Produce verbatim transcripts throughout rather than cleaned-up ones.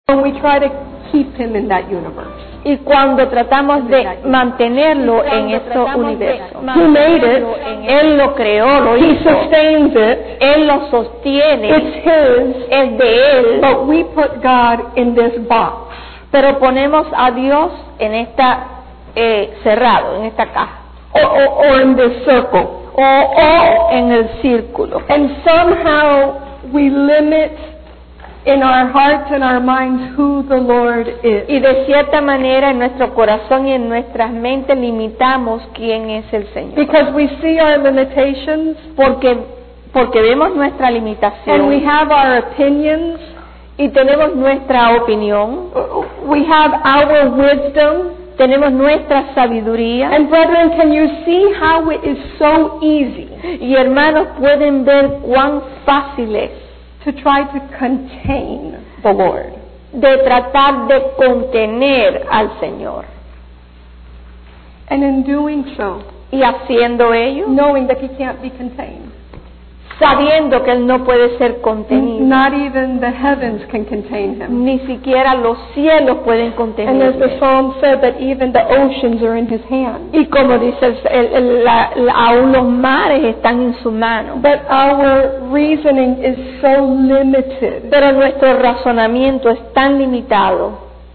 when we try to keep him in that universe. Y cuando tratamos de mantenerlo en ese universo, He made it. Él lo creó, lo He hizo, sustains it. Él lo sostiene, It's his. es de Él, But we put God in this box. pero ponemos a Dios en esta eh, cerrado, en esta caja, Or, or, or in this circle. o, o en el círculo. And somehow we limit in our hearts and our minds who the Lord is. Y de cierta manera en nuestro corazón y en nuestras mentes limitamos quién es el Señor. Because we see our limitations Porque, porque vemos nuestra and we limitación have our opinions, y tenemos nuestra opinión, we have our wisdom. tenemos nuestra sabiduría. And brethren, can you see how it is so easy Y hermanos, pueden ver cuán fácil es to try to contain the Lord? de tratar de contener al Señor. And in doing so, Y haciendo ello, knowing that he can't be contained. sabiendo que Él no puede ser contenido. Not even the heavens can contain him. Ni siquiera los cielos pueden And as contenerlo. the psalm said, that even the oceans are in his hand. Y como dice, el, el- el- la- la- aún los mares están en su mano. But our reasoning is so limited. Pero nuestro razonamiento es tan limitado.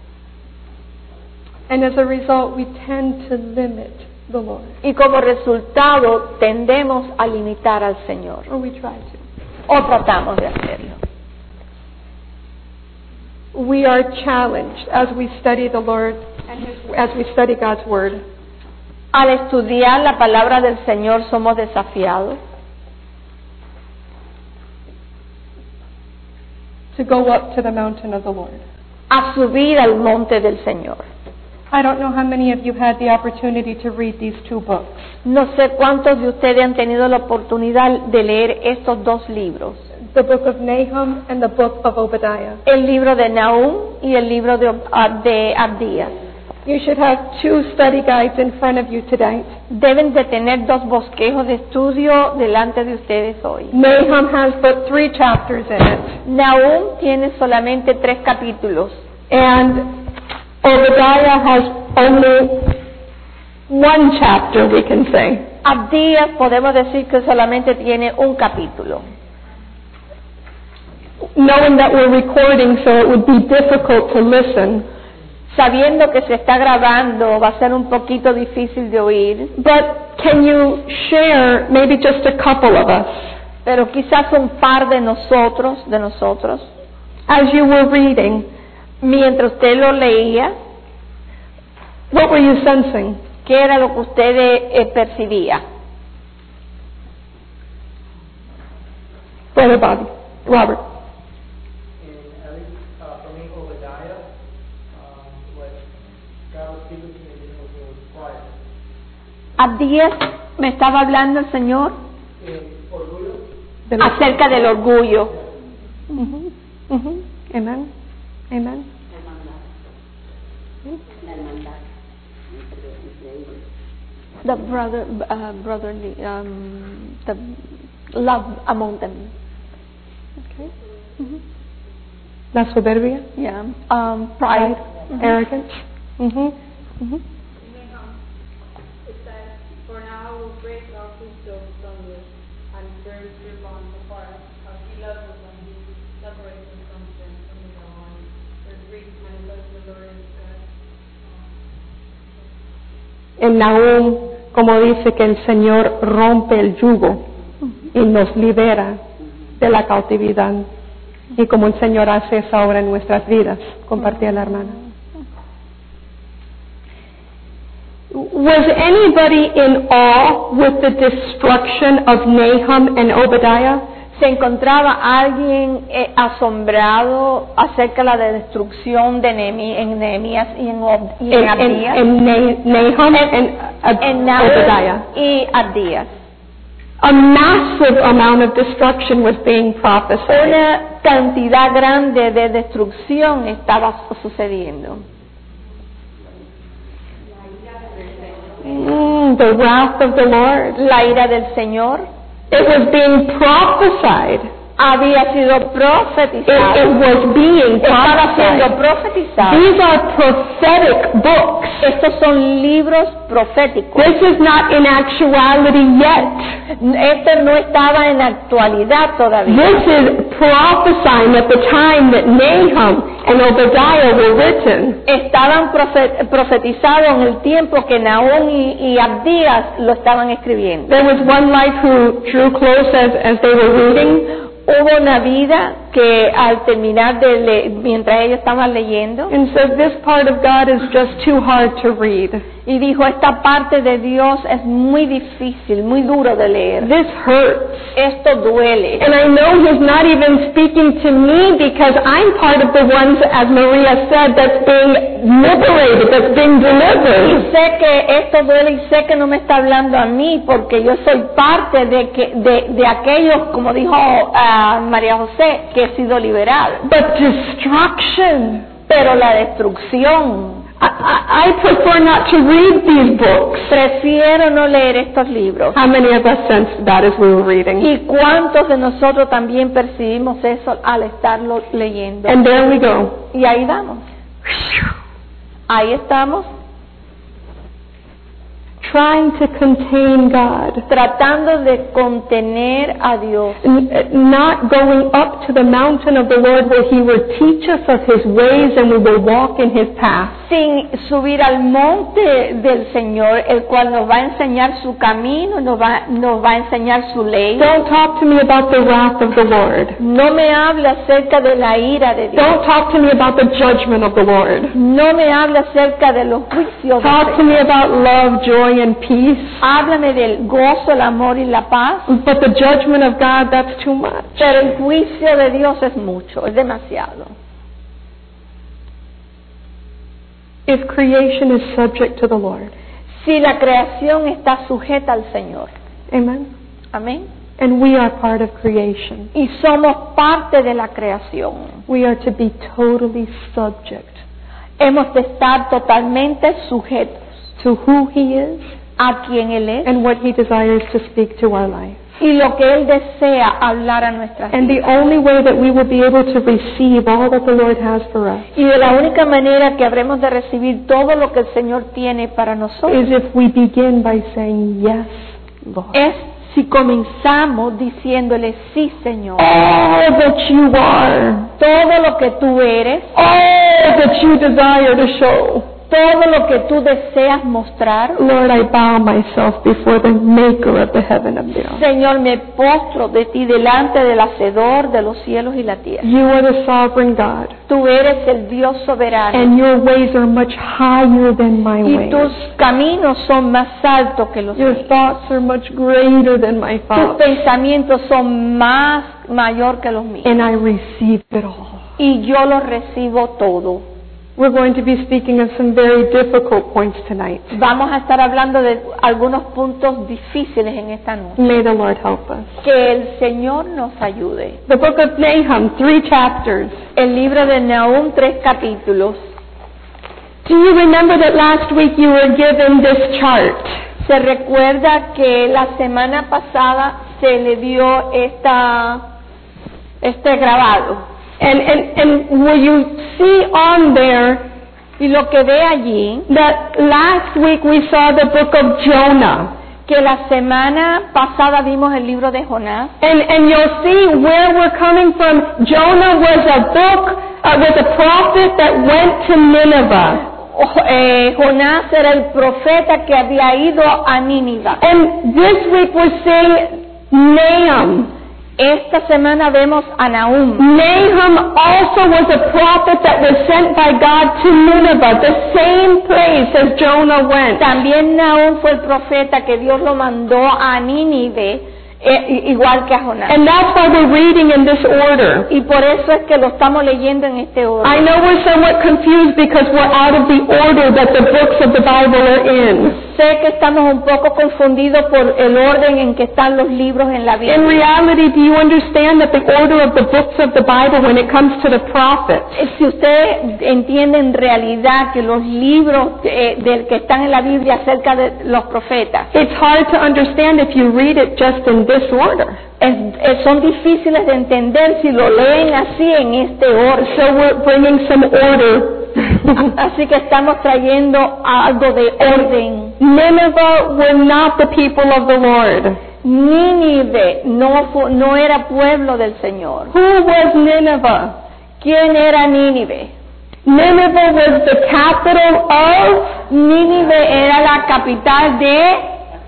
And as a result, we tend to limit the Lord. Y como resultado tendemos a limitar al Señor. Or we try to. O tratamos de hacerlo. We are challenged as we study the Lord and his, as we study God's Word Al estudiar la palabra del Señor somos desafiados to go up to the mountain of the Lord. a subir al monte del Señor. I don't know how many of you had the opportunity to read these two books. No sé cuántos de ustedes han tenido la oportunidad de leer estos dos libros, The book of Nahum and the book of Obadiah. el libro de Nahum y el libro de, Ob- de Abdías. You should have two study guides in front of you tonight. Deben de tener dos bosquejos de estudio delante de ustedes hoy. Nahum has but three chapters in it. Nahum tiene solamente tres capítulos And Obadiah has only one chapter, we can say. Abdías podemos decir que solamente tiene un capítulo. Knowing that we're recording, so it would be difficult to listen. Sabiendo que se está grabando va a ser un poquito difícil de oír, But can you share maybe just a couple of us pero quizás un par de nosotros, de nosotros, as you were reading? mientras usted lo leía, What were you sensing? ¿qué era lo que usted eh, percibía? Brother Bobby, Robert. And at least uh, for me, Obadiah, um, what God was speaking to me, it was, it was quiet. Abdías me estaba hablando el Señor Eh, orgullo, De la- acerca del orgullo. Mhm, mhm. Amen. Amen. The brother, uh, brotherly, um, the love among them. Okay. Mhm. La soberbia, Yeah, um, pride, Mhm. arrogance. Mhm. Mhm. It says, "For now I will break off his yoke from you and burn your bonds apart. How he loves us and he separates us from sin from his own mind. There's grief and because the Lord is good." En Nahum, como dice que el Señor rompe el yugo y nos libera de la cautividad. Y como el Señor hace esa obra en nuestras vidas, compartía la hermana. Was anybody in awe with the destruction of Nahum and Obadiah? ¿Se encontraba alguien eh, asombrado acerca de la destrucción de Nehemí- en Nehemías y en, Ob- y en In, in, Abdías? in Na- Nahum and Ab- En Nahum Obadiah. y Abdías. A massive amount of destruction was being prophesied. Una cantidad grande de destrucción estaba sucediendo. Mm, the wrath of the Lord. La ira del Señor It was being prophesied. había sido It, it profetizado, was being estaba siendo prophesied. profetizado. These are prophetic books. Estos son libros proféticos. This is not in actuality yet. Este no estaba en actualidad todavía. This is prophesying at the time that Nahum and Obadiah were written. Estaban profe- profetizados en el tiempo que Nahum y, y Abdías lo estaban escribiendo. There was one life who drew close as, as they were reading, Hubo una vida que al terminar de le- mientras ellos estaban leyendo, and said, this part of God is just too hard to read. y dijo, esta parte de Dios es muy difícil, muy duro de leer. This hurts. Esto duele. And I know he's not even speaking to me because I'm part of the ones, as Maria said, that's being liberated, that's being Y delivered. sé que esto duele y sé que no me está hablando a mí porque yo soy parte de que de, de aquellos, como dijo ah, María José, que he sido liberado. But destruction. Pero la destrucción, I, I, I prefer not to read these books. prefiero no leer estos libros. How many of us sensed that as we were reading? ¿Y cuántos de nosotros también percibimos eso al estarlo leyendo? And there we go. Y ahí vamos, ahí estamos, Trying to contain God. tratando de contener a Dios. N- Not going up to the mountain of the Lord where He will teach us of His ways and we will walk in His path. Sin subir al monte del Señor, el cual nos va a enseñar su camino, nos va, nos va a enseñar su ley. Don't talk to me about the wrath of the Lord. No me hable acerca de la ira de Dios. Don't talk to me about the judgment of the Lord. No me hable acerca de los juicios de Talk to Dios. me about love, joy, and peace. Háblame del gozo, el amor y la paz. But the judgment of God, that's too much. Pero el juicio de Dios es mucho, es demasiado. If creation is subject to the Lord. Si la creación está sujeta al Señor. Amen. Amén. And we are part of creation. Y somos parte de la creación. We are to be totally subject Hemos de estar totalmente sujetos to who He is a quien Él es and what He desires to speak to our life. y lo que Él desea hablar a nuestras And the vidas. only way that we will be able to receive all that the Lord has for us Y de la única manera que habremos de recibir todo lo que el Señor tiene para nosotros is if we begin by saying, yes, Lord. es si comenzamos diciéndole, sí, Señor, All that you are, todo lo que tú eres, all that you desire to show. todo lo que tú deseas mostrar. Lord, I bow myself before the maker of the heaven and the earth. Señor, me postro de ti delante del Hacedor de los cielos y la tierra. You are the sovereign God, Tú eres el Dios soberano and your ways are much higher than my y tus ways. caminos son más altos que los Your míos. thoughts are much greater than my Tus thoughts. pensamientos son más mayor que los míos. And I receive it all. Y yo lo recibo todo. We're going to be speaking of some very difficult points tonight. Vamos a estar hablando de algunos puntos difíciles en esta noche. May the Lord help us. Que el Señor nos ayude. The book of Nahum, three chapters. El libro de Nahum, tres capítulos. Do you remember that last week you were given this chart? Se recuerda que la semana pasada se le dio esta, este grabado. And, and, and will you see on there Y lo que ve allí, that last week we saw the book of Jonah. que la semana pasada vimos el libro de Jonás. And, and you'll see where we're coming from. Jonah was a book, uh, was a prophet that went to Nineveh. O- eh, Jonás era el profeta que había ido a Nínive. And this week we're seeing Nahum. Esta semana vemos a Nahum. Nahum also was a prophet that was sent by God to Nineveh, the same place as Jonah went. También Nahum fue el profeta que Dios lo mandó a Nínive, eh, igual que a Jonás. And that's why we're reading in this order. Y por eso es que lo estamos leyendo en este I orden. know we're somewhat confused because we're out of the order that the books of the Bible are in. Sé que estamos un poco confundidos por el orden en que están los libros en la In Biblia. reality, do you understand that the order of the books of the Bible when it comes to the prophets Eh, Si usted entiende en realidad que los libros eh, del que están en la Biblia acerca de los profetas, it's hard to understand if you read it just in this this order. Es, es- son difíciles de entender si lo leen así en este orden. So we're bringing some order. Así que estamos trayendo algo de orden. Nineveh were not the people of the Lord. Nínive no, fu- no era pueblo del Señor. Who was Nineveh? ¿Quién era Nínive? Nineveh was the capital of, Nínive era la capital de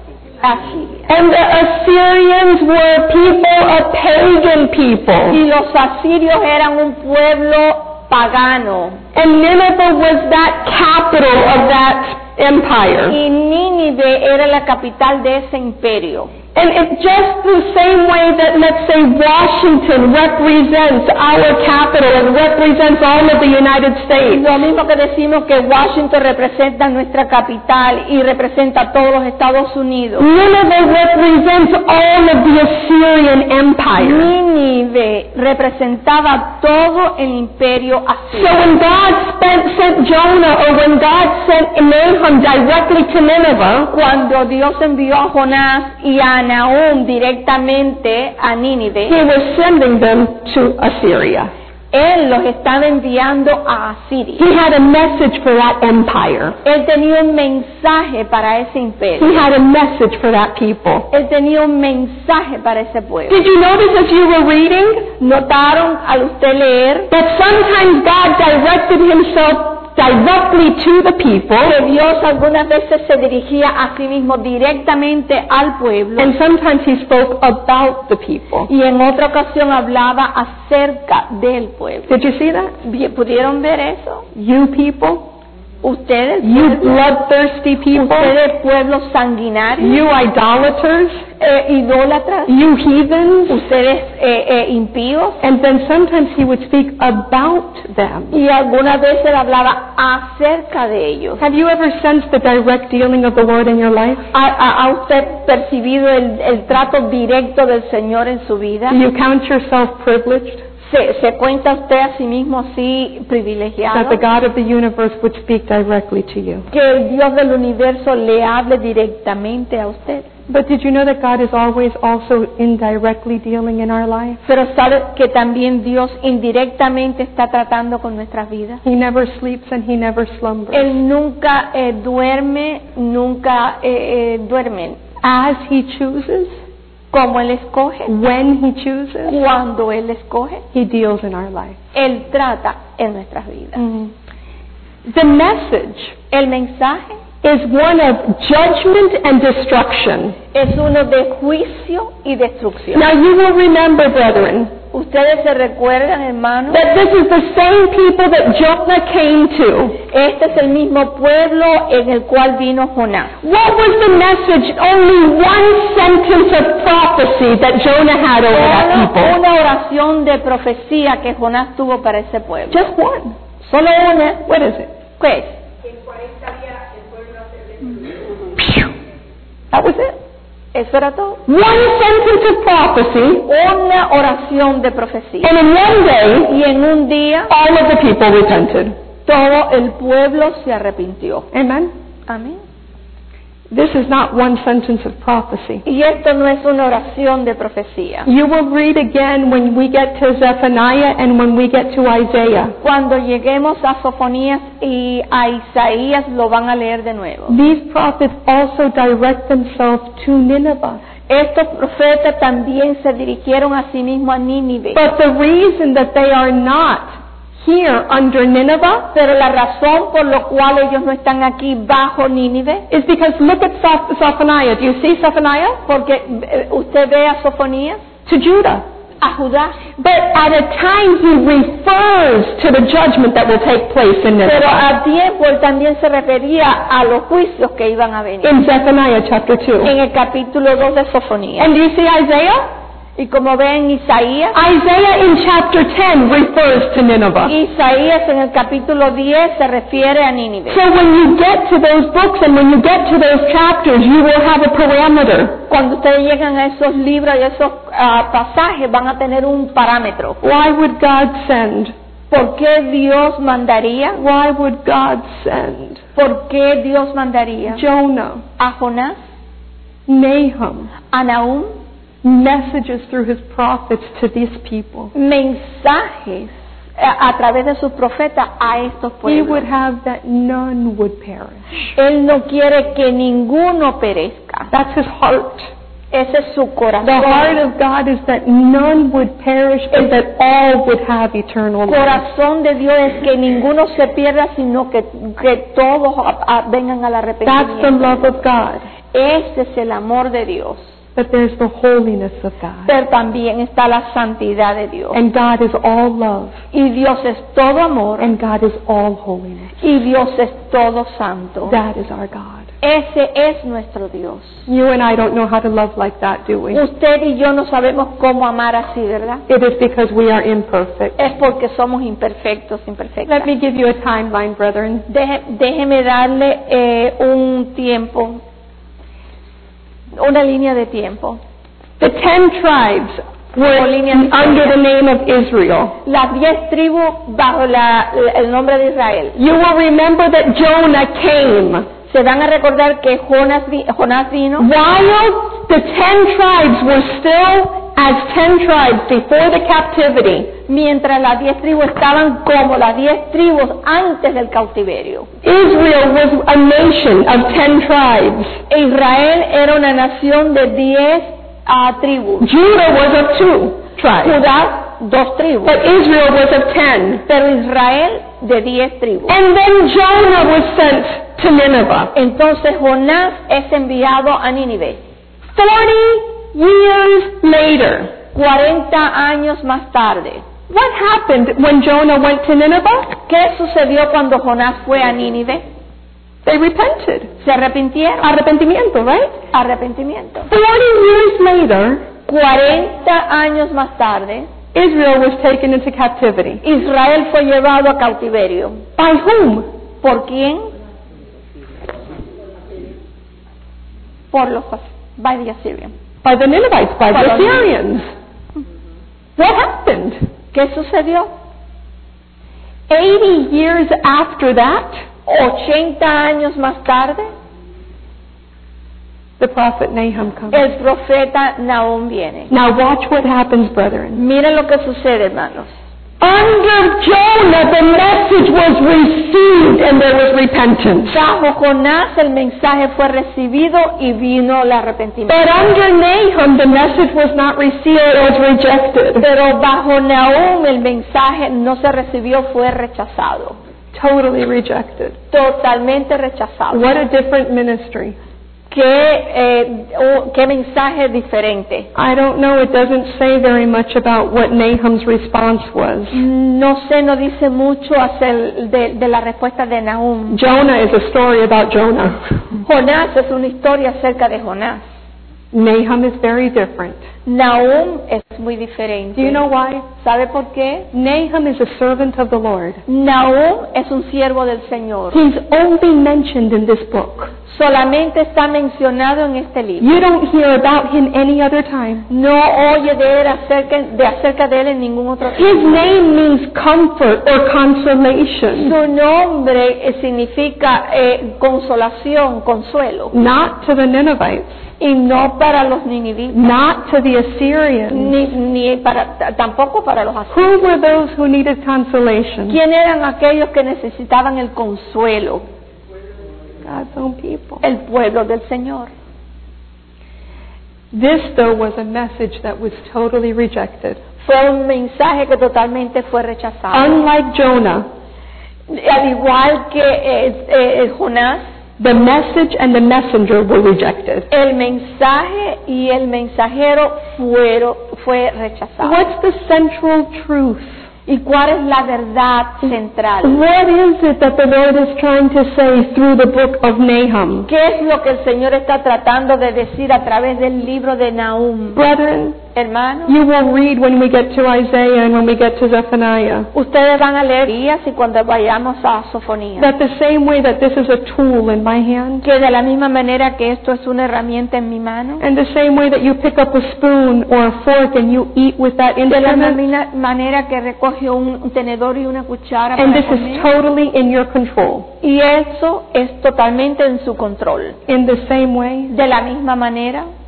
Asiria. and the Assyrians were people, a pagan people. Y los asirios eran un pueblo pagano. And Nineveh was that capital of that empire. Y Nínive era la capital de ese imperio. And it's just the same way that, let's say, Washington represents our capital and represents all of the United States. Lo mismo que decimos que Washington representa nuestra capital y representa a todos los Estados Unidos. Nineveh represents all of the Assyrian Empire. Nínive representaba todo el imperio So asirio. when God spent, sent Jonah, or when God sent Nahum directly to Nineveh, Cuando Dios envió a Jonás y a Nahum directamente a Nínive, He was sending them to Assyria. Él los estaba enviando a Asiria. He had a message for that empire. Él tenía un mensaje para ese imperio. He had a message for that people. Él tenía un mensaje para ese pueblo. Did you notice as you were reading ¿Notaron al usted leer that sometimes God directed Himself directly to the people, que Dios algunas veces se dirigía a sí mismo directamente al pueblo and sometimes He spoke about the people? y en otra ocasión hablaba acerca del pueblo? Did you see that? Bien, ¿pudieron ver eso? You people, Ustedes, you pueblo, bloodthirsty people, ustedes pueblos sanguinarios, you idolaters, eh, idólatras, you heathens, ustedes eh, eh, impíos, and then sometimes He would speak about them. y algunas veces él hablaba acerca de ellos. Have you ever sensed the direct dealing of the Lord in your life? ¿Ha, ha- ha usted percibido el, el trato directo del Señor en su vida? Do you count yourself privileged ¿Se, se cuenta usted a sí mismo así that privilegiado? the God of the universe would speak directly to you? Que el Dios del universo le hable directamente a usted. But did you know that God is always also indirectly dealing in our life? Pero sabe que también Dios indirectamente está tratando con nuestras vidas. He never sleeps and He never slumbers. Él nunca eh, duerme, nunca eh, eh, duerme. As He chooses, Como Él escoge, when He chooses, cuando Él escoge, He deals in our life. Él trata en nuestras vidas. The message El mensaje is one of judgment and destruction. es uno de juicio y destrucción. Now you will remember, brethren, Ustedes se recuerdan, hermanos, that this is the same people that Jonah came to. este es el mismo pueblo en el cual vino Jonás. What was the message? Only one sentence of prophecy that Jonah had over that Solo people. una oración de profecía que Jonás tuvo para ese pueblo. Just one. Solo una. What is it? ¿Qué es? Que en cuarenta días el pueblo va a ser destruido. That was it. Eso era todo. One sentence of prophecy, Una oración de profecía. and in one day, Y en un día all of the people repented. todo el pueblo se arrepintió. Amen? Amén. This is not one sentence of prophecy. Y esto no es una oración de profecía. You will read again when we get to Zephaniah and when we get to Isaiah. Cuando lleguemos a Sofonías y a Isaías lo van a leer de nuevo. These prophets also direct themselves to Nineveh. Estos profetas también se dirigieron a sí mismos a Nínive. But the reason that they are not here under Nineveh Pero la razón por la cual ellos no están aquí bajo Nínive, is because look at Zeph- Zephaniah. Do you see Zephaniah? porque eh, usted ve a Sofonías, To Judah. a Judá, But at a time he refers to the judgment that will take place in pero Nineveh. a tiempo él también se refería a los juicios que iban a venir. In Zephaniah chapter two. En el capítulo dos de Sofonías. And do you see Isaiah? Y como ven Isaías, Isaiah in chapter ten refers to Nineveh. Isaías en el capítulo diez se refiere a Nínive. So when you get to those books and when you get to those chapters, you will have a parameter. Cuando ustedes llegan a esos libros y a esos ah, pasajes van a tener un parámetro. Why would God send? ¿Por qué Dios mandaría? Why would God send ¿Por qué Dios mandaría Jonah, a Jonás, Nahum, a Nahum, messages through his prophets to these people. mensajes a, a través de sus profetas a estos He would pueblos. have that none would perish. Él no quiere que ninguno perezca. That's his heart. Ese es su The corazón. heart of God is that none would perish, but that all would have eternal El life. corazón de Dios es que ninguno se pierda, sino que, que todos a- a- vengan al That's the arrepentimiento. love of God. Ese es el amor de Dios. But there's the holiness of God. Pero también está la santidad de Dios. And God is all love. Y Dios es todo amor. And God is all holiness. Y Dios es todo santo. That is our God. Ese es nuestro Dios. You and I don't know how to love like that, do we? Usted y yo no sabemos cómo amar así, ¿verdad? It is because we are imperfect. Es porque somos imperfectos, imperfectas. Let me give you a timeline, brethren. Deje- déjeme darle eh, un tiempo, una línea de tiempo. The ten tribes were under the name of Israel. Las diez tribus bajo la- el nombre de Israel. You will remember that Jonah came Se van a recordar que Jonás, vi- Jonás vino while the ten tribes were still as ten tribes before the captivity. mientras las diez tribus estaban como las diez tribus antes del cautiverio. Israel was a nation of ten tribes. Israel era una nación de diez ah, tribus. Judah was of two tribes, Judá, dos tribus. but Israel was of ten. Pero Israel de diez tribus. And then Jonah was sent to Nineveh. Entonces Jonás es enviado a Nínive. Forty years later, cuarenta años más tarde. what happened when Jonah went to Nineveh? ¿Qué sucedió cuando Jonás fue a Nínive? They repented. Se arrepintieron. Arrepentimiento, right? Arrepentimiento. Forty years later, cuarenta años más tarde, Israel was taken into captivity. Israel fue llevado a cautiverio. By whom? ¿Por quién? Por los by the Assyrians. By the Ninevites, by By the the- Assyrians. What happened? ¿Qué sucedió? Eighty years after that, ochenta años más tarde, the prophet Nahum comes. el profeta Nahum viene. Now watch what happens, brethren. Miren lo que sucede, hermanos. Under Jonah, the message was received and there was repentance. Bajo Jonás el mensaje fue recibido y vino el arrepentimiento. But under Nahum, the message was not received, it was rejected. Pero bajo Nahum el mensaje no se recibió, fue rechazado. Totally rejected. Totalmente rechazado. What a different ministry. ¿Qué, eh, oh, qué mensaje diferente? I don't know, it doesn't say very much about what Nahum's response was. No sé, no dice mucho hacer de, de la respuesta de Nahum. Jonah is a story about Jonah. Jonás es una historia acerca de Jonás. Nahum is very different. Nahum es muy diferente. Do you know why? ¿Sabe por qué? Nahum is a servant of the Lord. Nahum es un siervo del Señor. He's only mentioned in this book. Solamente está mencionado en este libro. You don't hear about him any other time. No oye de él acerca de, acerca de él en ningún otro His tiempo. name means comfort or consolation, Su nombre eh, significa eh, consolación, consuelo. not to the Ninevites, Y no para los ninivitas, not to the Assyrians. ni, ni para, t- tampoco para los asirios. Who were those who needed consolation? ¿Quién eran aquellos que necesitaban el consuelo? God's own people. El pueblo del Señor. This, though, was a message that was totally rejected. Fue un mensaje que totalmente fue rechazado. Unlike Jonah, Al igual que eh, eh, Jonás, the message and the messenger were rejected. el mensaje y el mensajero fueron, fue rechazado. What's the central truth? ¿Y cuál es la verdad central? What is it that the Lord is trying to say through the book of Nahum? ¿Qué es lo que el Señor está tratando de decir a través del libro de Nahum? Brethren, Hermanos, you will read when we get to Isaiah and when we get to Zephaniah ustedes van a leer días y cuando vayamos a Sofonía, that the same way that this is a tool in my hand, que de la misma manera que esto es una herramienta en mi mano, and the same way that you pick up a spoon or a fork and you eat with that de la instrument, misma manera que recoge un tenedor y una cuchara and para this is comer, totally in your control. y eso es totalmente en su control. In the same way, De la misma manera,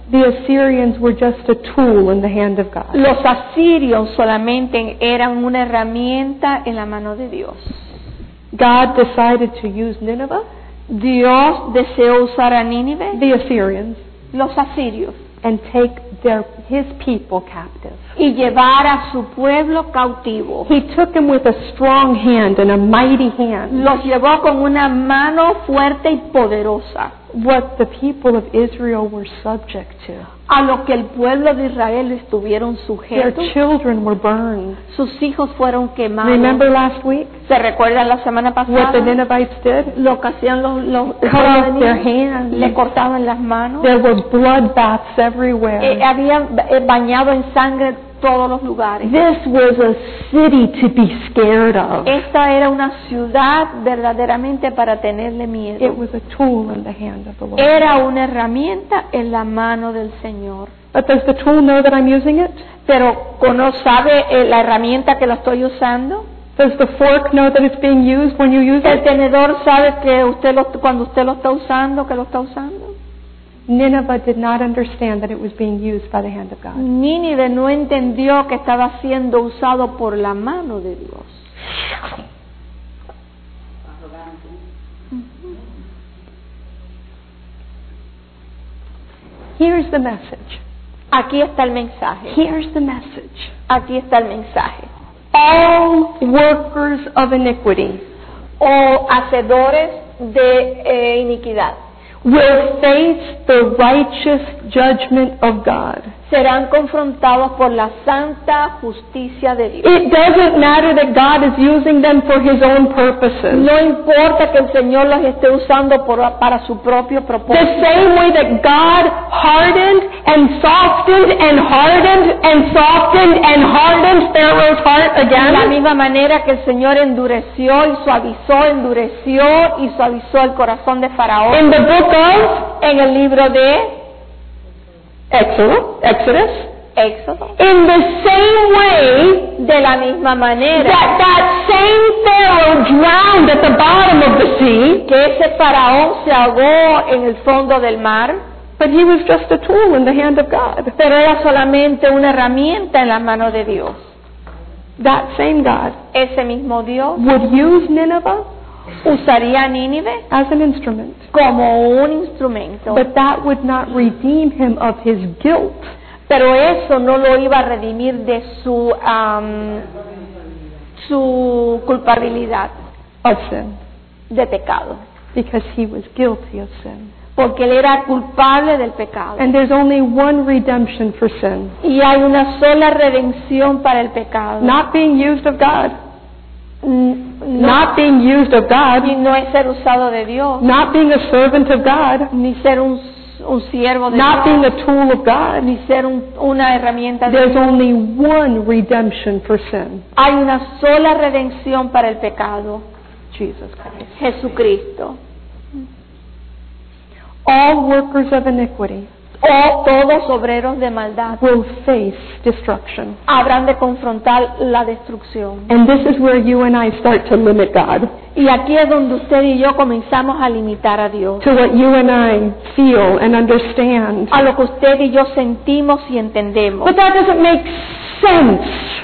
The Assyrians were just a tool in the hand of God. Los asirios solamente eran una herramienta en la mano de Dios. God decided to use Nineveh, Dios deseó usar a Nínive, the Assyrians, los asirios, and take their, his people captive. y llevar a su pueblo cautivo. He took them with a strong hand and a mighty hand. Los llevó con una mano fuerte y poderosa, What the people of Israel were subject to. a lo que el pueblo de Israel estuvieron Their sujetos. children were burned. Sus hijos fueron quemados. Remember last week ¿Se recuerdan la semana what the pasada? Ninevites did? Lo que hacían los, los Cut off their hands. le cortaban las manos. There were bloodbaths Eh, everywhere. habían eh, bañado en sangre todos los lugares. This was a city to be scared of. Esta era una ciudad verdaderamente para tenerle It miedo. was a tool in the hand of the Lord. Era una herramienta en la mano del Señor. But does the tool know that I'm using it? Pero ¿no sabe eh, la herramienta que lo estoy usando? Does the fork know that it's being used when you use El it? tenedor sabe que usted lo, cuando usted lo está usando, que lo está usando. Nineveh did not understand that it was being used by the hand of God. Nínive no entendió que estaba siendo usado por la mano de Dios. Here's the message. Aquí está el mensaje. Here's the message. Aquí está el mensaje. All workers of iniquity O hacedores de eh, iniquidad will face the righteous judgment of God. serán confrontados por la santa justicia de Dios. It doesn't matter that God is using them for His own purposes. No importa que el Señor los esté usando por, para su propio The propósito. same way that God hardened and softened and hardened and softened and hardened Pharaoh's heart De la again. misma manera que el Señor endureció y suavizó, endureció y suavizó el corazón de Faraón. In the book of En el libro de Exodus, Exodus, Éxodo. in the same way De la misma manera that that same Pharaoh drowned at the bottom of the sea, que ese Faraón se ahogó en el fondo del mar, but he was just a tool in the hand of God. pero era solamente una herramienta en la mano de Dios. That same God Ese mismo Dios would use Nineveh usaría a Nínive as an instrument, como un instrumento, but that would not redeem him of his guilt. pero eso no lo iba a redimir de su am, su culpabilidad Of sin, de pecado, because he was guilty of sin. porque él era culpable del pecado. And there's only one redemption for sin, Y hay una sola redención para el pecado. not being used of God, N- no, not being used of y God, no es ser usado de Dios, not being a servant of God, ni ser un, un siervo de not being Dios, a tool of God. ni ser un- una herramienta de There's Dios. only one redemption for sin, Hay una sola redención para el pecado, Jesus Christ. Jesucristo. All workers of iniquity O todos obreros de maldad will face destruction. habrán de confrontar la destrucción. And this is where you and I start to limit God Y aquí es donde usted y yo comenzamos a limitar a Dios, to what you and I feel and understand. a lo que usted y yo sentimos y entendemos. But that doesn't make sense.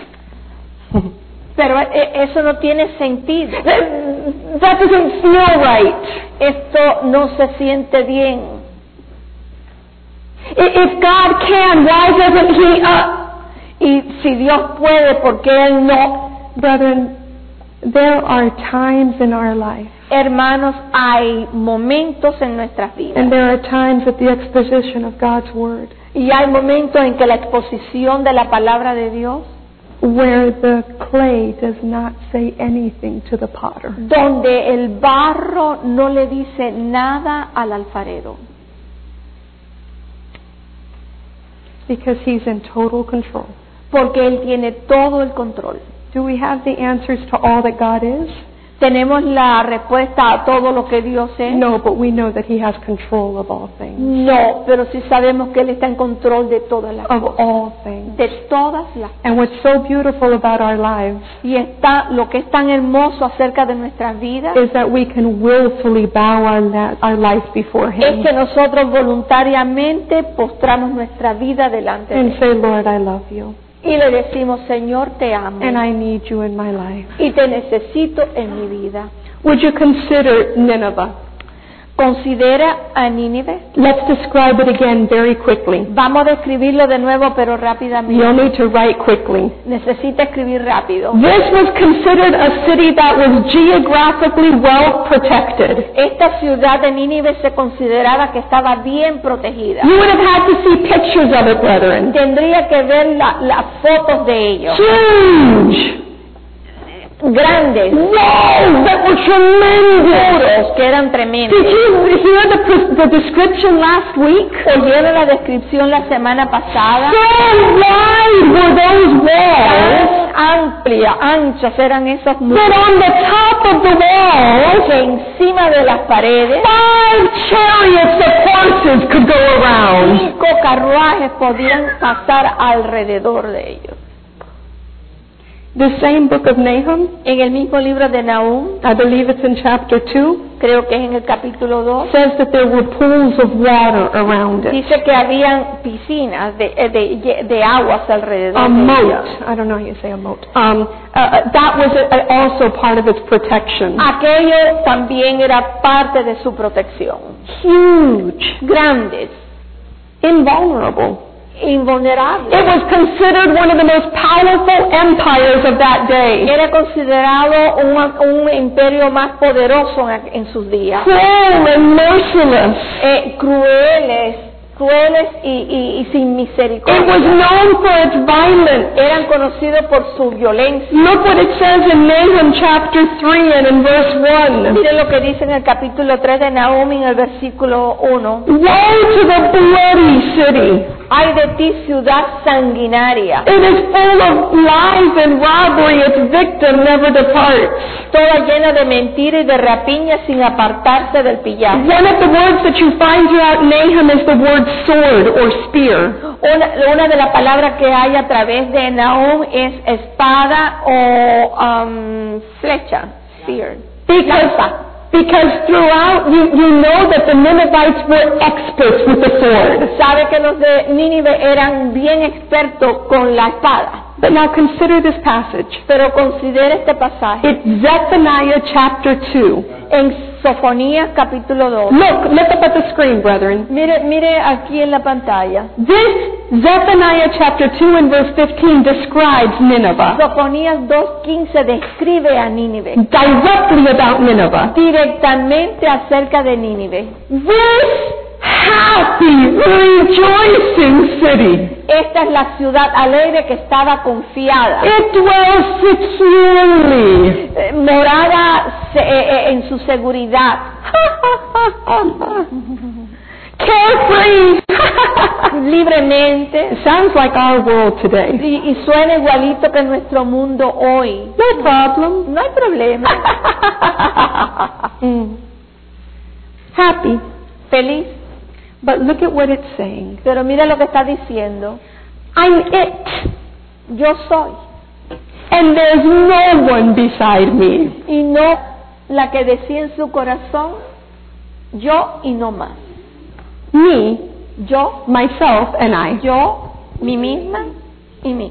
Pero e- eso no tiene sentido. That, that doesn't feel right. Esto no se siente bien. I- If God can, why doesn't He? Uh, Y si Dios puede, ¿por qué Él no? brethren, there are times in our life, Hermanos, hay momentos en nuestras vidas. and there are times at the exposition of God's Word, Y hay momentos en que la exposición de la palabra de Dios, where the clay does not say anything to the potter. donde el barro no le dice nada al alfarero, Because He's in total control. porque Él tiene todo el control. Do we have the answers to all that God is? ¿Tenemos la respuesta a todo lo que Dios es? No, but we know that He has control of all things. No, pero sí sabemos que Él está en control de todas las Of cosas. all things. De todas las cosas. And what's so beautiful about our lives Y está, lo que es tan hermoso acerca de nuestras vidas is that we can willfully bow our, la- our life before es Him que nosotros voluntariamente postramos nuestra vida delante de and Él. say, Lord, I love you Y le decimos, Señor, te amo. and I need you in my life. Y te necesito en mi vida. Would you consider Nineveh? Considera a Nínive. Let's describe it again very quickly. Vamos a describirlo de nuevo, pero You'll rápidamente. need to write quickly. Necesita escribir rápido. This was considered a city that was geographically well protected. Esta ciudad de Nínive se consideraba que estaba bien protegida. You would have had to see pictures of it, brethren. Tendría que ver la- las fotos de ellos. Huge! Grandes, Walls that were tremendous! muros que eran tremendos. Did you hear the, pres- the description last week? ¿Oyeron la descripción la semana pasada? So wide were those walls Tan amplia, anchas eran esos that muros on the top of the walls, que encima de las paredes five chariots of horses could go around. cinco carruajes podían pasar alrededor de ellos. The same book of Nahum, En el mismo libro de Nahum, I believe it's in chapter two, creo que es en el capítulo dos, says that there were pools of water around it. dice que habían piscinas de, eh, de, de aguas alrededor A de moat. ellas. I don't know how you say a moat. Um, uh, uh, that was uh, also part of its protection. Aquello también era parte de su protección. Huge. Grandes, Invulnerable. invulnerables. It was considered one of the most powerful empires of that day. Era considerado un, un imperio más poderoso en, en sus días. Cruel and merciless. Eh, crueles, crueles y, y, y sin It was misericordia. known for its violence. Eran conocidos por su violencia. Look what it says in Nahum chapter three and in verse one. Mire lo que dice en el capítulo tres de Nahum en el versículo uno. Woe to the bloody city. Ay de ti, ciudad sanguinaria, It is full of lies and robbery. Its victim never departs. toda llena de mentira y de rapiña sin apartarse del pillaje. One of the words that you find throughout Nahum is the word sword or spear. Una, una de las palabras que hay a través de Nahum es espada o um, flecha, spear. Because, Lanza. because throughout, you, you know that the Ninevites were experts with the sword. Sabe que los de Nínive eran bien expertos con la espada. But now consider this passage. Pero considera este pasaje It's Zephaniah chapter two. en Sofonías capítulo dos. Look, look up at the screen, brethren. Mire, mire aquí en la pantalla. This Zephaniah chapter two and verse fifteen describes Nineveh. Sofonías dos quince describe a Nínive, Directly about Nineveh. directamente acerca de Nínive. This happy, rejoicing city. Esta es la ciudad alegre que estaba confiada, It dwells securely. eh, morada se- eh, eh, en su seguridad, Carefree. libremente, Sounds like our world today. y, y suena igualito que nuestro mundo hoy. No problem. No hay problema. Mm. Happy. Feliz. But look at what it's saying. Pero mira lo que está diciendo. I'm it. Yo soy. And there's no one beside me. Y no la que decía en su corazón, yo y no más. Me, Yo, myself, and I. yo, mi misma y mí.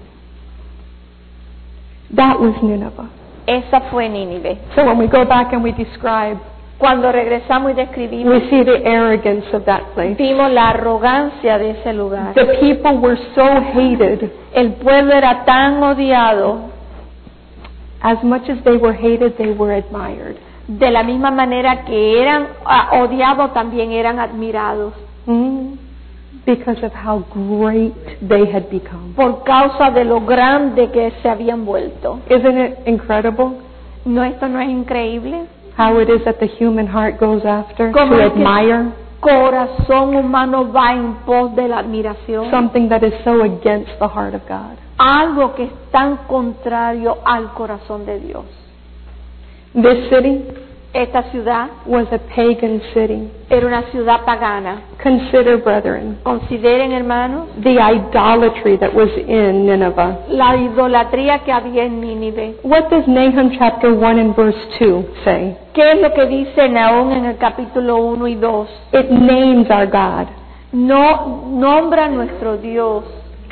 That was Nineveh. Esa fue Nínive. So when we go back and we describe, Cuando regresamos y describimos, we see the arrogance of that place. vimos la arrogancia de ese lugar. The people were so hated. El pueblo era tan odiado, As much as they were hated, they were admired. de la misma manera que eran ah, odiados, también eran admirados, Mm. Because of how great they had become. por causa de lo grande que se habían vuelto. Isn't it incredible ¿No, esto no es increíble? how it is that the human heart goes after ¿Cómo to es que admire corazón humano va en pos de la admiración? something that is so against the heart of God? Algo que es tan contrario al corazón de Dios. This city Esta ciudad was a pagan city. era una ciudad pagana. Consider, brethren, Consideren, hermanos, the idolatry that was in Nineveh. la idolatría que había en Nínive. What does Nahum chapter one and verse two say? ¿Qué es lo que dice Nahum en el capítulo uno y dos? It names our God. No nombra a nuestro Dios.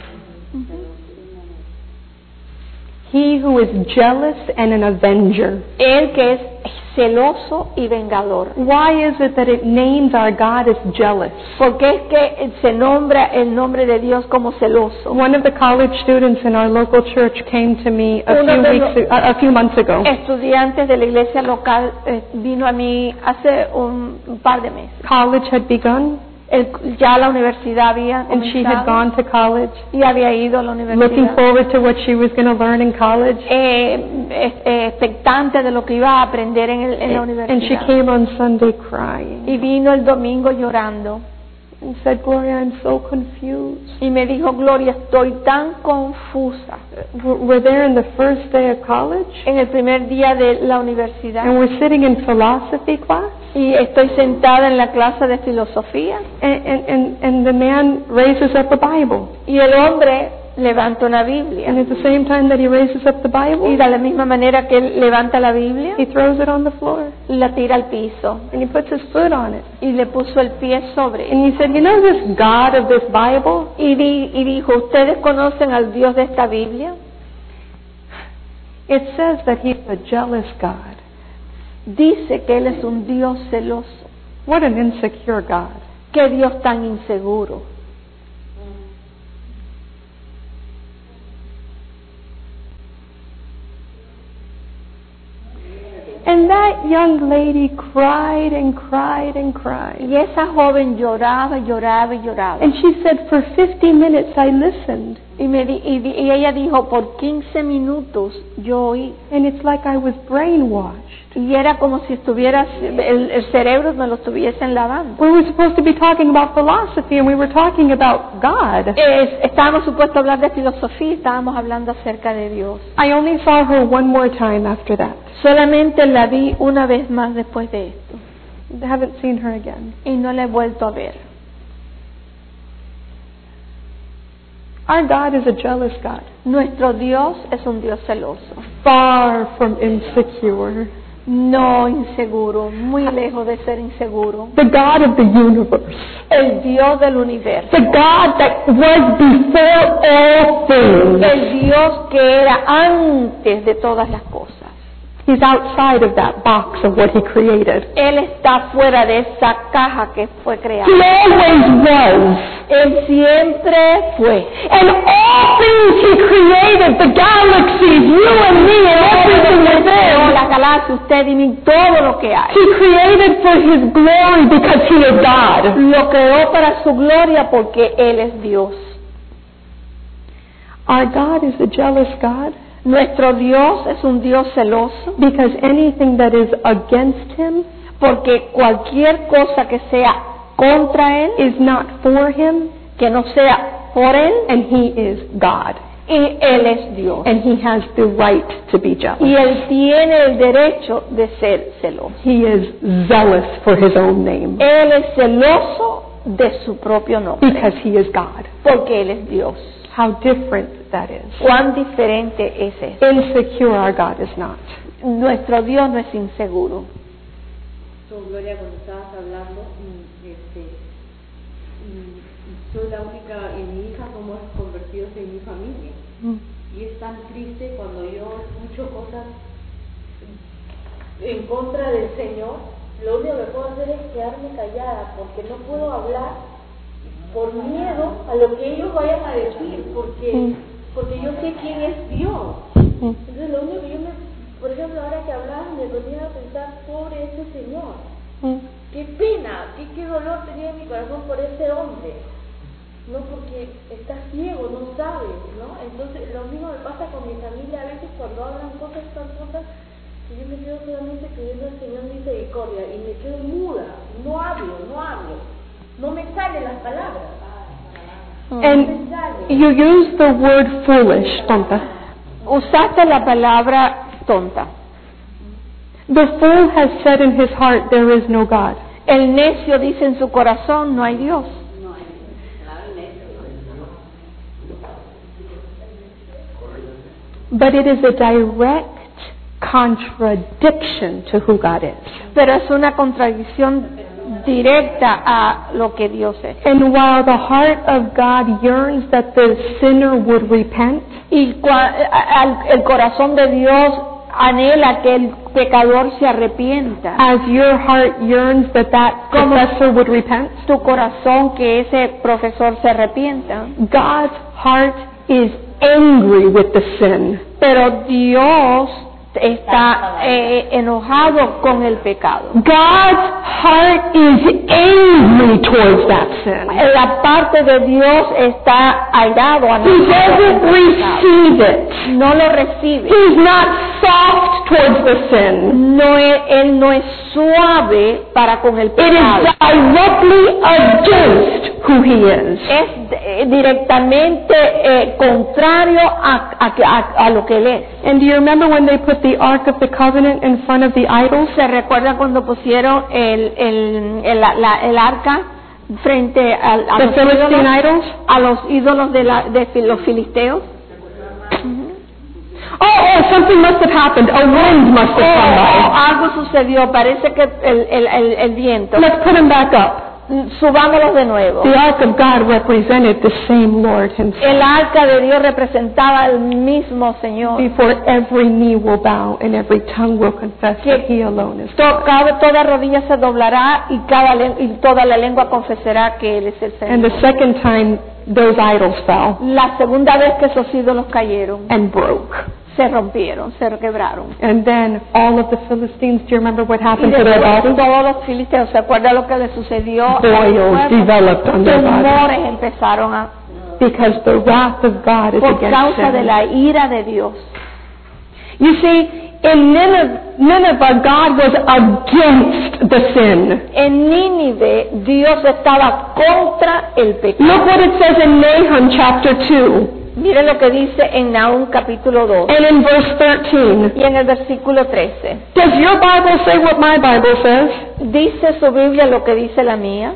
He who is jealous and an avenger. Él que es celoso y vengador. Why is it that it names our God as jealous? Porque es que se nombra el nombre de Dios como celoso. One of the college students in our local church came to me a Uno few de weeks, los- a, a few months ago. Estudiantes de la iglesia local eh, vino a mí hace un, un par de meses. College had begun, El- ya la universidad había and she had comenzado gone to college, y había ido a la looking universidad. forward to what she was going to learn in college. Eh, eh, eh, expectante de lo que iba a aprender en, el- en la And she universidad. came on Sunday crying Y vino el domingo llorando and said, Gloria, I'm so confused. y me dijo, Gloria, estoy tan confusa. We're we're there in the first day of college, En el primer día de la and universidad we're sitting in philosophy class, y estoy sentada en la clase de filosofía and, and, and, and the man raises up a Bible. y el hombre levanta una And Biblia. at the same time that he raises up the Bible, Y de la misma manera que él levanta la Biblia, he throws it on the floor, la tira al piso and he puts his foot on it. y le puso el pie sobre él. And he said, you know this God of this Bible? Y, di- y dijo, ¿ustedes conocen al Dios de esta Biblia? It says that he's a jealous God. Dice que Él es un Dios celoso. What an insecure God. ¡Qué Dios tan inseguro! And that young lady cried and cried and cried. Y esa joven lloraba, lloraba y lloraba. And she said, for fifty minutes I listened. Y, me di- y, di- y ella dijo, por quince minutos yo oí. And it's like I was brainwashed. Y era como si estuviera, el, el cerebro me lo estuviesen lavando. We were supposed to be talking about philosophy, and we were talking about God. Es- estábamos supuestos a hablar de filosofía, estábamos hablando acerca de Dios. I only saw her one more time after that. Solamente la vi una vez más después de esto. I haven't seen her again. Y no la he vuelto a ver. Our God is a jealous God, Nuestro Dios es un Dios celoso. far from insecure. No inseguro, muy lejos de ser inseguro. The God of the universe. El Dios del universo. The God that was before all things. El Dios que era antes de todas las cosas. He's outside of that box of what he created. Él está fuera de esa caja que fue creada. He always was. Él siempre fue. And all things he created, the galaxies, you and me, and everything Creó within, la galaxia, usted y mí, todo lo que hay. he created for his glory because he is God. Lo creó para su gloria porque Él es Dios. Our God is a jealous God Nuestro Dios es un Dios celoso because anything that is against him porque cualquier cosa que sea contra Él, is not for him, que no sea por Él, and he is God. y Él es Dios. And he has the right to be jealous. Y Él tiene el derecho de ser celoso. He is zealous for his own name Él es celoso de su propio nombre, because he is God. porque Él es Dios. How different that is. Cuán diferente es eso. Insecure our God is not. Nuestro Dios no es inseguro. So, Gloria, cuando estabas hablando, mm, este, mm, soy la única, y mi hija somos convertidos en mi familia. Y es tan triste cuando yo escucho cosas en contra del Señor. Lo único que puedo hacer es quedarme callada, porque no puedo hablar por miedo a lo que ellos vayan a decir, porque, Mm. porque yo sé quién es Dios. Mm. Entonces, lo único que yo me, por ejemplo, ahora que hablaban, me ponía a pensar, pobre ese señor. Mm. Qué pena, qué, qué dolor tenía en mi corazón por ese hombre. No, porque está ciego, no sabe, ¿no? Entonces, lo mismo me pasa con mi familia a veces cuando hablan cosas tan cosas que yo me quedo solamente pidiendo al Señor misericordia y me quedo muda, no hablo, no hablo, no me salen las palabras. And you use the word foolish, tonta. Usaste la palabra tonta. The fool has said in his heart, there is no God. El necio dice en su corazón, no hay Dios. But it is a direct contradiction to who God is. Pero es una contradicción directa a lo que Dios es. And while the heart of God yearns that the sinner would repent, Y cua- al- el corazón de Dios anhela que el pecador se arrepienta. as your heart yearns that that Como- professor would repent, Tu corazón que ese profesor se arrepienta. God's heart is angry with the sin. Pero Dios está eh, enojado con el pecado. God's heart is angry towards that sin. La parte de Dios está airado, He enojado doesn't con el pecado. receive it. No lo recibe. He's not soft towards the sin. No es, él no es suave para con el It pecado. is directly against who he is. Es eh, directamente eh, contrario a, a, a, a lo que él es. And do you remember when they put the Ark of the Covenant in front of the idols? ¿Se recuerda cuando pusieron el, el, el, la- la- el arca frente a, a The los Philistine ídolos, idols? a los ídolos de, la, de fi- los filisteos? Oh, oh, something must have happened. A wind must have come Oh, by. algo sucedió, parece que el, el, el, el viento. Let's put him back up. Subámoslos de nuevo. The Ark of God represented the same Lord himself. El arca de Dios representaba al mismo Señor. Before every knee will bow and every tongue will confess that he alone is To- cada- toda rodilla se doblará y, cada, len- y toda la lengua confesará que Él es el And Señor. the second time those idols fell La segunda vez que esos ídolos cayeron, and broke. se rompieron, se quebraron. And then all of the Philistines, do you remember what Y happened to their después bodies? todos los filisteos, ¿se acuerdan lo que les sucedió? Boils developed on their bodies. Tumores empezaron a, Because the wrath of God is por against causa de them. la ira de Dios. You see, in Nineveh, Nineveh, God was against the sin. En Nínive, Dios estaba contra el pecado. Look what it says in Nahum chapter two Mire lo que dice en Nahum capítulo dos and in verse thirteen. y en el versículo trece. Does your Bible say what my Bible says? ¿Dice su Biblia lo que dice la mía?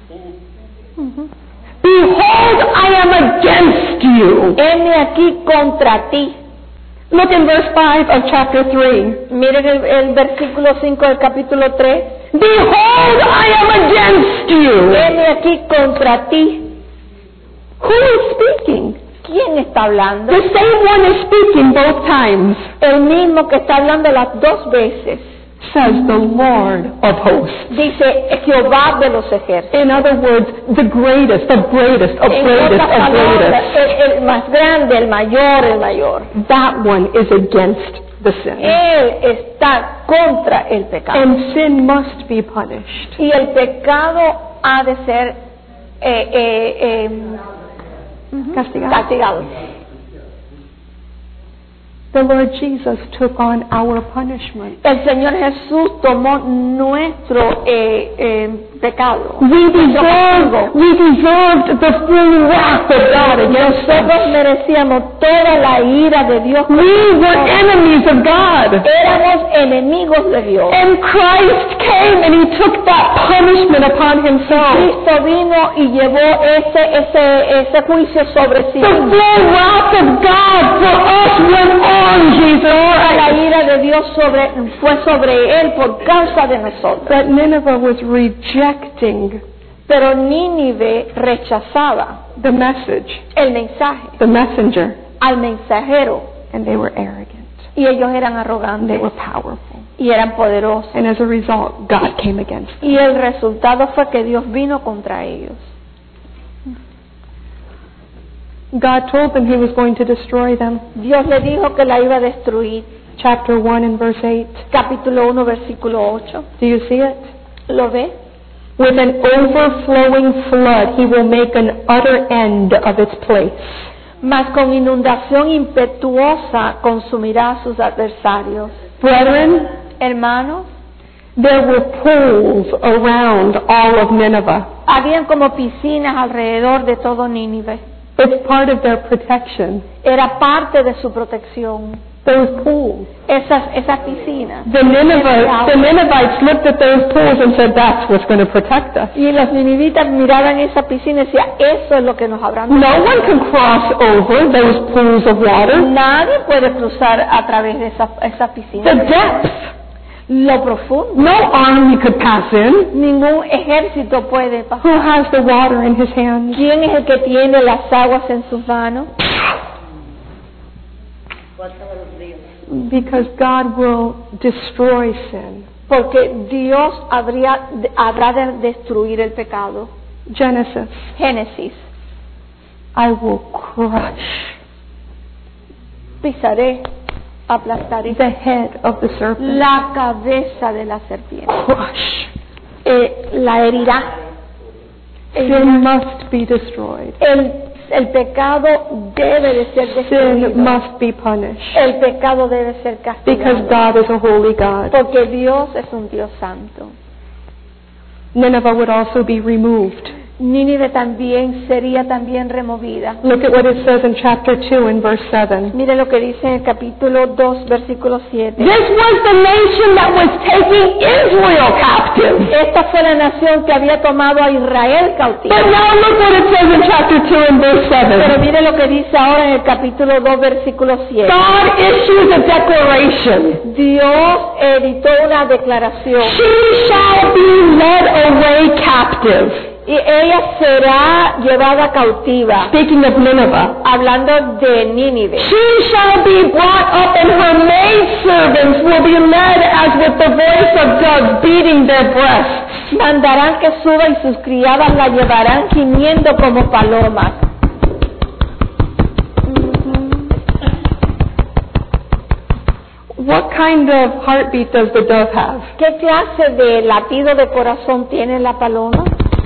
Behold, I am against you. Heme aquí contra ti. Look in verse five of chapter three. Miren el, el versículo cinco del capítulo tres. Behold, I am against you. Heme aquí contra ti. Who is speaking? ¿Quién está hablando? The same one is speaking both times, El mismo que está hablando las dos veces. says the Lord of hosts. Dice Jehová de los ejércitos. In other words, the greatest, the greatest, of En greatest, otras of palabras, greatest. el, el más grande, el mayor, el mayor. That one is against the sin. Él está contra el pecado. And sin must be punished. Y el pecado ha de ser eh, eh, eh, Castigado. castigado. The Lord Jesus took on our punishment. El Señor Jesús tomó nuestro eh, eh, pecado. We deserved, we deserved the full wrath of God against Nosotros us. merecíamos toda la ira de Dios. We were enemies of God. Éramos enemigos de Dios. And Christ came and He took that punishment upon Himself. Cristo vino y llevó ese ese ese juicio sobre sí. The full wrath of God for us went on Toda la Jesus. ira de Dios sobre, fue sobre él por causa de nosotros. But Nineveh was rejecting Pero Nínive rechazaba the message, el mensaje the messenger, al mensajero and they were arrogant. y ellos eran They arrogantes were powerful. y eran poderosos. And as a result, God came against them. Y el resultado fue que Dios vino contra ellos. God told them He was going to destroy them. Dios le dijo que la iba a destruir. Chapter one and verse eight. Capítulo uno, versículo ocho. Do you see it? ¿Lo ve? With an overflowing flood, He will make an utter end of its place. Mas con inundación impetuosa consumirá a sus adversarios. Brethren, Hermanos, there were pools around all of Nineveh. habían como piscinas alrededor de todo Nínive. It's part of their protection. Era parte de su protección. those pools. esas, esas piscinas. The Nineveh, the Ninevites looked at those pools and said, that's what's going to protect us. Y los ninivitas miraban esa piscina y decían, eso es lo que nos habrá. No one can cross over those pools of water. Nadie puede cruzar a través de esas esa The piscinas. depths. Lo profundo. No army could pass in. Ningún ejército puede pasar. Who has the water in his hands? ¿Quién es el que tiene las aguas en sus manos? Because God will destroy sin. Porque Dios habría, habrá de destruir el pecado. Genesis, Génesis. I will crush Pisaré, aplastaré the head of the serpent. la cabeza de la serpiente. Crush. Eh, la herirá. Sin must be destroyed. El, el pecado debe de ser destruido. Sin must be punished. El pecado debe ser Because castigado. God is a holy God. Porque Dios es un Dios santo. Nineveh would also be removed. Nínive también sería también removida. Look at what it says in chapter two and verse seven. Mire lo que dice en el capítulo dos, versículo siete. This was the nation that was taking Israel captive. Esta fue la nación que había tomado a Israel cautivo. But now look what it says in chapter two and verse Pero seven. mire lo que dice ahora en el capítulo dos, versículo siete. God issues a declaration. Dios editó una declaración. She shall be led away captive. Y ella será llevada cautiva. Speaking of Nineveh. Hablando de Nínive. She shall be brought up, and her maidservants will be led as with the voice of doves beating their breasts. Mandarán que suba y sus criadas la llevarán gimiendo como palomas. What kind of heartbeat does the dove have? ¿Qué clase de latido de corazón tiene la paloma?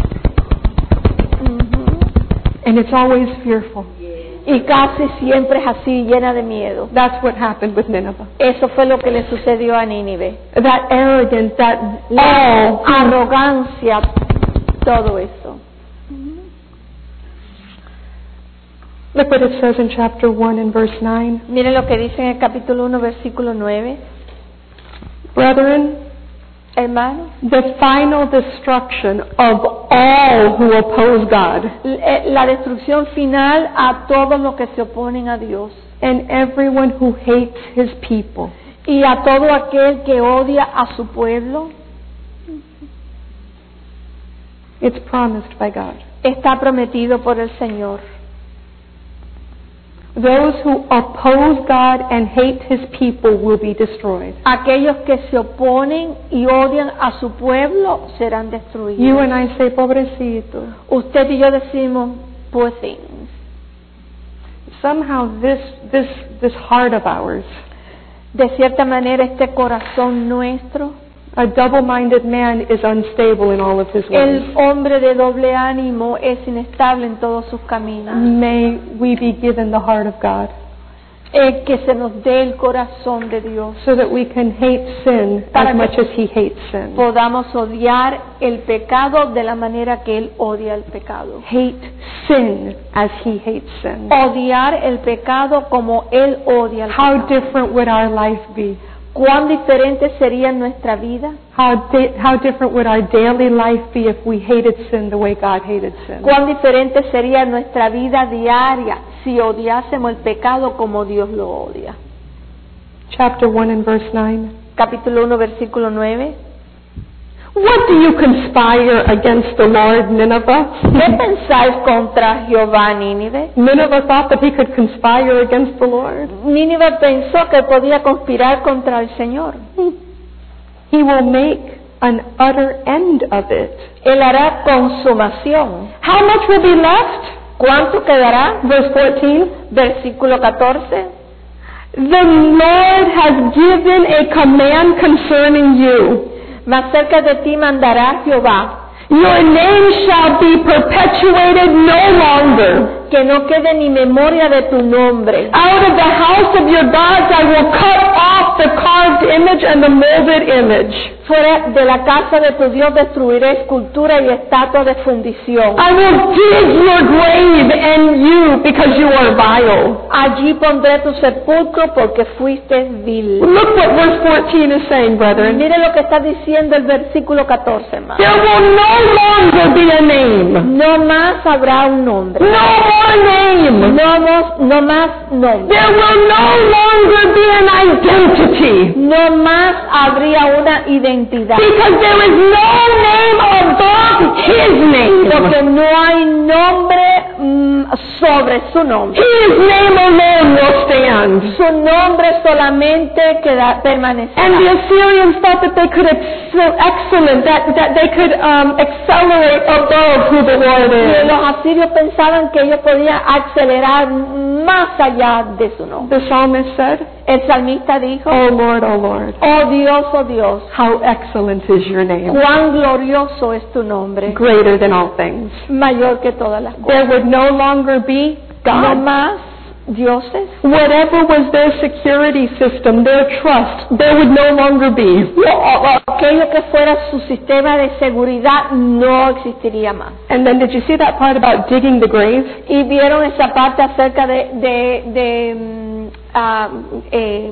And it's always fearful. Y casi siempre es así, llena de miedo. That's what happened with Nineveh. Eso fue lo que le sucedió a Nínive. That arrogance, that La all. arrogancia, todo eso. Look what it says in chapter one and verse nine. Miren lo que dice en el capítulo uno, versículo nueve. Brethren, Hermanos, the final destruction of all who oppose God la destrucción final a todos los que se oponen a Dios and everyone who hates his people. y a todo aquel que odia a su pueblo, It's promised by God. está prometido por el Señor. Those who oppose God and hate his people will be destroyed. Aquellos que se oponen y odian a su pueblo serán destruidos. You and I say, pobrecito. Usted y yo decimos, poor things. Somehow this, this, this heart of ours, De cierta manera este corazón nuestro, a double-minded man is unstable in all of his ways. el hombre de doble ánimo es inestable en todos sus caminos. May we be given the heart of God Es que se nos dé el corazón de Dios. so that we can hate sin Para as que- much as he hates sin. Podamos odiar el pecado de la manera que Él odia el pecado. Hate sin as he hates sin. Odiar el pecado como Él odia el How pecado. different would our life be? ¿Cuán diferente sería nuestra vida? How, di- how different would our daily life be if we hated sin the way God hated sin? ¿Cuán diferente sería nuestra vida diaria si odiásemos el pecado como Dios lo odia? Chapter one and verse nine. Capítulo uno, versículo nueve. What do you conspire against the Lord, Nineveh? ¿Qué pensáis contra Jehová, Nínive? Nineveh thought that he could conspire against the Lord. Nínive pensó que podía conspirar contra el Señor. He will make an utter end of it. Él hará consumación. How much will be left? ¿Cuánto quedará? Verse fourteen. Versículo catorce. The Lord has given a command concerning you. Más cerca de ti mandará Jehová. Your name shall be perpetuated no longer. que no quede ni memoria de tu nombre. Out of the house of your gods I will cut off the carved image and the molded image. Fuera de la casa de tu Dios destruiré escultura y estatua de fundición. I will dig your grave and you because you are vile. Allí pondré tu sepulcro porque fuiste vil. Look what verse fourteen is saying, brethren. Mire lo que está diciendo el versículo catorce, hermano. There will no longer be a name. No más habrá un nombre. No more name. No, mos- no más nombre. There will no longer be an identity. No más habría una identidad. Because there is no name above His name. Porque no hay nombre mm, sobre su nombre. His name alone will stand. Su nombre solamente queda, permanecerá. And the Assyrians thought that they could excel, excellent, that, that they could um, accelerate above who the Lord Y is. los asirios pensaban que ellos podían acelerar más allá de su nombre. The psalmist said, El salmista dijo, Oh Lord, oh Lord, oh Dios, oh Dios, how excellent is your name, cuán glorioso es tu nombre, greater than all things. mayor que todas las There cosas. would no longer be No God. más dioses. Whatever was their security system, their trust, there would no longer be. O- o- Aquello que fuera su sistema de seguridad no existiría más. And then did you see that part about digging the grave? Y vieron esa parte acerca de, de, de mm, ah, eh,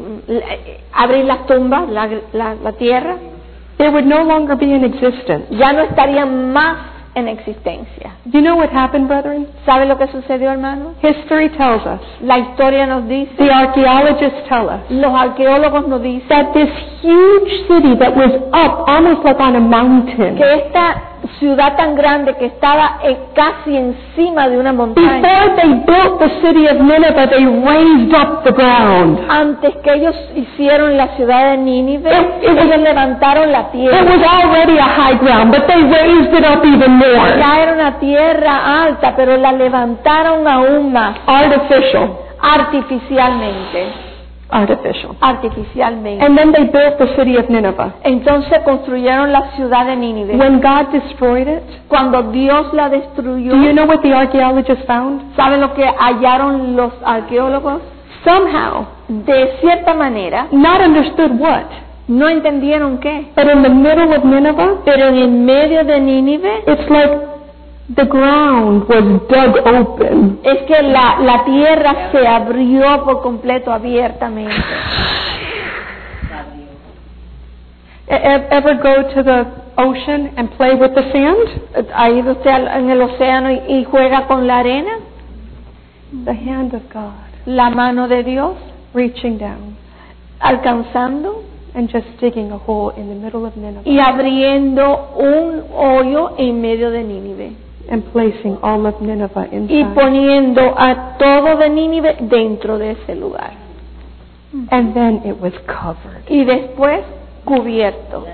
la- abrir las tumbas, la, la, la tierra, They would no longer be in existence. ya no estarían más en existencia. Do you know what happened, brethren? ¿Sabe lo que sucedió, hermano? History tells us, La historia nos dice, the archaeologists tell us, los arqueólogos nos dicen that this huge city that was up almost like on a mountain, que esta ciudad tan grande que estaba eh, casi encima de una montaña, before they built the city of Nineveh, they raised up the ground. antes que ellos hicieron la ciudad de Nínive, It- it was- ellos levantaron la It tierra. was already a high ground, but they raised it up even more. Ya era una tierra alta, pero la levantaron aún más, Artificial. artificialmente, Artificial. artificialmente. And then they built the city of Nineveh. Entonces construyeron la ciudad de Nínive. When God destroyed it, Cuando Dios la destruyó, do you know what the archaeologists found? ¿saben lo que hallaron los arqueólogos? Somehow, De cierta manera, not understood what, no entendieron qué, but in the middle of Nineveh, pero en el medio de Nínive it's like the ground was dug open. es que la, la tierra se abrió por completo abiertamente. E- e- Ever go to the ocean and play with the sand? ¿Ha ido usted al- en el océano y, y juega con la arena? The hand of God La mano de Dios reaching down alcanzando and just digging a hole in the middle of Nineveh y abriendo un hoyo en medio de Nínive and placing all of Nineveh y inside. poniendo a todo de Nínive dentro de ese lugar. And then it was covered. Y después cubierto.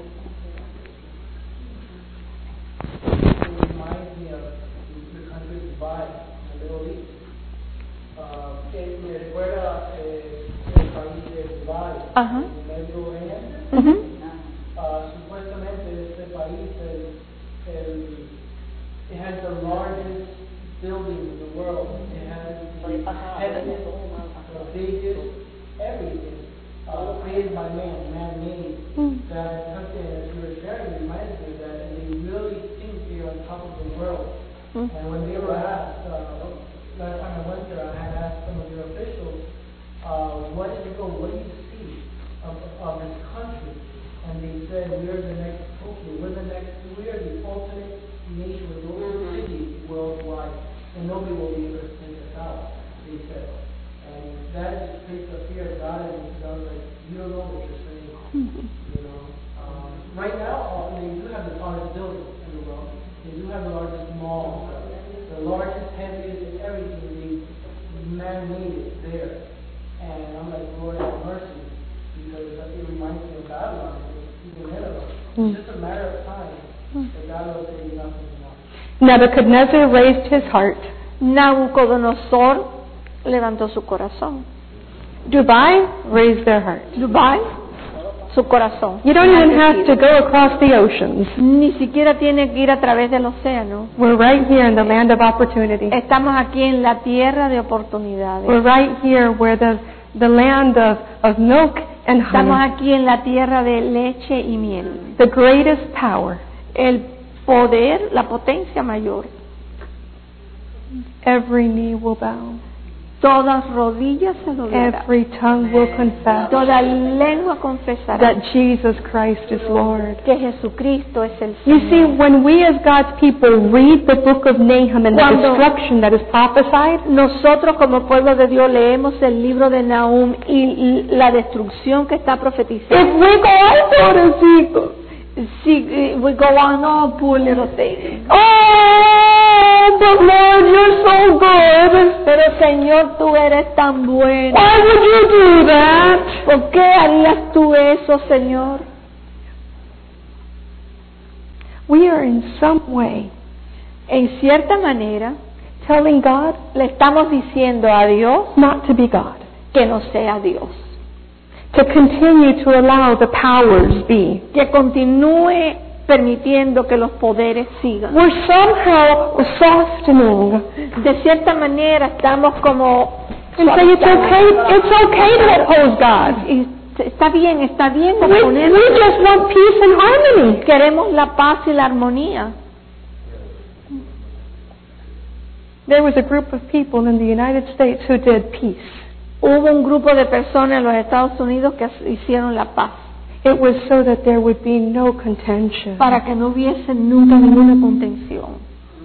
It reminds me of the country of Dubai in the Middle East. Uh, que me recuerda eh, el país de Dubai, Ajá. en el Medio Oriente. Ujú. Uh, supuestamente este país, el, el, it has the largest building in the world. It has the heaviest, the biggest, everything uh, created by man, man-made. That something as you were sharing reminds me of that, and they really think they're on top of the world. Mm. And when they were asked, uh, last time I went there, I had asked some of their officials, uh, what did you go, what do you see of, of this country? And they said, we're the next Tokyo, we're the next, we're the ultimate nation with the oldest city worldwide, and nobody will be able to take us out, they said. And that just creates a fear of God, and I was like, you don't know what you're saying. You know, um, right now, uh, they do have the tallest building in the world. They do have the largest mall, the largest, heaviest, and everything. They man-made it there, and I'm like, Lord, have mercy, because it reminds me of Babylon. Even Nineveh. It's just a matter of time that God will say nothing more. Nebuchadnezzar raised his heart. Nabucodonosor levantó su corazón. Dubai raised their heart. Dubai, su corazón. You don't even have to Bendecido. go across the oceans. Ni siquiera tiene que ir a través del océano. We're right here in the land of opportunity. Estamos aquí en la tierra de oportunidades. We're right here where the, the land of, of milk and Estamos honey, aquí en la tierra de leche y miel. the greatest power. El poder, la potencia mayor. Every knee will bow. Todas rodillas se doblarán. Every tongue will confess Toda lengua confesará that Jesus Christ is Lord. que Jesucristo es el You see, Señor. when we as God's people read the book of Nahum and the Cuando- destruction that is prophesied, Nosotros como pueblo de Dios leemos el libro de Nahum y, y la destrucción que está if profetizada. we go out to people, Si eh, we go on, oh, poor little thing. oh, but Lord, you're so good. Pero Señor, tú eres tan bueno. Why would you do that? ¿Por qué harías tú eso, Señor? We are in some way En cierta manera, telling God le estamos diciendo a Dios not to be God, que no sea Dios. to continue to allow the powers be. Que continúe permitiendo que los poderes sigan. We're somehow softening De cierta manera estamos como and say it's okay, it's okay to oppose God. y está bien, está bien We, we oponernos. just want peace and harmony. Queremos la paz y la armonía. There was a group of people in the United States who did peace. Hubo un grupo de personas en los Estados Unidos que hicieron la paz It was so that there would be no contention. para que no hubiese nunca ninguna contención.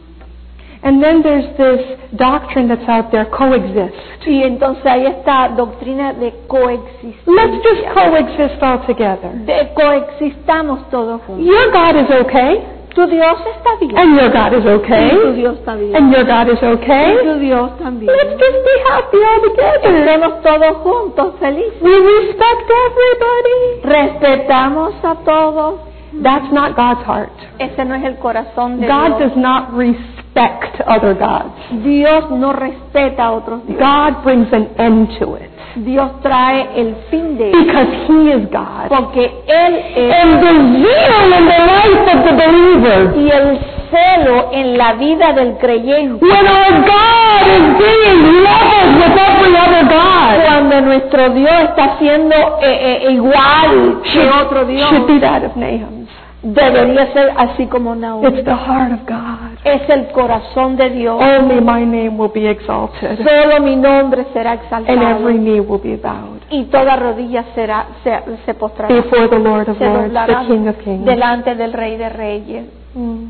And then there's this doctrine that's out there, coexist. Y entonces hay esta doctrina de coexistencia. Let's just coexist all together. De coexistamos todos juntos. Your God is okay, Tu Dios está bien. and your God is Y tu okay, Dios está bien. and your God is Y okay. tu Dios también. Let's just be happy all together. Estemos todos juntos felices. We respect everybody. Respetamos a todos. That's not God's heart. Ese no es el corazón de God Dios. does not respect other gods. Dios no respeta a otros dioses. God brings an end to it Dios trae el fin de él. because He is God. Porque Él es. And the zeal in the life of the believer, Y el celo en la vida del creyente. when our God is being leveled with every other God, Cuando nuestro Dios está siendo eh, eh, igual que otro Dios. should be that of Nahum's. Debería ser así como Nahum. It's the heart of God. Es el corazón de Dios. Only my name will be exalted, Solo mi nombre será and exaltado. every knee will be bowed Y toda rodilla será, se, se postrará. before the Lord of Se Lords, doblará the King of Kings. delante del Rey de Reyes. Mm.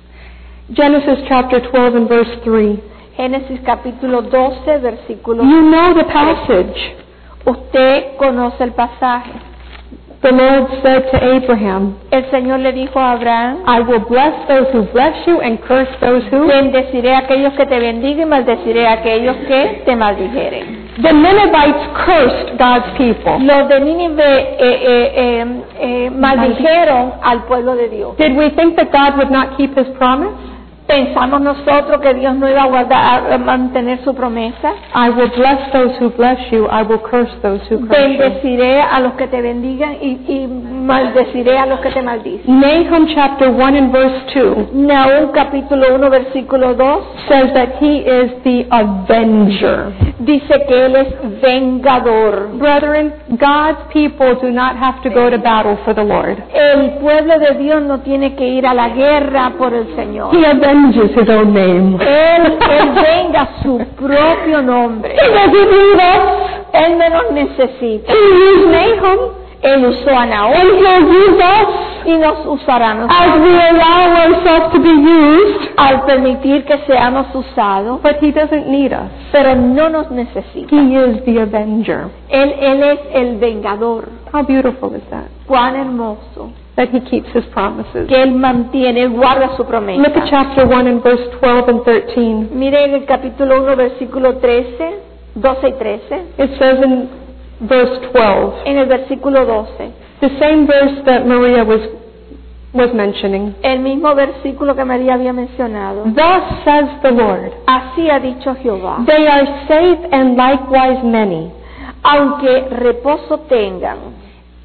Genesis chapter twelve and verse three. Génesis capítulo doce, versículo. You know the passage. Usted conoce el pasaje. The Lord said to Abraham, El Señor le dijo a Abraham: I will bless those who bless you and curse those who. bendeciré a aquellos que te bendigan y maldeciré a aquellos que te maldijeren. The Ninevites cursed God's people. Los de Nínive eh, eh, eh, eh, maldijeron al pueblo de Dios. Did we think that God would not keep His promise? Pensamos nosotros que Dios no iba a guardar, a mantener su promesa. I will bless those who bless you. I will curse those who curse you. Bendeciré a los que te bendigan y, y maldeciré a los que te maldicen. Nahum chapter one and verse two Nahum capítulo uno versículo dos says that He is the avenger. dice que Él es vengador. Brethren, God's people do not have to go to battle for the Lord. El pueblo de Dios no tiene que ir a la guerra por el Señor. He avenges His own name. Él, él venga su propio nombre. He doesn't need us. Él no nos necesita. He used Nahum, Él usó a Nahum and He'll use us y nos usará a nosotros as we allow ourselves to be used. al permitir que seamos usados, But He doesn't need us. pero no nos necesita. He is the avenger. Él, él es el vengador. How beautiful is that? Cuán hermoso That He keeps His promises. que Él mantiene, Él guarda su promesa. Look at chapter one and verse twelve and thirteen. Mire en el capítulo uno, versículo trece, doce y trece, It says in verse twelve, en el versículo doce, the same verse that Maria was was mentioning. el mismo versículo que María había mencionado. Thus says the Lord, Así ha dicho Jehová: they are safe and likewise many, aunque reposo tengan,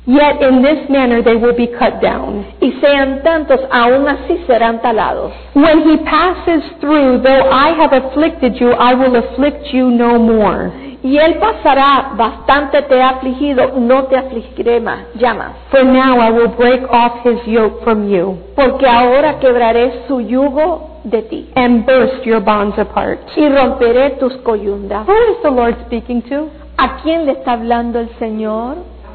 yet in this manner they will be cut down. y sean tantos, aún así serán talados. When he passes through, though I have afflicted you, I will afflict you no more. Y él pasará, bastante te ha afligido, no te afligiré más, ya más. For now I will break off his yoke from you, Porque ahora quebraré su yugo de ti, and burst your bonds apart. y romperé tus coyundas. Who is the Lord speaking to? ¿A quién le está hablando el Señor?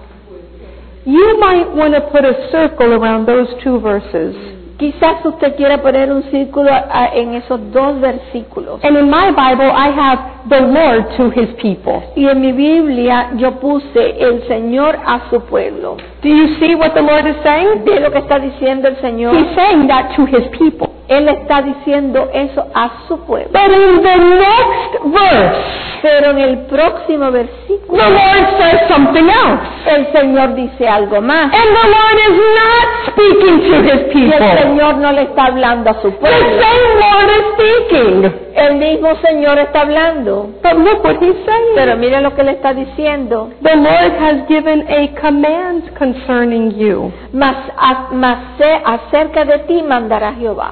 You might want to put a circle around those two verses. Quizás usted quiera poner un círculo ah, en esos dos versículos. And in my Bible, I have the Lord to his people. Y en mi Biblia yo puse el Señor a su pueblo. Do you see what the Lord is saying? ¿Ve lo que está diciendo el Señor? He's saying that to his people. Él está diciendo eso a su pueblo. But in the next verse, Pero en el próximo versículo, the Lord says something else. el Señor dice algo más. And the Lord is not speaking to his Y el people. Señor no le está hablando a su The pueblo. same Lord is speaking. El mismo Señor está hablando. But look what he's saying. Pero mire lo que le está diciendo. The Lord has given a command concerning you. Mas, a- mas sé acerca de ti mandará Jehová.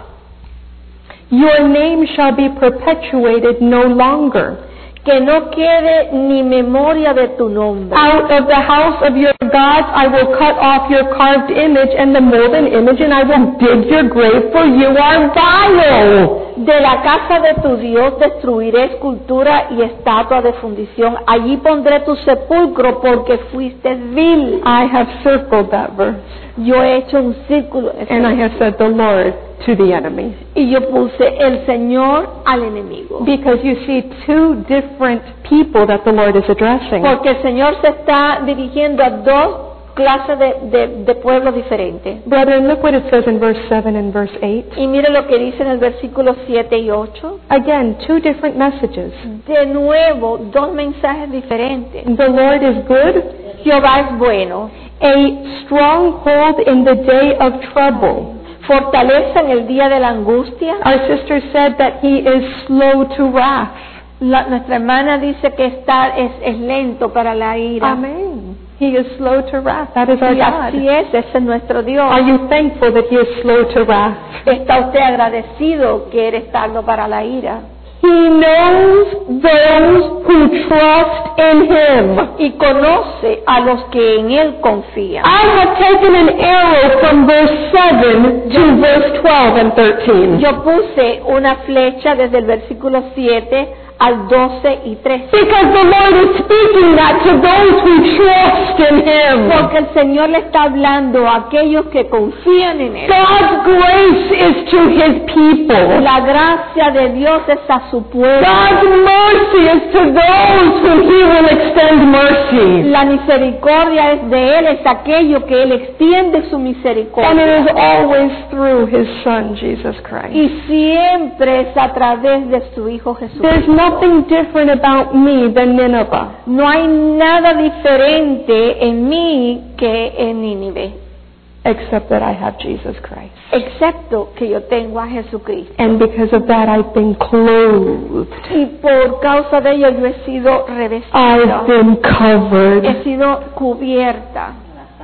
Your name shall be perpetuated no longer. Que no quede ni memoria de tu nombre. Out of the house of your gods I will cut off your carved image and the molten image, and I will dig your grave, for you are vile. De la casa de tu Dios destruiré escultura y estatua de fundición. Allí pondré tu sepulcro porque fuiste vil. I have circled that verse, Yo he hecho un círculo en ese and I have said the Lord to the enemy. y yo puse el Señor al enemigo. Because you see two different people that the Lord is addressing. Porque el Señor se está dirigiendo a dos clases de, de, de pueblos diferentes. Brethren, look what it says in verse seven and verse eight. Y mire lo que dice en el versículo siete y ocho. Again, two different messages. De nuevo, dos mensajes diferentes. The Lord is good, Jehová es bueno, a stronghold in the day of trouble. fortaleza en el día de la angustia. Our sister said that he is slow to wrath. La- nuestra hermana dice que está, es, es lento para la ira. Amen. He is slow to wrath. That is our Y así God. es, ese es nuestro Dios. Are you thankful that he is slow to wrath? ¿Está usted agradecido que eres tardo para la ira? He knows those who trust in him. Y conoce a los que en Él confían. I have taken an arrow from verse seven to verse twelve and thirteen. Yo puse una flecha desde el versículo siete al doce y trece. Because the Lord is speaking that to those who trust in him. Porque el Señor le está hablando a aquellos que confían en Él. God's grace is to his people. La gracia de Dios es a su pueblo. God's mercy is to those whom he will extend mercy. La misericordia es de Él, es aquello que Él extiende su And it misericordia. is always through his Son, Jesus Christ. Y siempre es a través de su Hijo Jesús. There's nothing different about me than Nineveh. No hay nada diferente en mí que en Nínive, Except that I have Jesus Christ. excepto que yo tengo a Jesucristo. And because of that, I've been clothed. Y por causa de ello yo he sido I've revestida, been covered. he sido cubierta.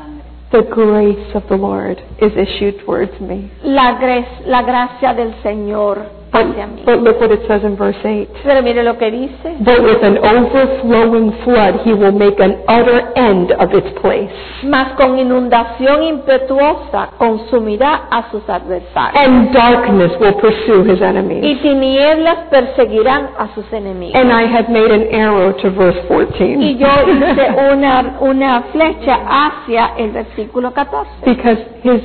The grace of the Lord is issued towards me. La, gres- la gracia del Señor hacia mí. But look what it says in verse eight. Pero mire lo que dice. But with an overflowing flood, he will make an utter end of its place. Mas con inundación impetuosa consumirá a sus adversarios. And darkness will pursue his Y enemies. tinieblas perseguirán a sus enemigos. And I have made an arrow to verse Y fourteen. yo hice una, una flecha hacia el versículo catorce. Because his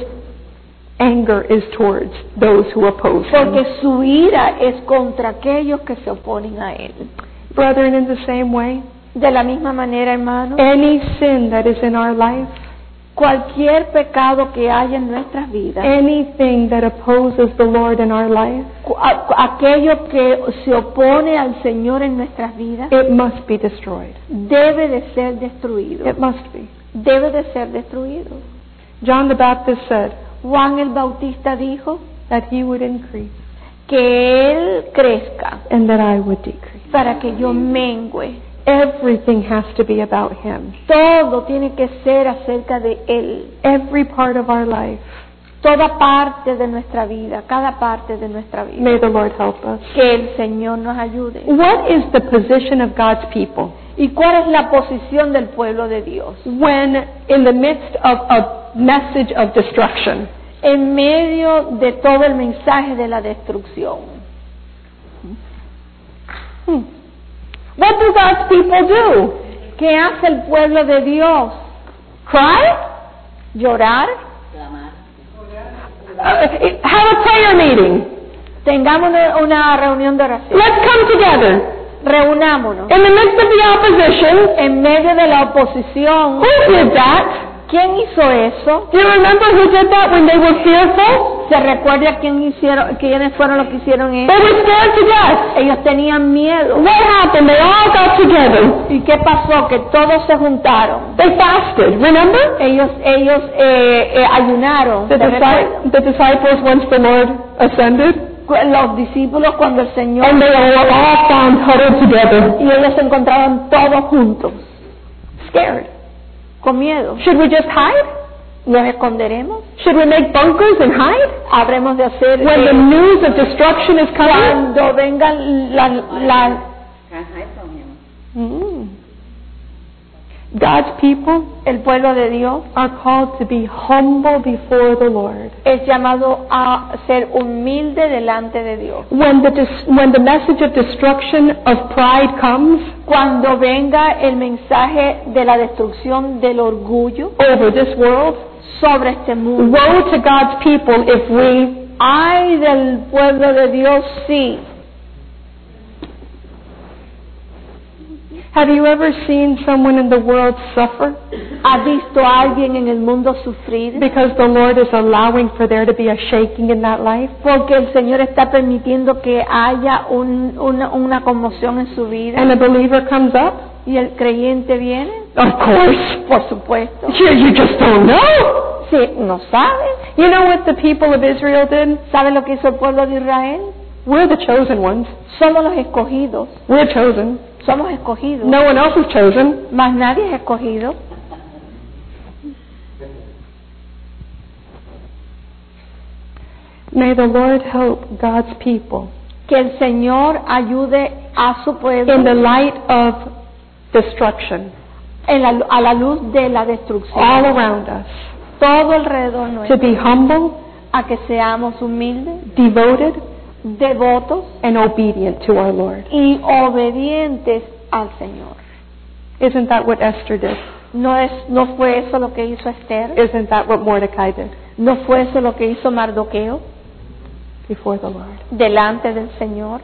anger is towards those who oppose him. Porque su ira es contra aquellos que se oponen a él. Brethren, in the same way, De la misma manera, hermano, any sin that is in our life, cualquier pecado que haya en nuestras vidas, anything that opposes the Lord in our life, cu- a- aquello que se opone al Señor en nuestras vidas, it must be destroyed. debe de ser destruido. It must be. Debe de ser destruido. John the Baptist said Juan el Bautista dijo that he would increase que él crezca and that I would decrease. para que yo mengüe. Everything has to be about Him. Todo tiene que ser acerca de Él. Every part of our life. Toda parte de nuestra vida, cada parte de nuestra vida. May the Lord help us. Que el Señor nos ayude. What is the position of God's people ¿Y cuál es la posición del pueblo de Dios? when in the midst of a message of destruction? En medio de todo el mensaje de la destrucción. Hmm. What do God's people do? ¿Qué hace el pueblo de Dios? Cry? ¿Llorar? Uh, have a prayer meeting. Tengamos una, una reunión de oración. Let's come together. Reunámonos. In the midst of the opposition, En medio de la oposición, who did that? ¿quién hizo eso? Do you remember who did that when they were fearful? ¿Se recuerda quién hicieron, quiénes fueron los que hicieron They eso? were scared to death. Ellos tenían miedo. What happened? They all got together. ¿Y qué pasó? Que todos se juntaron. They fasted, remember? Ellos, ellos eh, eh, ayunaron. The, ¿Se recuerdan? disci- the disciples, once the Lord ascended, Los discípulos cuando el Señor and they were all found huddled together, y ellos se encontraban todos juntos, scared. con miedo. Should we just hide? ¿Nos esconderemos? Should we make bunkers and hide? Habremos de hacer When eh, the news of destruction is coming? cuando vengan la, la Can't hide from him. Mm. God's people el pueblo de Dios are called to be humble before the Lord. es llamado a ser humilde delante de Dios. When the, dis- when the message of destruction of pride comes Cuando venga el mensaje de la destrucción del orgullo over this world, sobre este mundo, woe to God's people if we ay del pueblo de Dios, sí. Have you ever seen someone in the world suffer ¿Ha visto a alguien en el mundo sufrir? because the Lord is allowing for there to be a shaking in that life? Porque el Señor está permitiendo que haya un, una, una conmoción en su vida. And a believer comes up? ¿Y el creyente viene? Of course. Por supuesto. You, you just don't know. Sí, no sabe. You know what the people of Israel did? ¿Sabe lo que hizo el pueblo de Israel? We're the chosen ones. Somos los escogidos. We're chosen. Somos escogidos. No one else is chosen. Más nadie es escogido. May the Lord help God's people Que el Señor ayude a su pueblo in the light of destruction en la, a la luz de la destrucción. all around us Todo alrededor to nuestro. be humble, A que seamos humildes, devoted, devotos and obedient to our Lord. y obedientes al Señor. Isn't that what Esther did? ¿No, es, ¿No fue eso lo que hizo Esther? Isn't that what Mordecai did ¿No fue eso lo que hizo Mardoqueo before the Lord? delante del Señor?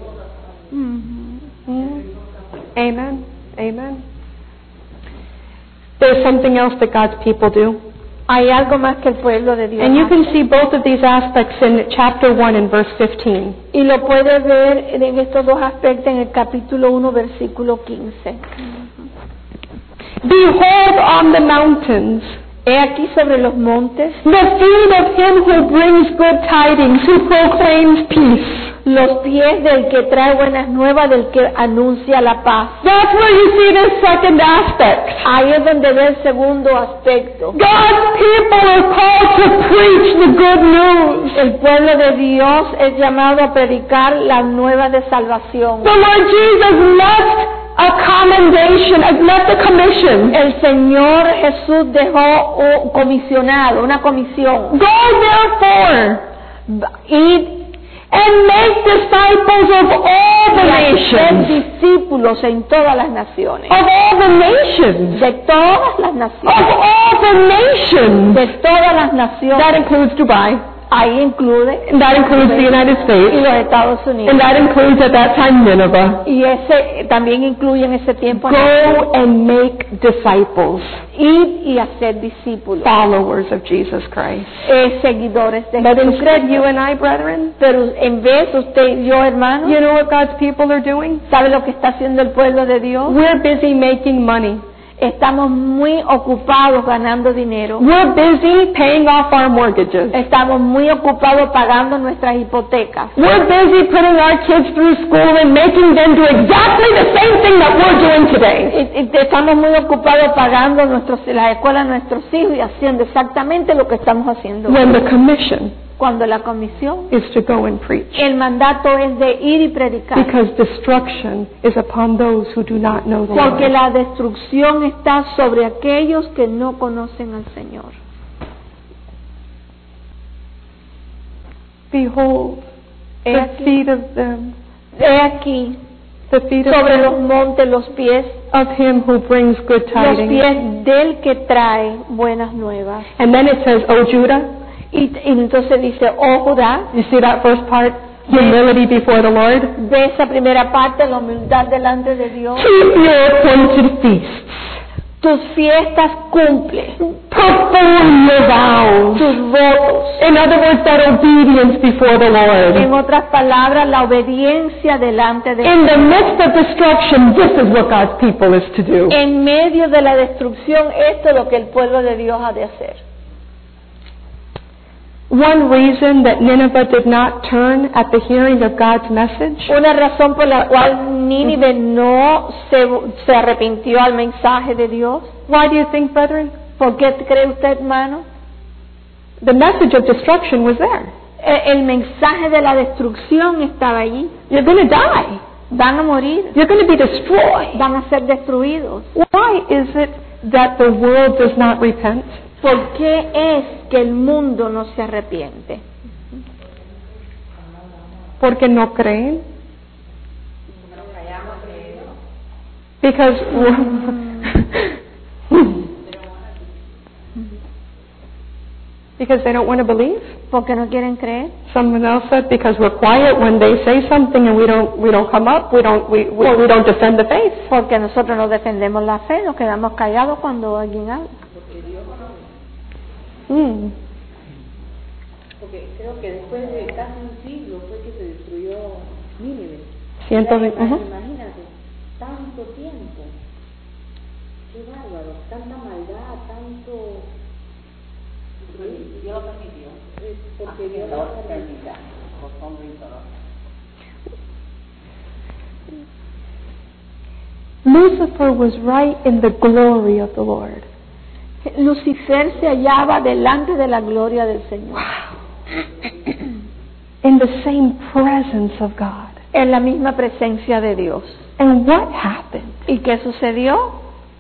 Mm. Amen. Amen. There's something else that God's people do. Hay algo más que el pueblo de Dios And you can hace. see both of these aspects in chapter one and verse fifteen. Y lo puede ver en estos dos aspectos en el capítulo uno, versículo quince. Behold on the mountains He aquí sobre los montes the feet of him who brings good tidings, who proclaims peace. los pies del que trae buenas nuevas, del que anuncia la paz. That's where you see this second aspect. Ahí es donde ve el segundo aspecto. God's people are called to preach the good news. El pueblo de Dios es llamado a predicar las nuevas de salvación. The Lord Jesus left a commendation, left a commission. El Señor Jesús dejó un comisionado, una comisión. Go therefore Ir and make disciples of all the y hacer nations. discípulos en todas las naciones. Of all the nations. De todas las Of naciones. all the nations. De todas las That naciones. includes Dubai. Ahí incluye And that includes the United y States. los Estados Unidos. And that includes at that time Nineveh. Y ese también incluye en ese tiempo Go and make disciples, ir y hacer discípulos, followers of Jesus Christ. eh, seguidores de But instead, Jesucristo. you and I, brethren, Pero en vez usted y yo, hermano, you know what God's people are doing? ¿sabe lo que está haciendo el pueblo de Dios? We're busy making money. Estamos muy ocupados ganando dinero. We're busy paying off our mortgages. Estamos muy ocupados pagando nuestras hipotecas. We're busy putting our kids through school and making them do exactly the same thing that we're doing today. Y- y Estamos muy ocupados pagando nuestros, las escuelas de nuestros hijos y haciendo exactamente lo que estamos haciendo. When the commission Cuando la comisión, is to go and preach. el mandato es de ir y predicar. Because destruction is upon those who do not know the Porque Lord. la destrucción está sobre aquellos que no conocen al Señor. Behold, He the aquí, feet of them, he aquí the feet of, sobre los them, montes los pies, of him who brings good los tidings. pies del que trae buenas nuevas. And then it says, O Judah, Y, y entonces dice, oh Judá, you see that first part? Humility before the Lord. ve esa primera parte, la humildad delante de Dios. Keep your appointed feasts. Tus fiestas cumple, Perform your vows. tus votos. In other words, that obedience before the En Lord. otras palabras, la obediencia delante de In the midst of destruction, this is what God's people is to do. En medio de la destrucción, esto es lo que el pueblo de Dios ha de hacer. One reason that Nineveh did not turn at the hearing of God's message Una razón por la cual Nínive no se, se arrepintió al mensaje de Dios. Why do you think, brethren? ¿Por qué cree usted, hermano? The message of destruction was there. El, el mensaje de la destrucción estaba allí. You're going to die. Van a morir, You're going to be destroyed. van a ser destruidos. Why is it that the world does not repent? ¿Por qué es que el mundo no se arrepiente? Porque no creen. Because because they don't want to believe. ¿Por qué no quieren creer? Someone else said because we're quiet when they say something and we don't we don't come up, we don't we we, we don't defend the faith. Porque nosotros no defendemos la fe, nos quedamos callados cuando alguien habla. Mm. Porque creo que después de casi un siglo fue que se destruyó Nínive. Ciento O sea, ve- ujú. Imagínate, tanto tiempo. Qué bárbaro, tanta maldad, tanto... Dios lo permitió. Porque Dios lo permitió. Lucifer was right in the glory of the Lord. Lucifer se hallaba delante de la gloria del Señor. In the same presence of God. En la misma presencia de Dios. And what happened? ¿Y qué sucedió?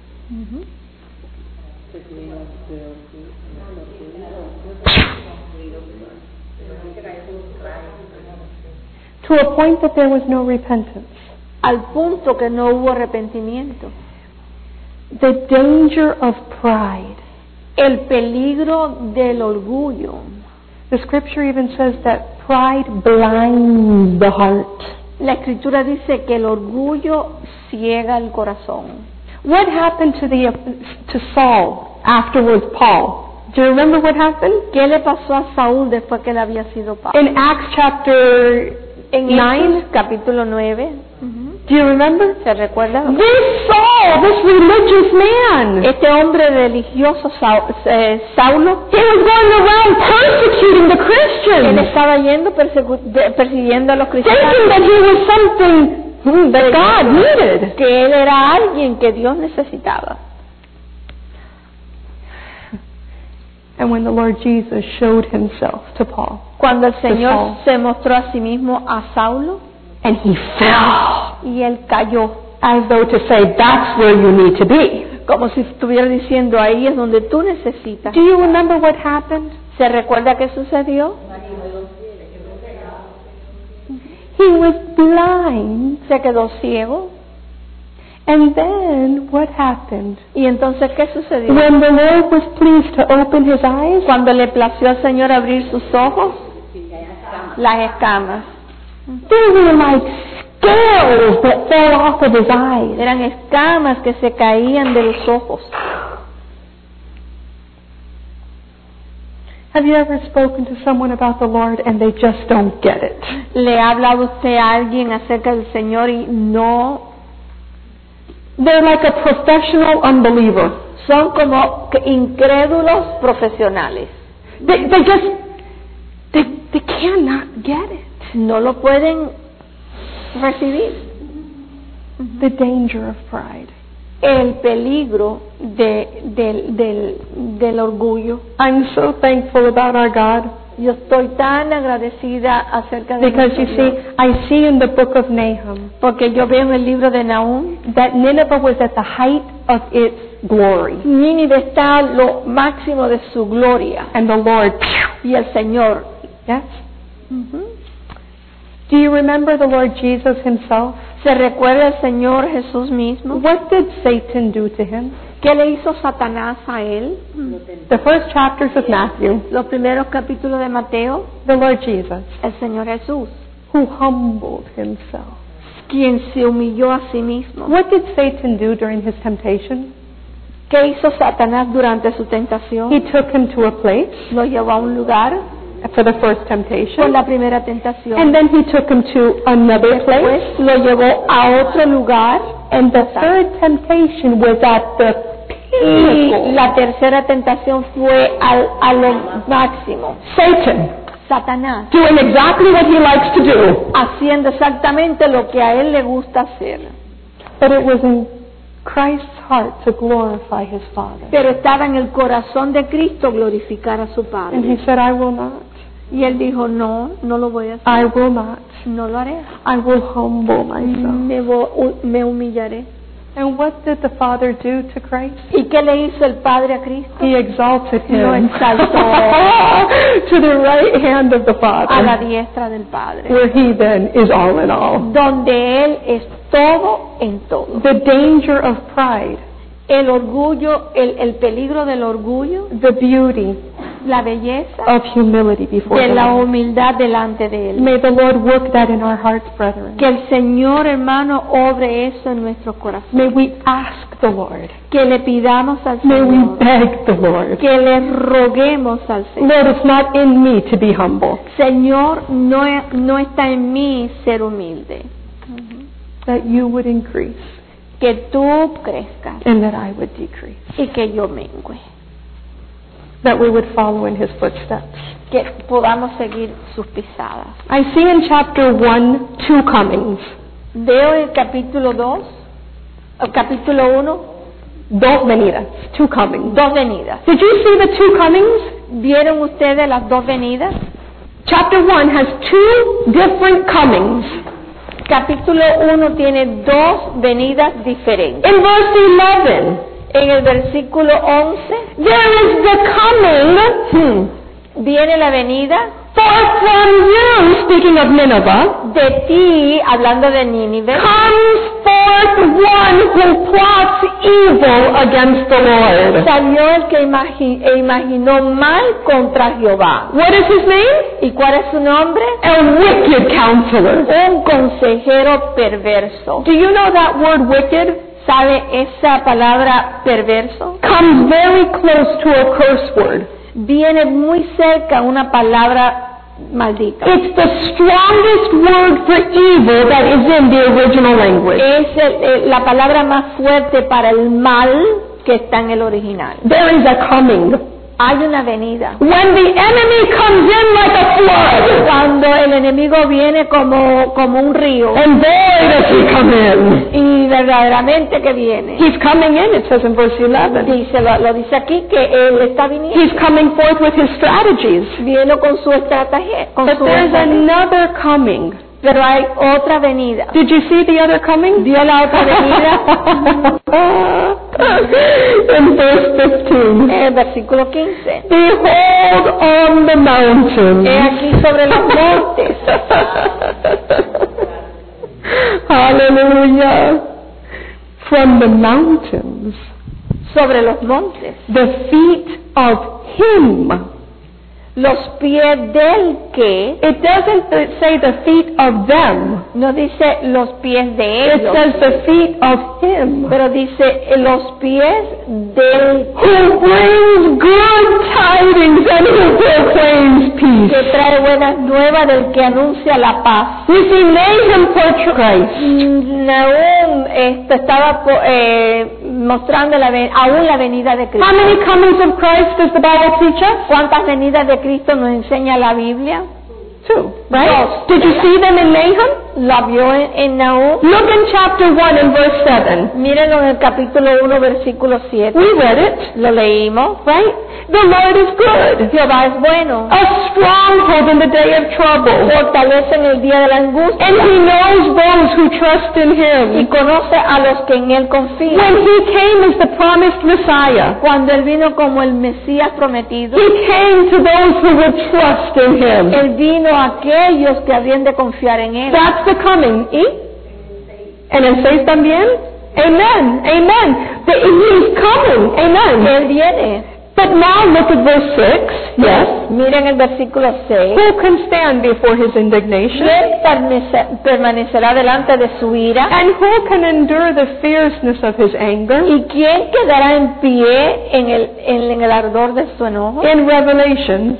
To a point that there was no repentance. Al punto que no hubo arrepentimiento. The danger of pride. El peligro del orgullo. The scripture even says that pride blinds the heart. La escritura dice que el orgullo ciega el corazón. What happened to the to Saul afterwards, Paul? Do you remember what happened? ¿Qué le pasó a Saúl después que él había sido Pablo? In Acts chapter En nine, Hechos, capítulo nueve, do you remember? ¿se recuerda? This Saul, this religious man, Este hombre religioso, Sau- eh, Saulo, he was going around persecuting the él Christians, estaba yendo persecu- de- persiguiendo a los thinking cristianos, that he was something hmm, that God needed. que él era alguien que Dios necesitaba. And when the Lord Jesus showed himself to Paul, Cuando el Señor Saul. se mostró a sí mismo a Saulo, and he fell, y él cayó, as though to say, that's where you need to be. como si estuviera diciendo, ahí es donde tú necesitas. Do you remember what happened? ¿Se recuerda qué sucedió? He was blind. Se quedó ciego. And then what happened? ¿Y entonces qué sucedió? When the Lord was pleased to open his eyes, Cuando le plació al Señor abrir sus ojos, las escamas. they were like scales that fell off of his eyes. Eran escamas que se caían de los ojos. Have you ever spoken to someone about the Lord and they just don't get it? ¿Le ha hablado usted a alguien acerca del Señor y no They're like a professional unbeliever. Son como que incrédulos profesionales. They, they just, they, they cannot get it. No lo pueden recibir. The danger of pride. El peligro de, del, del, del orgullo. I'm so thankful about our God. Yo estoy tan agradecida acerca de Because you nuestro see, Dios. I see in the book of Nahum Porque yo veo en el libro de Nahum, that Nineveh was at the height of its glory. Nínive está a lo máximo de su gloria. And the Lord, Y el Señor. yes? Do you remember the Lord Jesus himself? ¿Se recuerda el Señor Jesús mismo? What did Satan do to him? ¿Qué le hizo Satanás a él? The first chapters of Matthew, Los primeros capítulos de Mateo, the Lord Jesus, el Señor Jesús, who humbled himself. quien se humilló a sí mismo. What did Satan do during his temptation? ¿Qué hizo Satanás durante su He tentación? took him to a place Lo llevó a un lugar for the first por temptation, la primera tentación. and then he took him to another place, Después lo llevó a otro lugar. and the third temptation was at the Y pinnacle. la tercera tentación fue al, a lo máximo. Satan Satanás doing exactly what he likes to do, haciendo exactamente lo que a él le gusta hacer. but it was in Christ's heart to glorify his Father. Pero estaba en el corazón de Cristo glorificar a su And Padre. he said, I will not. Y él dijo, no, no lo voy a hacer. I will not. No lo haré. I will humble myself. Me, vo- me humillaré. And what did the Father do to Christ? ¿Y qué le hizo el Padre a Cristo? He exalted Lo him exaltó to the right hand of the a la Father, diestra del Padre, where he then is all in all. donde Él es todo en todo. The danger of pride, El orgullo, el, el peligro del orgullo, the beauty la belleza of humility before de the la Lord. humildad delante de Él. May the Lord work that in our hearts, brethren. Que el Señor, hermano, obre eso en nuestros corazones. May we ask the Lord. Que le pidamos al May we Señor. beg the Lord. Que le roguemos al Señor. Lord, it's not in me to be humble, Señor, no, e- no está en mí ser humilde. that you would increase Que tú crezcas and that I would decrease, y que yo mengue. that we would follow in his footsteps. Que podamos seguir sus pisadas. I see in chapter one two comings, Veo el capítulo dos, el capítulo uno, dos venidas, two comings. dos venidas. Did you see the two comings? ¿Vieron ustedes las dos venidas? Chapter one has two different comings. Capítulo uno tiene dos venidas diferentes. In verse eleven, En el versículo once there is the coming hmm, viene la venida forth from you, speaking of Nineveh, de ti, hablando de Nínive, comes forth one who plots evil against the Lord. salió el que imagi- e imaginó mal contra Jehová. What is his name? ¿Y cuál es su nombre? A wicked counselor. Un consejero perverso. Do you know that word wicked ¿Sabe esa palabra perverso? comes very close to a curse word? Viene muy cerca una palabra maldita. It's the strongest word for evil that is in the original language. Es el- el- la palabra más fuerte para el mal que está en el original. There is a coming. Hay una venida. When the enemy comes in like a flood, Cuando el enemigo viene como, como un río, and boy does he come in. y verdaderamente que viene. He's coming in, it says in verse eleven. Dice, lo, lo dice aquí que él está viniendo. He's coming forth with his strategies. Viene con su estrategia. Con But su there's estrategia. another coming. Pero hay otra venida. Did you see the other coming? ¿Vio la otra venida? In verse fifteen. En el versículo quince. Behold on the mountains. He aquí sobre los montes. Hallelujah. From the mountains, Sobre los montes. the feet of him Los pies del que, It doesn't say the feet of them. no dice los pies de It ellos, says the feet of him. pero dice eh, los pies del Who brings good tidings and who proclaims peace. que trae buenas nuevas, del que anuncia la paz. We see Nahum portray Christ. Nahum esto estaba po- eh, mostrando la, ve- aún la venida de Cristo. How many comings of Christ does the Bible teach us? ¿Cuántas venidas de Cristo nos enseña la Biblia? Two, right? Dos. Did you see them in Nahum? ¿La vio en, en Nahum? Look in chapter one and verse seven. Mírenlo en el capítulo uno, versículo siete. We read it, Lo leímos. right? The Lord is good. Jehová es bueno, A stronghold in the day of trouble. fortalece en el día de la angustia And he knows those who trust in y him. conoce a los que en él confían. When he came as the promised Messiah, Cuando él vino como el Mesías prometido, he came to those who would trust in him. él vino a aquellos que habrían de confiar en él. That's the coming. ¿Y? ¿En el seis también? Amen. Amen. The, he's coming. Amen. Él viene. But now look at verse six. Yes. Miren el versículo seis. Who can stand before his indignation? ¿Quién permanece- permanecerá delante de su ira? And who can endure the fierceness of his anger? ¿Y quién quedará en pie en el, en, en el ardor de su enojo? In Revelation,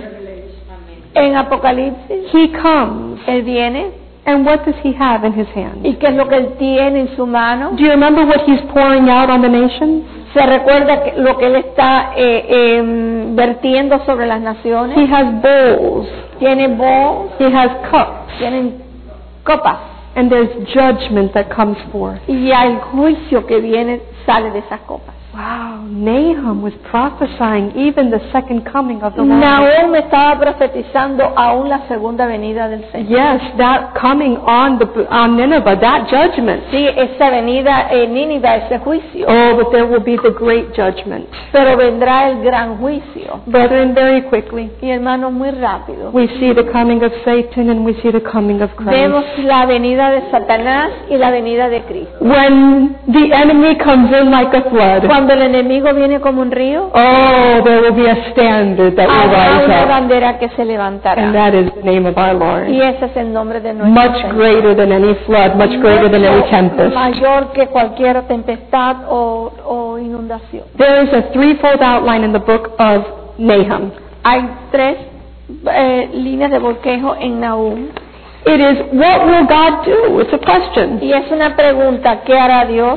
En Apocalipsis, he comes. él viene. And what does he have in his hand? ¿Y qué es lo que él tiene en su mano? Do you remember what he's pouring out on the nations? ¿Se recuerda que lo que él está eh, eh, vertiendo sobre las He naciones? has bowls. Tiene bowls, He has cups. tienen copas. And there's judgment that comes forth. Y al juicio que viene sale de esas copas. Wow, Nahum was prophesying even the second coming of the Lord. Nahum estaba profetizando aún la segunda venida del Señor. Yes, that coming on the on Nineveh, that judgment. Sí, esa venida en Nínive, ese juicio. Oh, but there will be the great judgment. Pero vendrá el gran juicio. Brethren, very quickly, Y hermanos, muy rápido. we see the coming of Satan and we see the coming of Vemos Christ. la venida de Satanás y la venida de Cristo. When the enemy comes in like a flood, Cuando el enemigo viene como un río, oh, there will be a standard that will habrá rise una up. bandera que se And levantará. that is the name of our Lord. Y ese es el nombre de nuestro Much Señor. greater than any flood, much greater than any Mucho tempest. mayor que cualquier tempestad o, o inundación. There is a threefold outline in the book of Nahum. Hay tres eh, líneas de bosquejo en Nahum. It is, what will God do? It's a question. Y es una pregunta, ¿qué hará Dios?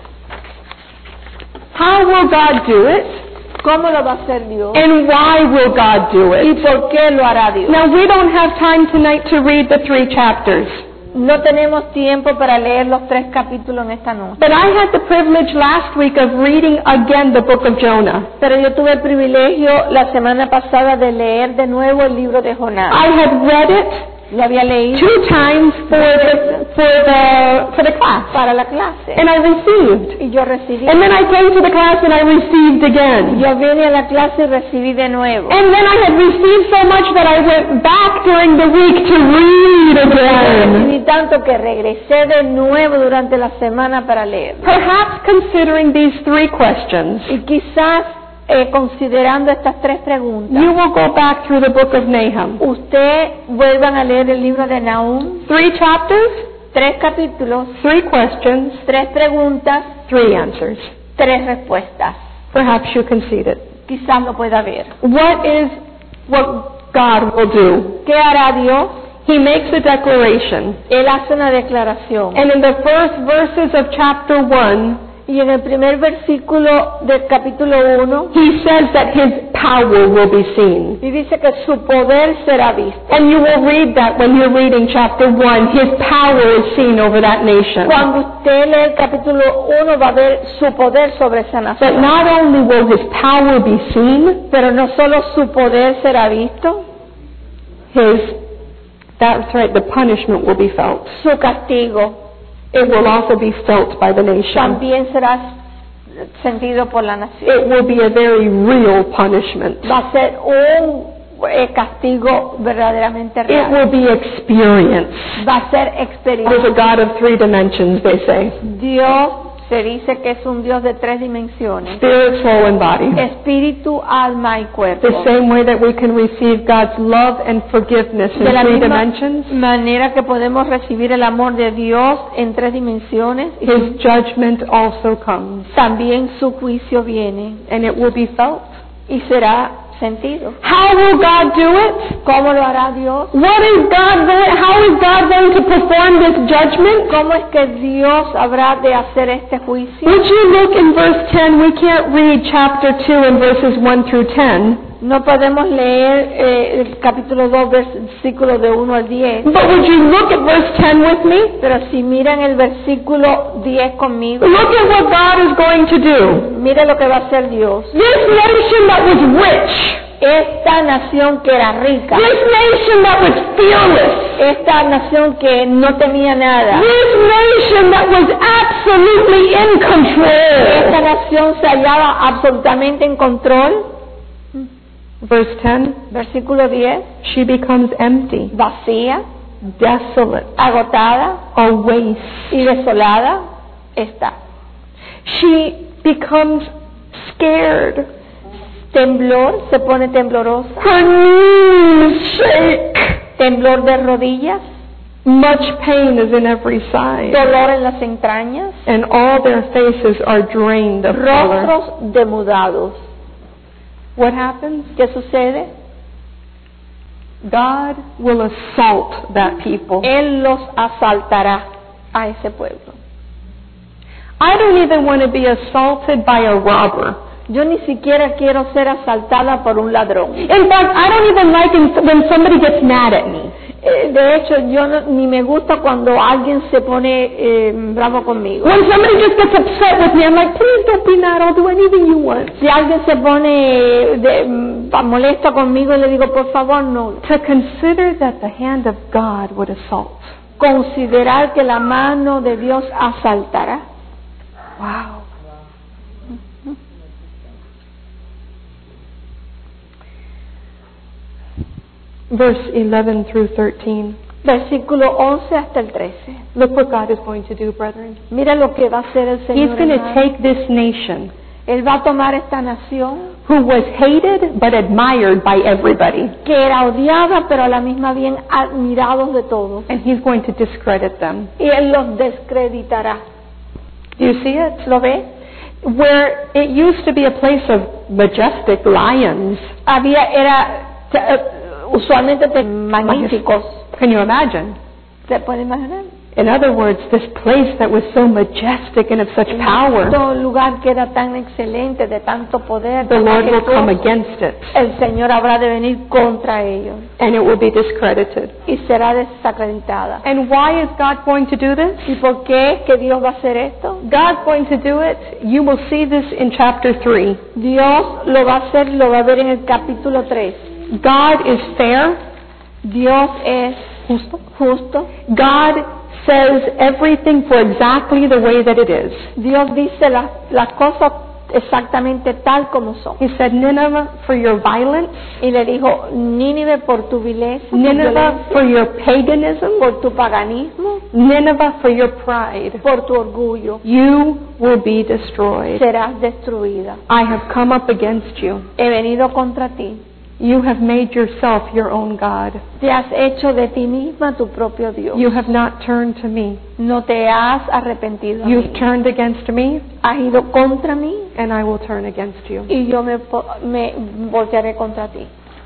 How will God do it? ¿Cómo lo va a hacer Dios? And why will God do ¿Y it? por qué lo hará Dios? Now, we don't have time tonight to read the three chapters. No tenemos tiempo para leer los tres capítulos en esta noche. But I had the privilege last week of reading again the book of Jonah. Pero yo tuve el privilegio la semana pasada de leer de nuevo el libro de Jonás. I had read it Lo había leído two times for the, for the, for the class. para la clase. And I received. Y yo recibí. And then I came to the class and I received again. Yo vine a la clase y recibí de nuevo. And then I had received so much that I went back during the week to read again. Recibí tanto que regresé de nuevo durante la semana para leer. Perhaps considering these three questions, Y quizás eh, considerando estas tres preguntas, you will go back through the book of Nahum. usted vuelvan a leer el libro de Nahum, Three chapters, tres capítulos, three questions, tres preguntas, three answers. tres respuestas. Perhaps you can see it. Quizás lo pueda ver. What is what God will do? ¿Qué hará Dios? He makes a declaration. Él hace una declaración. And in the first verses of chapter one, Y en el primer versículo del capítulo uno, he says that his power will be seen. y dice que su poder será visto. And you will read that when you're reading chapter one. His power is seen over that nation. Cuando usted lee el capítulo uno va a ver su poder sobre esa But nación. not only will his power be seen, Pero no solo su poder será visto, his, that's right, the punishment will be felt. su castigo It will also be felt by the nation. también será sentido por la nación. It will be a very real punishment. Va a ser un eh, castigo verdaderamente It real. will be experienced. Va a ser There's a experiencia. God of three dimensions, they say. Dios Se dice que es un Dios de tres dimensiones: spirit, soul, and body. espíritu, alma y cuerpo. The same way that we can receive God's love and forgiveness in De la three misma dimensions, manera que podemos recibir el amor de Dios en tres dimensiones, His judgment also comes, también su juicio viene and it will be felt. y será sentido. How will God do it? ¿Cómo lo hará Dios? What is God going, how is God going to perform this judgment? ¿Cómo es que Dios habrá de hacer este juicio? Would you look in verse ten? We can't read chapter two and verses one through ten. No podemos leer eh, el capítulo dos, versículos de uno al diez. But would you look at verse ten with me? Pero si miran el versículo diez conmigo, Look at what God is going to do. mire lo que va a hacer Dios. This nation that was rich, Esta nación que era rica, this nation that was fearless, esta nación que no tenía nada, this nation that was absolutely in esta control. nación se hallaba absolutamente en control. Verse ten, Versículo diez, she becomes empty, vacía, desolate, agotada a waste. y desolada está. She becomes scared. Temblor, se pone temblorosa, Her knees shake. temblor de rodillas, Much pain is in every side, dolor en las entrañas, and all their faces are drained of color. rostros demudados. What happens? ¿Qué sucede? God will assault that people. Él los asaltará a ese pueblo. I don't even want to be assaulted by a robber. Yo ni siquiera quiero ser asaltada por un ladrón. In fact, I don't even like in- when somebody gets mad at me. Eh, de hecho, yo no- ni me gusta cuando alguien se pone eh, bravo conmigo. When somebody just gets upset with me, I'm like, please don't be mad. I'll do anything you want. Si alguien se pone de, mm, molesta conmigo, le digo, por favor, no. To consider that the hand of God would assault. Considerar que la mano de Dios asaltará. Wow. Verse eleven through thirteen. Versículo once hasta el trece. Look what God is going to do, brethren. Mira lo que va a hacer el He's Señor. going to hermano. take this nation Él va a tomar esta nación who was hated but admired by everybody, que era odiada, pero a la misma bien admirados de todos. and He's going to discredit them. Y Él los descreditará. Do you see it? ¿Lo ve? Where it used to be a place of majestic lions. Había, era, eh, usualmente te- magníficos. Can you imagine? ¿Se puede imaginar? In other words, this place that was so majestic and of such power, Todo lugar que era tan excelente, de tanto poder, the tan Lord will majestuoso, come against it, el Señor habrá de venir contra ellos and it will be discredited. y será desacreditada. And why is God going to do this? ¿Y por qué es que Dios va a hacer esto? God's going to do it. You will see this in chapter three. Dios lo va a hacer, lo va a ver en el capítulo tres. God is fair. Dios es justo, justo. God says everything for exactly the way that it is. Dios dice las, las cosas exactamente tal como son. He said, Nineveh, for your violence, Y le dijo, Nínive, por tu vileza, tu Nineveh, violencia, for your paganism, por tu paganismo, Nineveh, for your pride, por tu orgullo, you will be destroyed. serás destruida. I have come up against you. He venido contra ti. You have made yourself your own God. Te has hecho de ti misma tu propio Dios. You have not turned to me. No te has arrepentido. a You've mí. turned against me, Has ido contra mí and I will turn against you. y yo me, po- me voltearé contra ti.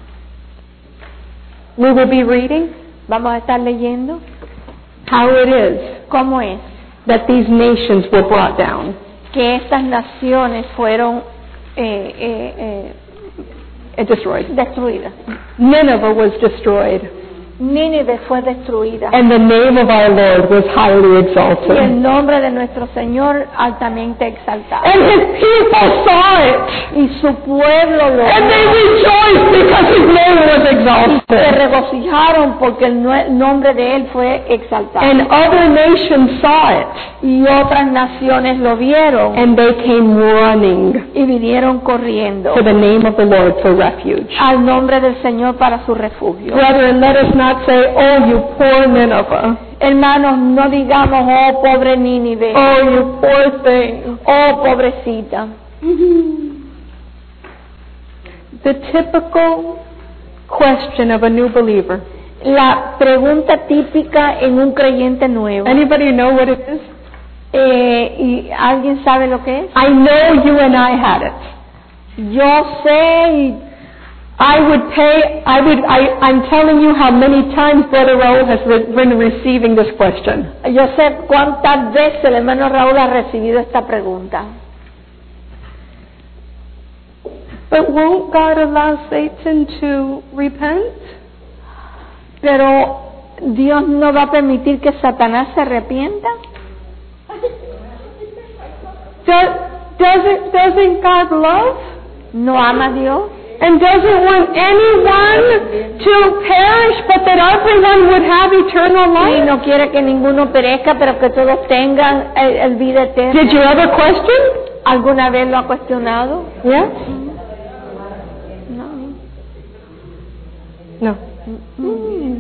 We will be reading Vamos a estar leyendo how it is cómo es that these nations were brought down. que estas naciones fueron eh, eh, And destroyed. eh, destruidas. Nineveh was destroyed, Nínive fue destruida. and the name of our Lord was highly Y exalted. el nombre de nuestro Señor altamente exaltado. And his people saw it, Y su pueblo lo and they vio. rejoiced because his name was Se exalted. regocijaron porque el nue- nombre de Él fue exaltado. And other nations saw it, Y otras naciones lo vieron and they came running y vinieron corriendo to the name of the Lord for refuge. al nombre del Señor para su refugio. Brethren, let us not say, oh, you poor Nineveh. Hermanos, no digamos, oh, pobre Nínive. Oh, you poor thing. Oh, pobrecita. The typical question of a new believer. La pregunta típica en un creyente nuevo. Anybody know what it is? Eh, ¿Y alguien sabe lo que es? I know you and I had it. Yo sé y I would pay, I would, I, I'm telling you how many times Brother Raul has re- been receiving this question. yo sé cuántas veces el hermano Raúl ha recibido esta pregunta. But won't God allow Satan to repent? Pero Dios no va a permitir que Satanás se arrepienta. Does, doesn't, doesn't God love? ¿No ama a Dios? And doesn't want anyone to perish, but that everyone would have eternal Y life? no quiere que ninguno perezca, pero que todos tengan el, el vida eterna. Did you ever question? ¿Alguna vez lo ha cuestionado? Yes? No. No.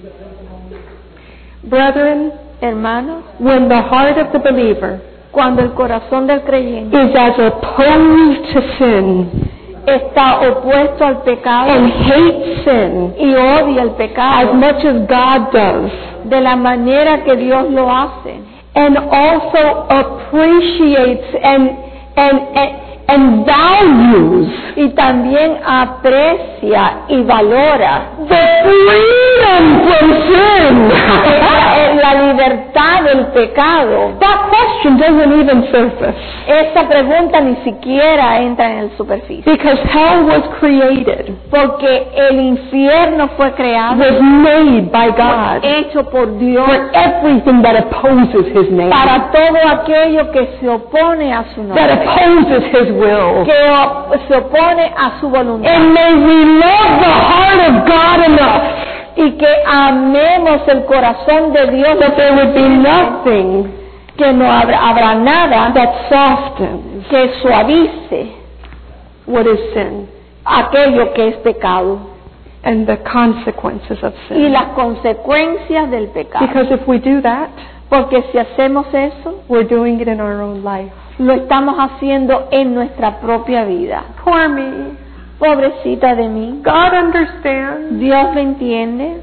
Brethren, Hermanos, when the heart of the believer cuando el corazón del creyente is as opposed to sin está opuesto al pecado and hates sin y odia el as pecado much as God does, de la manera que Dios lo hace, and also appreciates and and and, and values y también aprecia y valora the freedom from sin. la, la libertad del pecado. That question doesn't even surface Esa pregunta ni siquiera entra en el superficie, because hell was created, porque el infierno fue creado, was made by God hecho por Dios for everything that opposes His name, para todo aquello que se opone a su that nombre, opposes His will. que o- se opone a su voluntad, And may we love the heart of God enough y que amemos el corazón de Dios, that there would be nothing que no habrá, habrá nada that softens que suavice what is sin aquello que es pecado and the consequences of y sin. las consecuencias del pecado. Because if we do that, Porque si hacemos eso, we're doing it in our own life. lo estamos haciendo en nuestra propia vida. Poor me. Pobrecita de mí. God understands. Dios me entiende.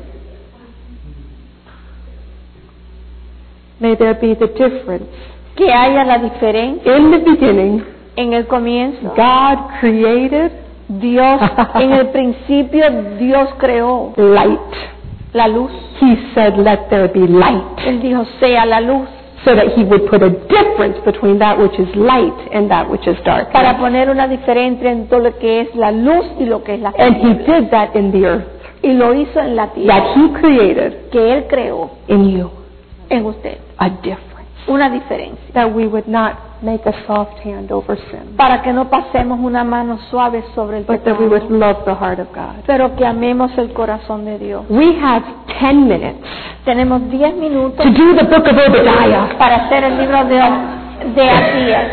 May there be the difference. Que haya la diferencia. In the beginning, En el comienzo, God created Dios, en el principio, Dios creó light. la luz. He said, let there be light. Él dijo, sea la luz, So that He would put a difference between that which is light and that which is dark. para poner una diferencia entre lo que es la luz y lo que es la And He tiniebla. did that in the earth. Y lo hizo en la tierra, That He created que Él creó in you en usted. a difference. Una diferencia. That we would not make a soft hand over sin, Para que no pasemos una mano suave sobre el but that we would pecado, love the heart of God. pero que amemos el corazón de Dios. We have ten minutes Tenemos diez minutos to do the book of Obadiah. para hacer el libro de, de Abdías.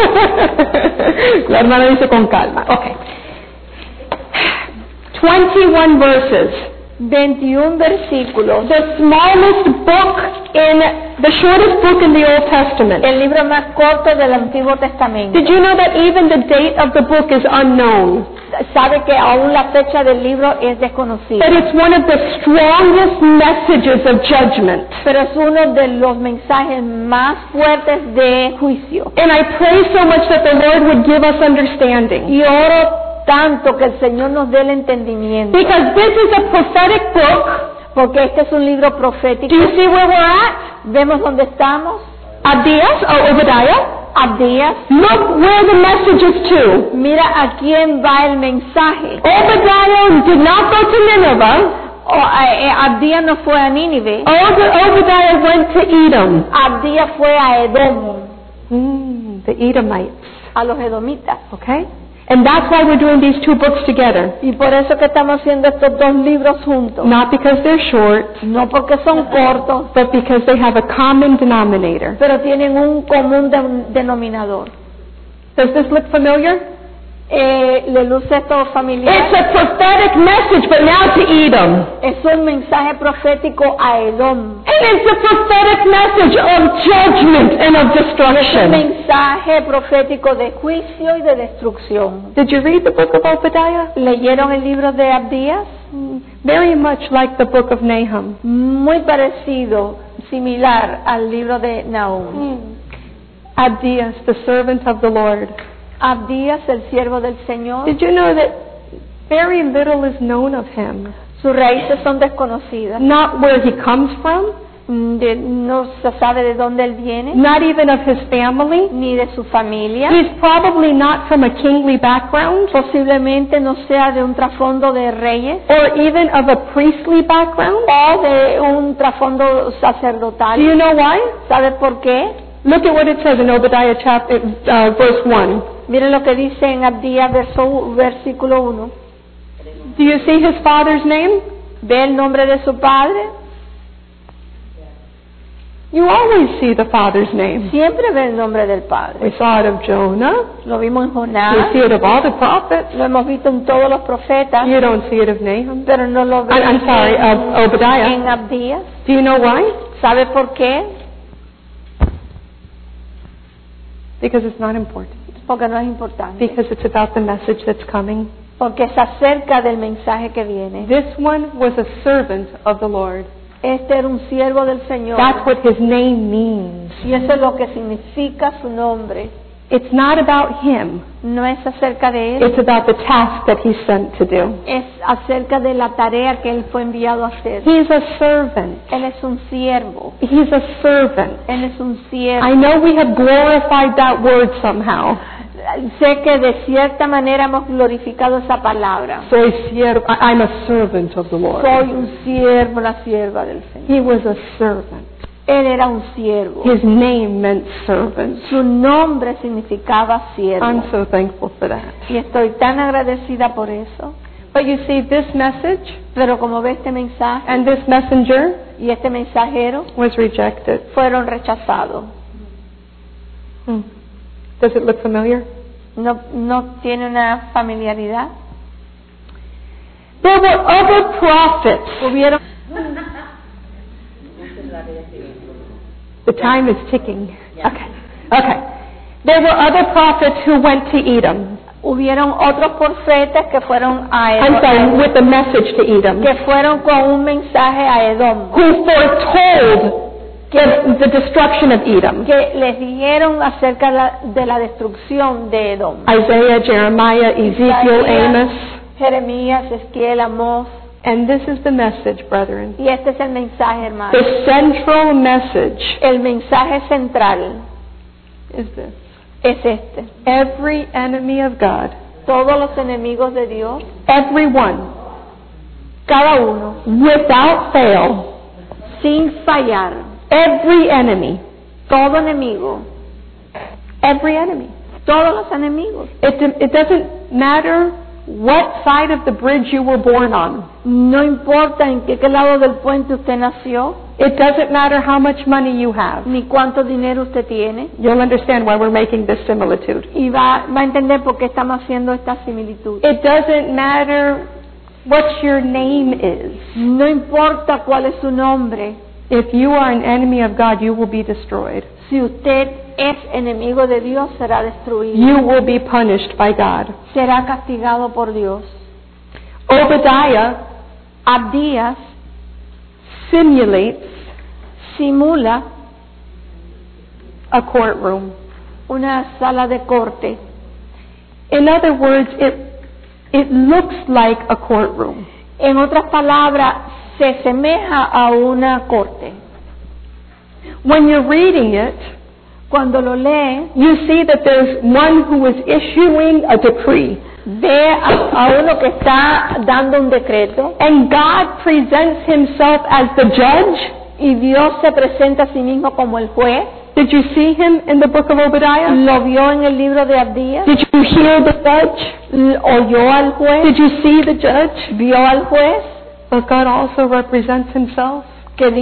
La hermana dice con calma. Okay. twenty-one verses. veintiún versículos. The smallest book in, the shortest book in the Old Testament. El libro más corto del Antiguo Testamento. Did you know that even the date of the book is unknown? Sabe que aún la fecha del libro es desconocida. That it's one of the strongest messages of judgment. Pero es uno de los mensajes más fuertes de juicio. And I pray so much that the Lord would give us understanding. Y oro tanto que el Señor nos dé el entendimiento. Because this is a prophetic book. Porque este es un libro profético. Do you see where we're at? ¿Vemos dónde estamos? Abdias, or Obadiah. Abdías. Look where the message is to. Mira a quién va el mensaje. Obadiah did not go to Nineveh. O, eh, eh, Abdías no fue a Nínive. Ob- Obadiah went to Edom. Abdías fue a Edom, Mm, the Edomites. a los edomitas. Okay? And that's why we're doing these two books together. Y por eso que estamos haciendo estos dos libros juntos. Not because they're short, No porque son cortos, but because they have a common denominator. pero tienen un común de- denominador. Does this look familiar? Eh, le luce todo familiar. It's a prophetic message, but now to Edom. Es un mensaje profético a Edom. And it's a prophetic message of judgment and of Es un destruction. mensaje profético de juicio y de destrucción. Did you read the book of Obadiah? ¿Leyeron el libro de Abdías? Very much like the book of Nahum. Muy parecido, similar al libro de Nahum. Abdias, the servant of the Lord. Abdías, el siervo del Señor. Did you know that very little is known of him? Sus raíces son desconocidas. Not where he comes from, Mm, de- no se sabe de dónde él viene, not even of his family. ni de su familia. He's probably not from a kingly background, Posiblemente no sea de un trasfondo de reyes or even of a priestly background. o de un trasfondo Do sacerdotal. you know why? ¿Sabe por qué? Look at what it says in Obadiah chapter, uh, verse one. Miren lo que dice en Abdías, verso, versículo uno. Do you see his father's name? ¿Ve el nombre de su padre? You always see the father's name. Siempre ve el nombre del padre. We saw it of Jonah. Lo vimos en We Jonás, see it of all the prophets. lo hemos visto en todos los profetas, You don't see it of Nahum. pero no lo I'm, vemos I'm sorry, en, of Obadiah. en Abdías. Do you know why? ¿Sabe por qué? Because it's not important. Porque no es importante. Because it's about the message that's coming. Porque es acerca del mensaje que viene. This one was a servant of the Lord. Este era un siervo del Señor. That's what his name means. Y eso es lo que significa su nombre. It's not about him. No es acerca de él, It's about the task that he's sent to do. es acerca de la tarea que él fue enviado a hacer. He's a servant. Él es un siervo. He's a servant. Él es un siervo. I know we have glorified that word somehow. Sé que de cierta manera hemos glorificado esa palabra. Soy siervo. I- I'm a servant of the Lord. Soy un siervo, la sierva del Señor. He was a servant. Él era un siervo. His name meant servant. Su nombre significaba siervo. I'm so thankful for that. Y estoy tan agradecida por eso. But you see, this message Pero como ve este mensaje and this messenger y este mensajero was rejected. fueron rechazados. Hmm. Does it look familiar? No, no tiene una familiaridad. There were other prophets. Hubieron, The time is ticking. Okay. Okay. There were other prophets who went to Edom. hubieron otros profetas que fueron a I'm sorry, Edom, with a message to Edom, que fueron con un mensaje a Edom, who foretold the, the destruction of Edom. que les dijeron acerca de la, de la destrucción de Edom. Isaiah, Jeremiah, Ezekiel, Isaías, Amos. Jeremías, Ezequiel, Amós. And this is the message, brethren. Y este es el mensaje, hermano. The central message El mensaje central is this. es este. Every enemy of God, Todos los enemigos de Dios, everyone, cada uno, without fail, sin fallar, every enemy, todo enemigo, every enemy. todos los enemigos. It, it doesn't matter what side of the bridge you were born on. No importa en qué, qué lado del puente usted nació, It doesn't matter how much money you have. ni cuánto dinero usted tiene, You'll understand why we're making this similitude. y va, va a entender por qué estamos haciendo esta similitud. It doesn't matter what your name is. No importa cuál es su nombre, If you are an enemy of God, you will be destroyed. si usted es enemigo de Dios, será destruido, You will be punished by God. será castigado por Dios. Obadiah Abdías simulates simula a courtroom. una sala de corte. In other words, it, it looks like a courtroom. En otras palabras, se asemeja a una corte. When you're reading it, Cuando lo lee, you see that there's one who is issuing a decree. ve a, a uno que está dando un decreto And God presents himself as the judge. y Dios se presenta a sí mismo como el juez. Did you see him in the book of Obadiah? Lo vio en el libro de Abdías, Did you hear the judge? L- oyó al juez, Did you see the judge? vio al juez, But God also represents himself que Dios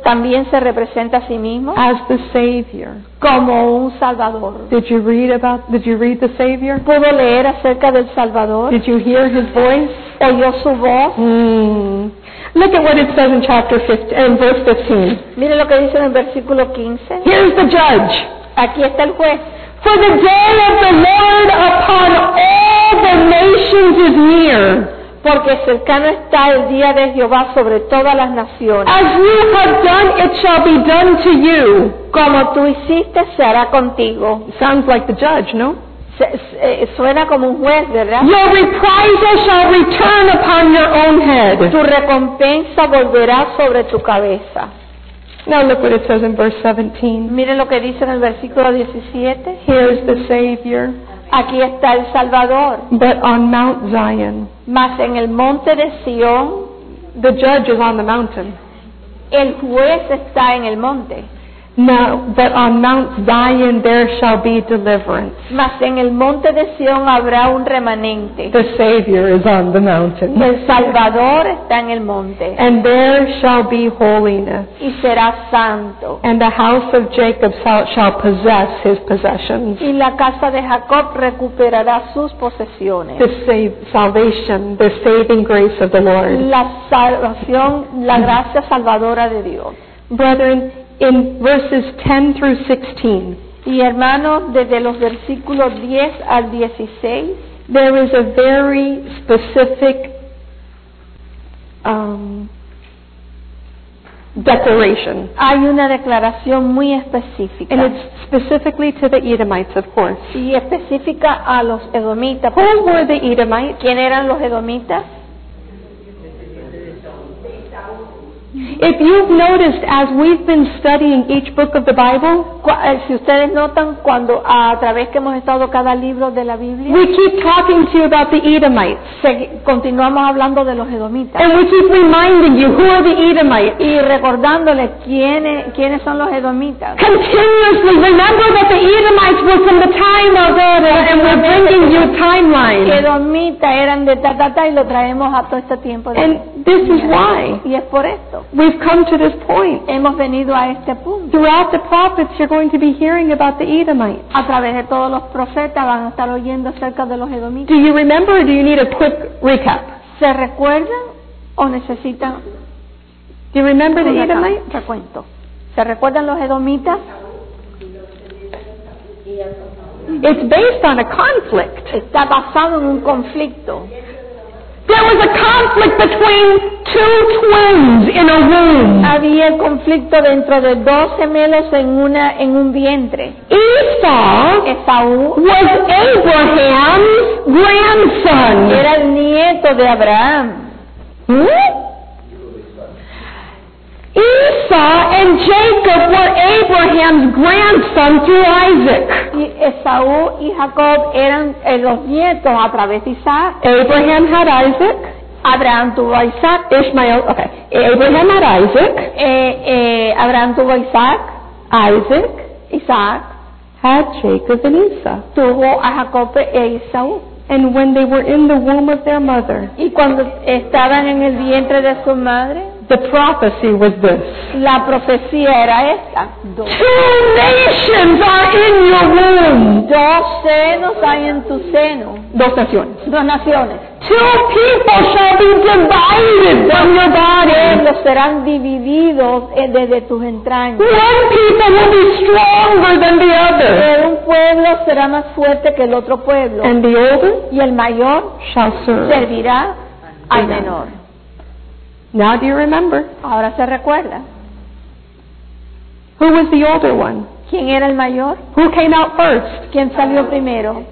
también se representa a sí mismo as the Savior. como un Salvador. Did you read about, did you read the Savior? ¿Pudo leer acerca del Salvador? Did you hear his voice? ¿Oyó su voz? Mm. Look at what it says in chapter fifteen, in verse fifteen. Mire lo que dice en el versículo quince. Here's the judge. Aquí está el juez. For the day of the Lord upon all the nations is near. Porque cercano está el día de Jehová sobre todas las naciones. As you have done, it shall be done to you. Como tú hiciste, se hará contigo. Sounds like the judge, no? Se, se, suena como un juez, ¿verdad? Your reprisal shall return upon your own head. Tu recompensa volverá sobre tu cabeza. Now look what it says in verse seventeen. Mire lo que dice en el versículo diecisiete. Here's the Savior. Aquí está el Salvador. But on Mount Zion, Mas en el monte de Sión, the judge is on the mountain. el juez está en el monte. No, but on Mount Zion there shall be deliverance. Mas en el monte de Sión habrá un remanente. The Savior is on the mountain. El Salvador está en el monte. And there shall be holiness. Y será santo. And the house of Jacob shall, shall possess his possessions. Y la casa de Jacob recuperará sus posesiones. The save, salvation, the saving grace of the Lord. La salvación, la gracia salvadora de Dios. Brethren, in verses ten through sixteen, Y hermanos, desde los versículos diez al dieciséis, there is a very specific um, declaration. hay una declaración muy específica. And it's specifically to the Edomites, of course. Y específica a los edomitas. Who were the Edomites? ¿Quién eran los edomitas? If you've noticed, as we've been studying each book of the Bible, Cu- eh, Si ustedes notan, cuando a través que hemos estado cada libro de la Biblia, we keep talking to you about the Edomites. segui- continuamos hablando de los edomitas. And we keep reminding you, who are the Edomites? Y recordándoles quiénes, quiénes son los edomitas. Continuously remember that the Edomites were from the time of God, and we're bringing you a timeline. Edomitas eran de ta, ta, ta, y lo traemos a todo este tiempo. De And this is why y es por esto. we've come to this point. Hemos venido a este punto. Throughout the prophets, you're going to be hearing about the Edomites. A través de todos los profetas van a estar oyendo acerca de los edomitas. Do you remember, or do you need a quick recap? ¿Se recuerdan o necesitan Do you remember the un Edomites? recuento? ¿Se recuerdan los edomitas? It's based on a conflict. Está basado en un conflicto. There was a conflict between two twins in a womb. Había el conflicto dentro de dos gemelos en una en un vientre. Esau Esaú was Abraham's grandson. era el nieto de Abraham. Hmm? Esau and Jacob were Abraham's grandson through Isaac. Y Esaú y Jacob eran eh, los nietos a través de Isaac. Abraham had Isaac. Abraham tuvo a Isaac. Ishmael, okay. Abraham had Isaac. Eh, eh, Abraham tuvo a Isaac. Isaac Isaac had Jacob and Esau. tuvo a Jacob e Esaú. And when they were in the womb of their mother, Y cuando estaban en el vientre de su madre, the prophecy was this. la profecía era esta. Dos, Two nations are in your womb. dos senos hay en tu seno. Dos naciones. Dos naciones. Two people shall be divided from your body. Pueblos serán divididos eh, desde tus entrañas. One people will be stronger than the other. Pero un pueblo será más fuerte que el otro pueblo. And the older Y el mayor shall serve. servirá al menor. Now do you remember? Ahora se recuerda. Who was the older one? ¿Quién era el mayor? Who came out first? ¿Quién salió primero?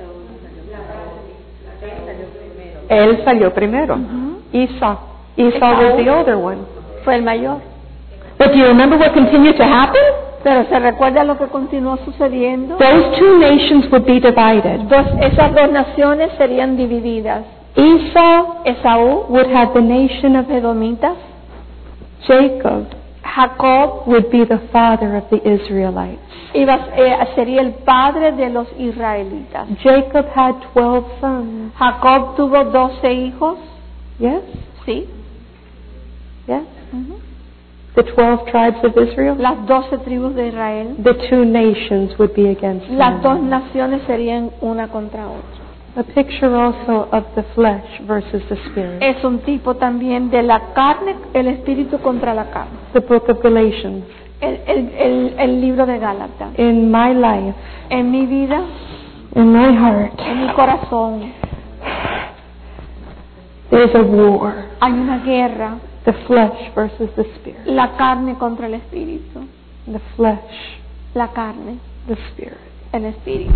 Él salió primero. Esau. Esau was the older one. Fue el mayor. But do you remember what continued to happen? Pero se recuerda lo que continuó sucediendo. Those two nations would be divided. Dos, esas dos naciones serían divididas. Esau Esaú, would have the nation of edomitas. Jacob Jacob would be the father of the Israelites. iba, eh, sería el padre de los israelitas. Jacob had twelve sons. Jacob tuvo doce hijos. Yes? Sí. Yes? Ujú. the twelve tribes of Israel, las doce tribus de Israel, the two nations would be against las dos them. naciones serían una contra otra. A picture also of the flesh versus the spirit. Es un tipo también de la carne, el espíritu contra la carne. The book of Galatians. El, el, el, el libro de Gálatas. In my life, En mi vida, in my heart, en mi corazón, there's a war. hay una guerra, The flesh versus the spirit. la carne contra el espíritu, The flesh, la carne, the spirit. el espíritu.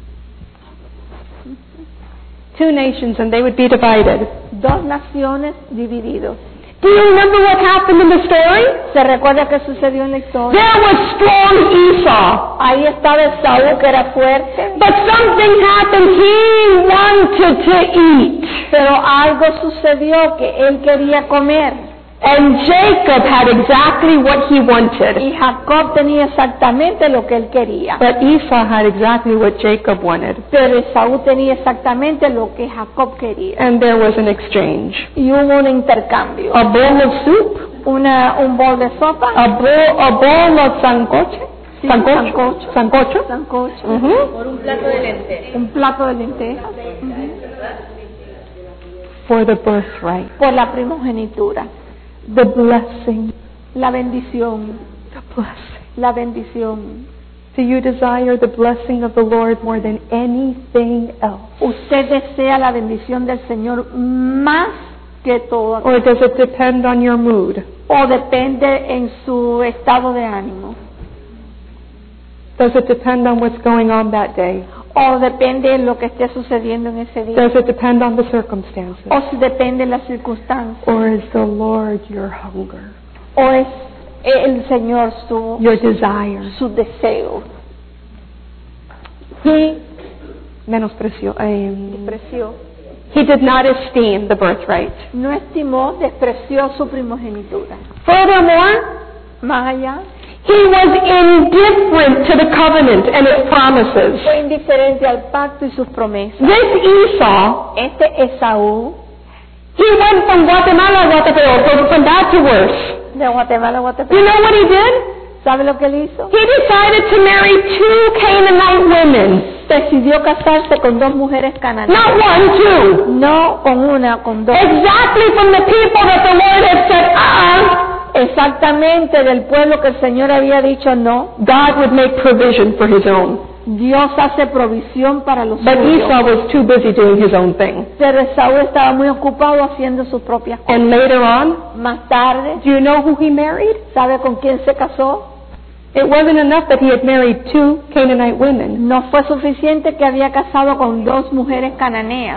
Two nations and they would be divided. Dos naciones divididos. Do you remember what happened in the story? ¿Se recuerda qué sucedió en la historia? There was strong Esau. Ahí estaba Esaú, que era fuerte, But something happened. He wanted to eat. pero algo sucedió que él quería comer. And Jacob had exactly what he wanted. Y Jacob tenía exactamente lo que él quería. But Esau had exactly what Jacob wanted. Pero Esaú tenía exactamente lo que Jacob quería. And there was an exchange. Y hubo un intercambio. A bowl of soup, Una, un bol de sopa. a bowl, a bowl of sancoche. Sí, Sancocho. sancocho. Sancocho. Sancocho. Mhm. Por un plato de lentejas. Un plato de lentejas. For the birthright. Por la primogenitura. The blessing. La bendición. The blessing. La bendición. Do you desire the blessing of the Lord more than anything else? Usted desea la bendición del Señor más que todo. Or does it depend on your mood? O depende en su estado de ánimo. Does it depend on what's going on that day? O depende en lo que esté sucediendo en ese día. Does it depend on the circumstances? O si depende en las circunstancias. Or is the Lord your hunger, O es el Señor su, your desire? su deseo. He menospreció. Um, Despreció. he did not esteem the birthright. No estimó, despreció su primogenitura. Furthermore, Más allá, he was indifferent to the covenant and its promises. fue indiferente al pacto y sus promesas. This Esau, Este Esaú, he went from Guatemala, Guatemala, from, from bad to worse. de Guatemala a You Guatemala, know what he did? ¿sabe lo que él hizo? He decided to marry two Canaanite women. Decidió casarse con dos mujeres cananeas. Not one, two. No con una, con dos. Exactly from the people that the Lord had said, uh-uh. Exactamente del pueblo que el Señor había dicho no. God would make provision for his own. Dios hace provisión para los But suyos. Esau was too busy doing his own thing. Pero Esaú estaba muy ocupado haciendo sus propias cosas. And later on, Más tarde, do you know who he married? ¿sabe con quién se casó? It wasn't enough that he had married two Canaanite women. No fue suficiente que había casado con dos mujeres cananeas.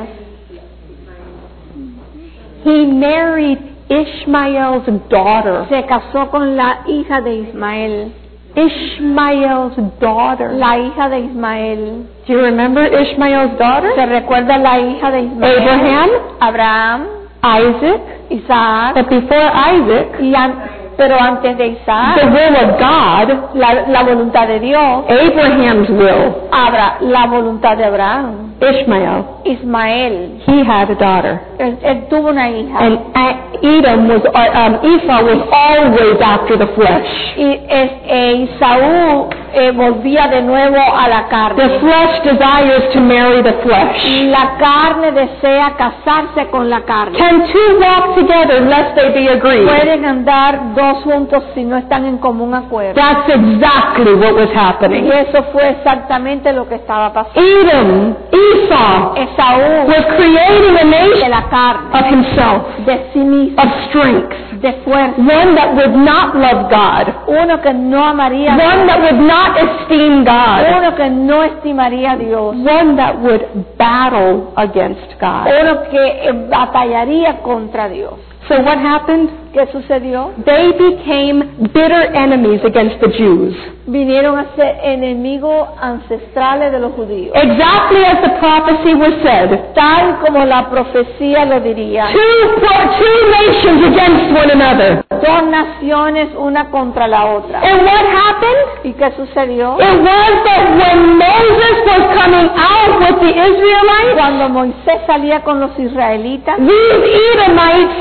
He married Ishmael's daughter. Se casó con la hija de Ismael. Ishmael's daughter. La hija de Ismael. Do you remember Ishmael's daughter? ¿Se recuerda la hija de Ismael? Abraham, Abraham, Isaac. Isaac. But before Isaac, Y an- pero antes de Isaac, the will of God, la, la voluntad de Dios. Abraham's will, Abra, la voluntad de Abraham. Ishmael, Ismael. he had a daughter. Él, él tuvo una hija. And A- Edom was, uh, um, Esau was always after the flesh. Y es, eh, Isaú eh, volvía de nuevo a la The carne. flesh desires to marry the flesh. La carne desea casarse con la carne. Can two walk together lest they be agreed? Pueden andar dos juntos si no están en común acuerdo. That's exactly what was Y happening. eso fue exactamente lo que estaba pasando. Edom, Esau, Esaú was creating a de nation la carne, of himself, de sí mismo, of strength, de fuerza. one that would not love God, Uno que no amaría a one Dios. that would not esteem God, Uno que no estimaría a Dios. one that would battle against God. Uno que eh, batallaría contra Dios. So what happened? ¿Qué sucedió? They became bitter enemies against the Jews. Vinieron a ser enemigos ancestrales de los judíos. Exactly as the prophecy was said. Tal como la profecía lo diría. Two, pro- two nations against one another. Dos naciones, una contra la otra. And what happened? ¿Y qué sucedió? It was that when Moses was coming out with the Israelites, Cuando Moisés salía con los israelitas, these Edomites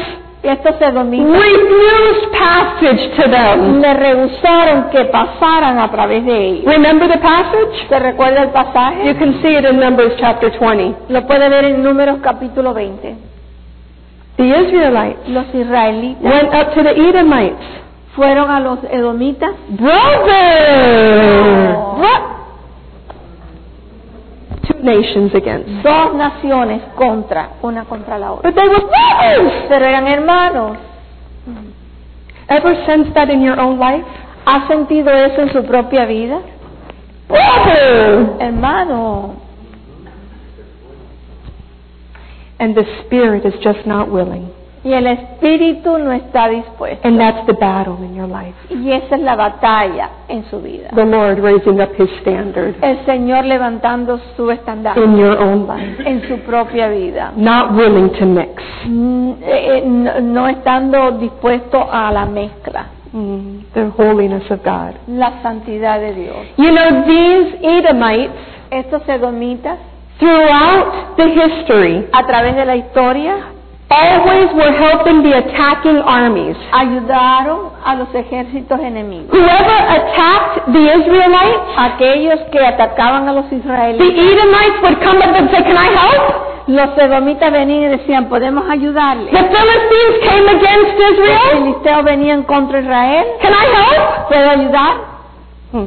Estos edomitas refused passage to them. le rehusaron que pasaran a través de ellos. Remember the passage? ¿Se recuerda el pasaje? You can see it in Numbers chapter twenty. Lo puede ver en Números capítulo veinte. The Israelites Los israelitas went up to the Edomites. fueron a los edomitas. Brother! What? Two nations against. Dos naciones contra, una contra la otra. But they were brothers! Pero eran hermanos. Ever sensed that in your own life? ¿Ha sentido eso en su propia vida? Brother! Hermano. And the spirit is just not willing. Y el espíritu no está dispuesto. And that's the battle in your life. Y esa es la batalla en su vida. The Lord raising up His standard El Señor levantando su estandarte in your own life. en su propia vida. Not willing to mix. Mm, eh, eh, no, no estando dispuesto a la mezcla. Mm, the holiness of God. La santidad de Dios. You know, these Edomites, Estos edomitas, throughout the history, a través de la historia, always were helping the attacking armies. ayudaron a los ejércitos enemigos. Whoever attacked the Israelites, Aquellos que atacaban a los the israelitas, Edomites would come up and say, "Can I help?" los edomitas venían y decían, ¿podemos ayudarle? The Philistines came against Los Israel. filisteos venían contra Israel, "Can I help?" ¿puedo ayudar? Hmm.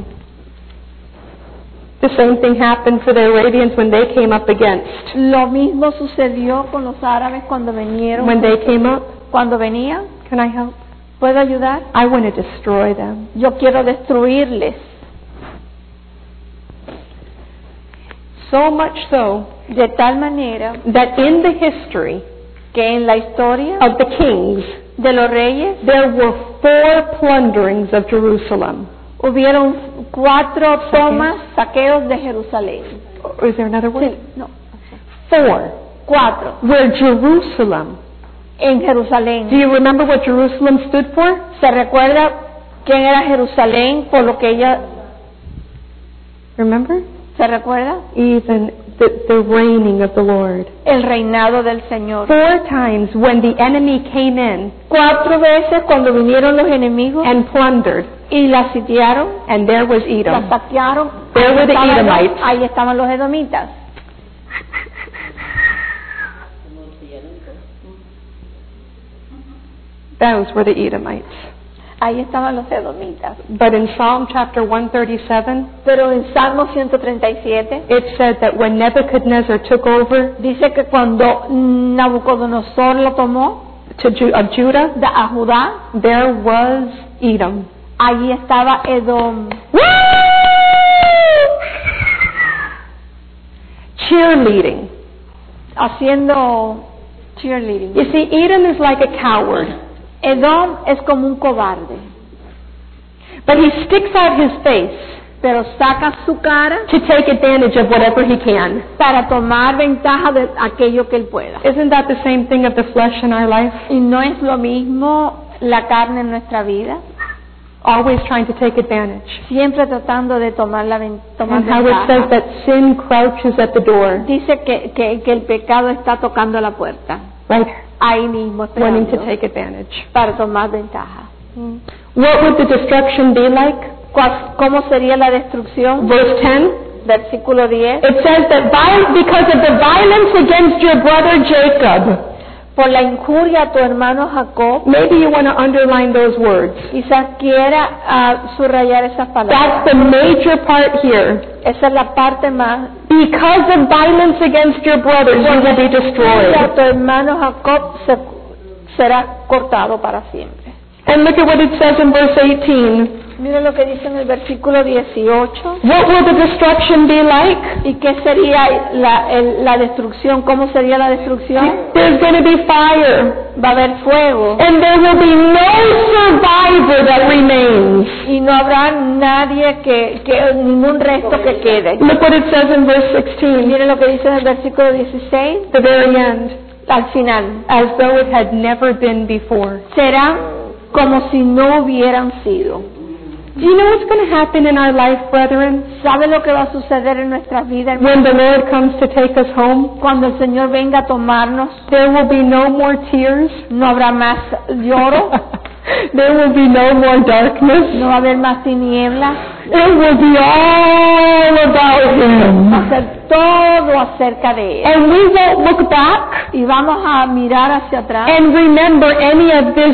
The same thing happened for the Arabians when they came up against. Lo mismo sucedió con los árabes cuando vinieron, When they came up, cuando venían, "Can I help?" ¿puedo ayudar? I want to destroy them. Yo quiero destruirles. So much so De tal manera that in the history que en la historia of the kings, de los reyes there were four plunderings of Jerusalem. hubieron cuatro tomas, saqueos de Jerusalén. Or is there another word? Sí, no, Four. cuatro Where Jerusalem. en Do Jerusalén. you remember what Jerusalem stood for? ¿Se recuerda quién era Jerusalén por lo que ella Remember? se recuerda? Even the, the reigning of the Lord. El reinado del Señor. Four times when the enemy came in Cuatro veces cuando vinieron los enemigos and plundered, y la sitiaron, and there was la Edom. saquearon, There ahí were the estaban, los, Edomites. ahí estaban los edomitas. Those were the Edomites. Ahí estaban los edomitas. But in Psalm chapter one thirty-seven, Pero en Salmo ciento treinta y siete it said that when Nebuchadnezzar took over dice que cuando Nabucodonosor lo tomó to Ju- of Judah, de- a Judá, there was Edom. allí estaba Edom. Cheerleading. Haciendo cheerleading. You see, Edom is like a coward, Edom es como un cobarde, but he sticks out his face pero saca su cara to take advantage of whatever he can. para tomar ventaja de aquello que él pueda. Isn't that the same thing of the flesh in our life? Y no es lo mismo la carne en nuestra vida, Always trying to take advantage. siempre tratando de tomar la ven- tomar And how it says ventaja. that sin crouches at the door, Dice que, que, que el pecado está tocando la puerta, right? ahí mismo Wanting to esperando take advantage. para tomar ventaja. What would the destruction be like? ¿Cuál- ¿Cómo sería la destrucción? Verse ten. Versículo diez. It says that by, because of the violence against your brother Jacob, Por la injuria a tu hermano Jacob, maybe you want to underline those words. quizás quiera ah, subrayar esas palabras. That's the major part here. Esa es la parte más. Because of violence against your brothers, you will be Y a destroyed. tu hermano Jacob se- será cortado para siempre. And look at what it says in verse eighteen. Mira lo que dice en el versículo dieciocho. What will the destruction be like? ¿Y qué sería la, el- la destrucción? ¿Cómo sería la destrucción? There's going to be fire, Va a haber fuego and there will be no survivor that remains. y no habrá nadie que, que ningún resto que quede. Look what it says in verse sixteen, Mire lo que dice en el versículo dieciséis, the very end. al final. As though it had never been before. Serán como si no hubieran sido. Do you know what's going to happen in our life, brethren, ¿Sabe lo que va a suceder en nuestras vidas, when hermanos? the Lord comes to take us home? Cuando el Señor venga a tomarnos, There will be no more tears. no habrá más lloro, There will be no more darkness. no va a haber más tinieblas, It will be all about va a Him. ser todo acerca de Él. And we won't look back Y vamos a mirar hacia atrás and remember any of this.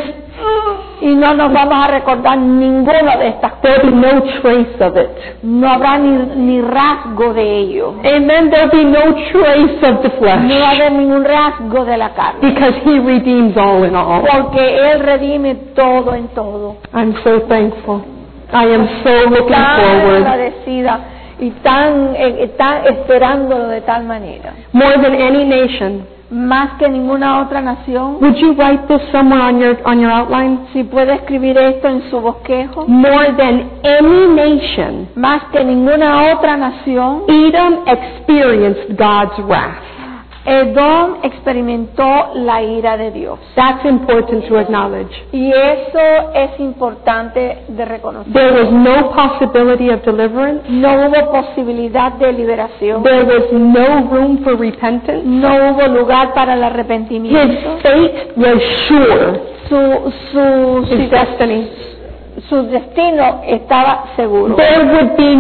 y no nos vamos a recordar ninguna de estas cosas. There'll be no trace of it. No habrá ni, ni rasgo de ello. Amen. There'll be no trace of the No va a flesh. haber ningún rasgo de la carne. Because He redeems all in all. Porque Él redime todo en todo. I'm so thankful. I am so looking Tan forward. agradecida y tan, eh, tan esperándolo de tal manera. More than any nation. Más que ninguna otra nación. Would you write this somewhere on your on your outline? Si puede escribir esto en su bosquejo. More than any nation, Más que ninguna otra nación. Edom experienced God's wrath. Edom experimentó la ira de Dios. That's important to acknowledge. Y eso es importante de reconocer. There was no possibility of deliverance. No hubo posibilidad de liberación. There was no room for repentance. No hubo lugar para el His arrepentimiento. fate was sure. Su, su, His destiny. su destino estaba seguro. There would be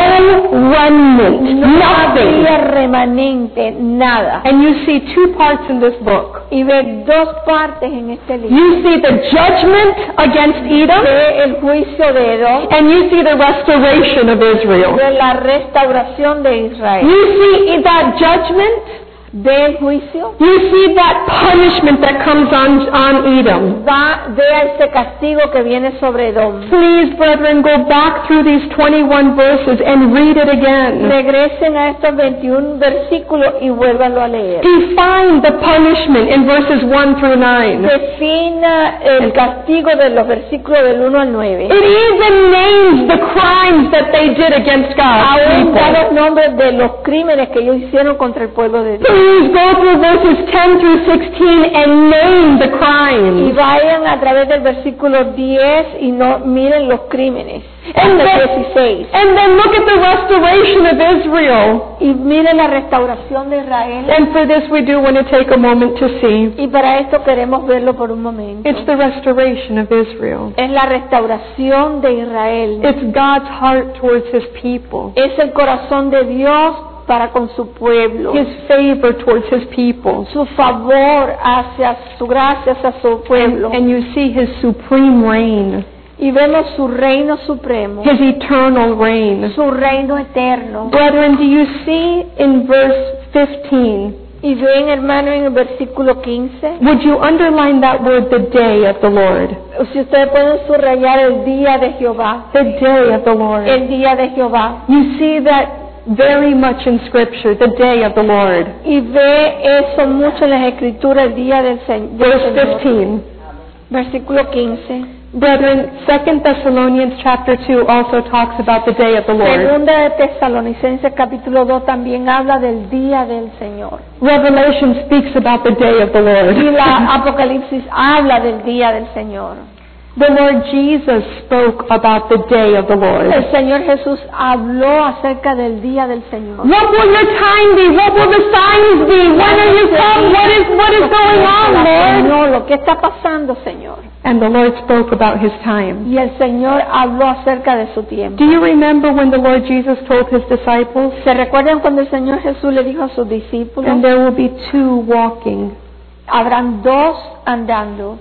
no remnant, No había nothing. remanente, nada. And you see two parts in this book. Y ve dos partes en este libro. You see the judgment against Edom, Ve el juicio de Edom, and you see the restoration of Israel. de la restauración de Israel. You see that judgment, Ve el juicio, you see that punishment that comes on, on Edom. va, vea ese castigo que viene sobre Edom. Please, brethren, go back through these twenty-one verses and read it again. Regresen a estos veintiún versículos y vuélvanlo a leer. Define the punishment in verses one through nine. Defina el castigo de los versículos del uno al nueve. It even names the crimes that they did against God's Aún da people. los nombres de los crímenes que ellos hicieron contra el pueblo de Dios. Please go through verses ten through sixteen and name the Y crimes. vayan a través del versículo diez y no miren los crímenes. And Hasta then, dieciséis. and then look at the restoration of Israel. Y miren la restauración de Israel. And for this we do want to take a moment to see. Y para esto queremos verlo por un momento. It's the restoration of Israel. Es la restauración de Israel. It's God's heart towards His people. Es el corazón de Dios para con su pueblo. His favor towards His people. Su favor hacia su gracia hacia su And, pueblo. and you see His supreme reign. Y vemos su reino supremo. His eternal reign. Su reino eterno. Brethren, do you see in verse fifteen? Y ven, hermano, en el versículo quince. Would you underline that word, the day of the Lord? Si ustedes pueden subrayar el día de Jehová. The day of the Lord. El día de Jehová. You see that very much in Scripture, the day of the Lord. Y ve eso mucho en las escrituras, el día del, Sen- del Verse Señor. fifteen. Versículo quince. Brethren, Second Thessalonians chapter two also talks about the day of the Lord. Segunda de Tesalonicenses capítulo dos también habla del día del Señor. Revelation speaks about the day of the Y Lord. la Apocalipsis habla del día del Señor. The Lord Jesus spoke about the day of the Lord. El Señor Jesús habló acerca del día del Señor. What will your time be? What will the signs be? When are you come? What is what is going on, Lord? Señor, lo que está pasando, Señor. And the Lord spoke about His time. Y el Señor habló acerca de su tiempo. Do you remember when the Lord Jesus told His disciples? ¿Se recuerdan cuando el Señor Jesús le dijo a sus discípulos? And there will be two walking. Habrán dos andando.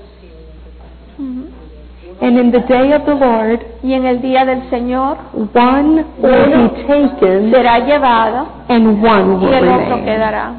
And in the day of the Lord, Y en el día del Señor, one will be taken será llevado and one y will el otro remain. quedará.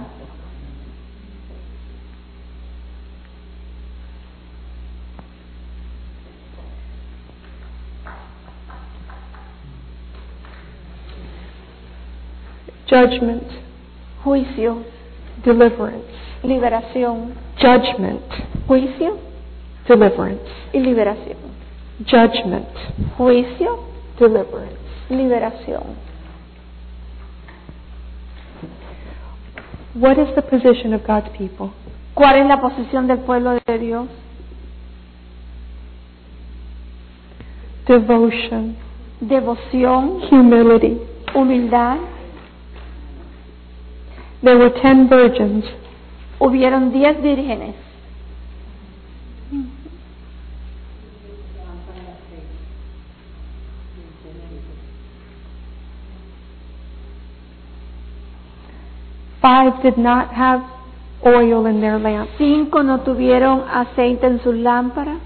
Judgment, Juicio, deliverance. liberación, Judgment, juicio deliverance. y liberación. Judgment, Juicio, deliverance. liberación. What is the position of God's people? ¿Cuál es la posición del pueblo de Dios? Devotion, devoción, humility. humildad. There were ten virgins. Hubieron diez vírgenes. Five did not have oil in their lamps. Cinco no tuvieron aceite en sus lámparas.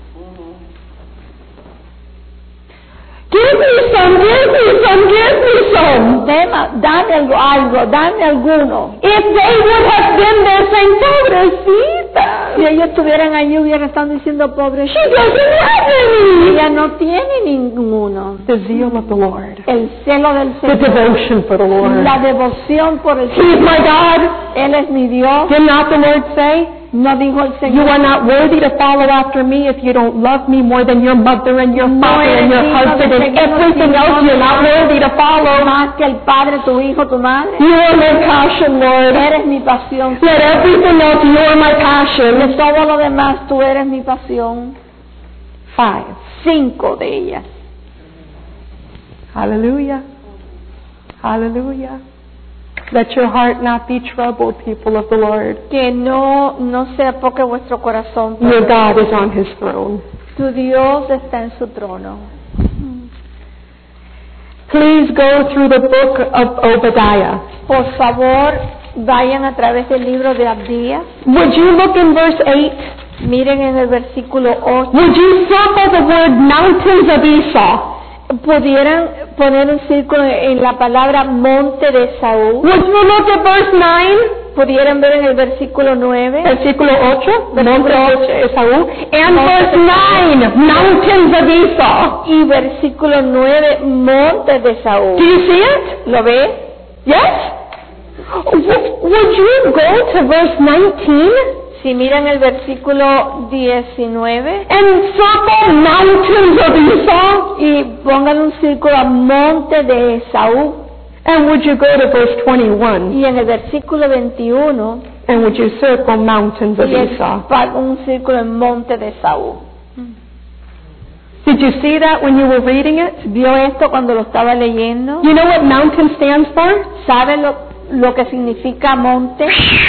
Give me some, give me some, give me some. Dema- dame algo, algo, dame alguno. If they would have been there saying, pobrecita, Si ellos estuvieran allí, hubieran estado diciendo, pobre, she doesn't have any. ella no tiene ninguno. The zeal of the Lord. El celo del The Señor, devotion for the Lord. la devoción por el He's Señor. my God. Él es mi Dios. Did not the Lord say, No dijo el you Señor. are not worthy to follow after me if you don't love me more than your mother and your No father and eres your digno husband de and seguirnos everything si else no you're not me worthy to follow. Más que el Padre, tu hijo, tu madre. You are my passion, Lord. Eres mi pasión. Let everything else, you are my De passion. todo lo demás, tú eres mi pasión. Five. Cinco de ellas. Hallelujah. Hallelujah. Let your heart not be troubled, people of the Lord. Que no, no se apoque vuestro corazón. Your God is on his throne. Tu Dios está en su trono. Please go through the book of Obadiah. Por favor, vayan a través del libro de Abdías. Would you look in verse eight? Miren en el versículo ocho. Would you circle the word mountains of Esau? Pudieran poner un círculo en la palabra monte de Saúl. Would you look at verse nine? Pudieran ver en el versículo nueve. Versículo ocho, monte de Esaú. And verse nine, mountains of Esau. Y versículo nueve, monte de Do Saúl. you see it? ¿Lo ve? Yes? W- Would you go to verse nineteen Si miran el versículo diecinueve and circle mountains of Esau? y pongan un círculo a monte de Esaú. And would you go to verse twenty-one Y en el versículo veintiuno, and would you circle mountains of y es Esau? pa- un círculo en monte de Esaú. Did you see that when you were reading it? ¿Vio esto cuando lo estaba leyendo? You know what mountain stands for? ¿Sabe lo, lo que significa monte?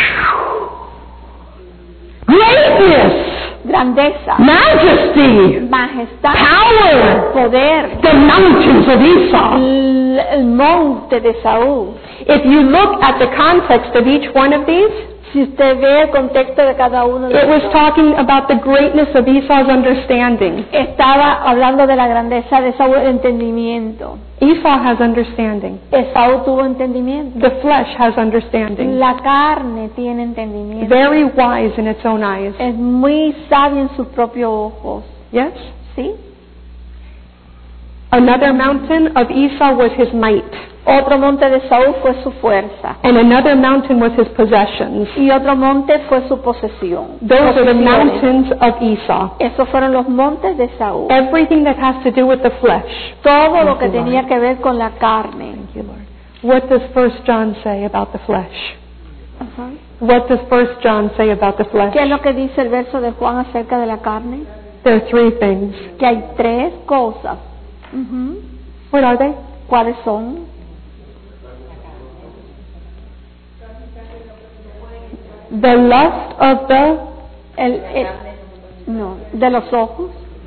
Greatness, Grandeza, majesty, majestad, power, poder, the mountains of Esau. el, el monte de Saúl. If you look at the context of each one of these, Si usted ve el contexto de cada uno de it was ellos, talking about the greatness of Esau's understanding. estaba hablando de la grandeza de Saúl, el entendimiento. Esau has understanding. Esaú tuvo entendimiento. The flesh has understanding. La carne tiene entendimiento. Very wise in its own eyes. Es muy sabio en sus propios ojos. Yes? ¿Sí? Another mountain of Esau was his might, Otro monte de Saúl fue su fuerza. and another mountain was his possessions. Y otro monte fue su posesión. Those are the Posesiones. mountains of Esau. Esos fueron los montes de Saúl. Everything that has to do with the flesh. Todo lo que Thank you, tenía Lord. que ver con la carne. Thank you, Lord. What does First John say about the flesh? Ajá. What does First John say about the flesh? ¿Qué es lo que dice el verso de Juan acerca de la carne? There are three things. Que hay tres cosas. Ujú. What are they? ¿Cuáles son? The lust of the, El, el- no, de los ojos.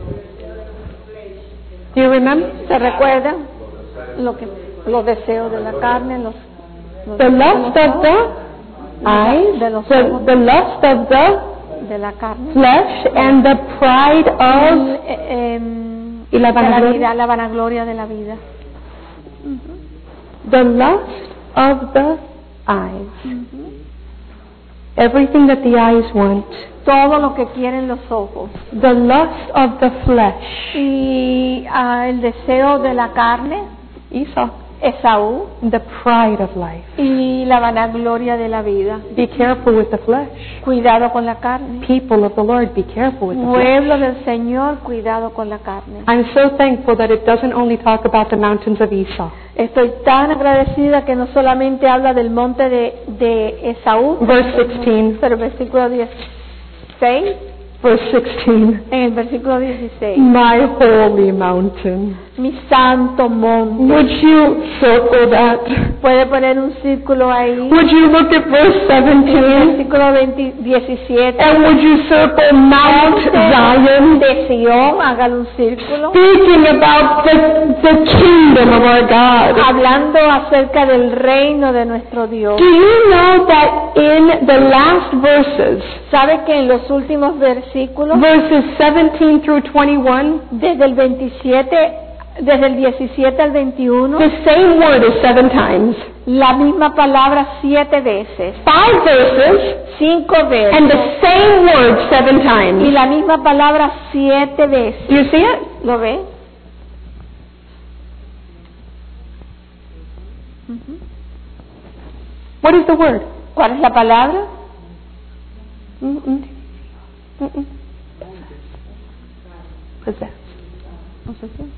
do you remember? ¿Se recuerdan? Lo que, los deseos de la carne, los, los The deseos lust de los of the ojos, eyes, de los the, ojos, the lust of the de la carne. flesh, and the pride of, El, eh, em, y la de la vanagloria. vida, la vanagloria de la vida. The lust of the eyes. Everything that the eyes want. Todo lo que quieren los ojos. The lust of the flesh. Y ah, el deseo de la carne, Esau. Esaú, The pride of life. y la vanagloria de la vida. Be careful with the flesh. Cuidado con la carne. People of the Lord, be careful with the flesh. Pueblo del Señor, cuidado con la carne. I'm so thankful that it doesn't only talk about the mountains of Esau. Estoy tan agradecida que no solamente habla del monte de, de Esaú, Verse sixteen. pero el versículo dieciséis, Verse sixteen. en el versículo dieciséis, My holy mountain. mi santo monte. Would you circle that? Puede poner un círculo ahí. Would you look at verse seventeen? Versículo veinte, diecisiete. And would you circle Mount Zion? De Sion, hágale un círculo. Speaking about the, the kingdom of our God. Hablando acerca del reino de nuestro Dios. Do you know that in the last verses, ¿Sabe que en los últimos versículos, verses seventeen through twenty-one, desde el veintisiete, desde el diecisiete al veintiuno, the same word is seven times? la misma palabra siete veces, Five verses, cinco and veces, the same word seven y times. la misma palabra siete veces? Do you see it? ¿Lo ve? What is the word? ¿Cuál es la palabra? Mm-mm. Mm-mm. Possess. Possess.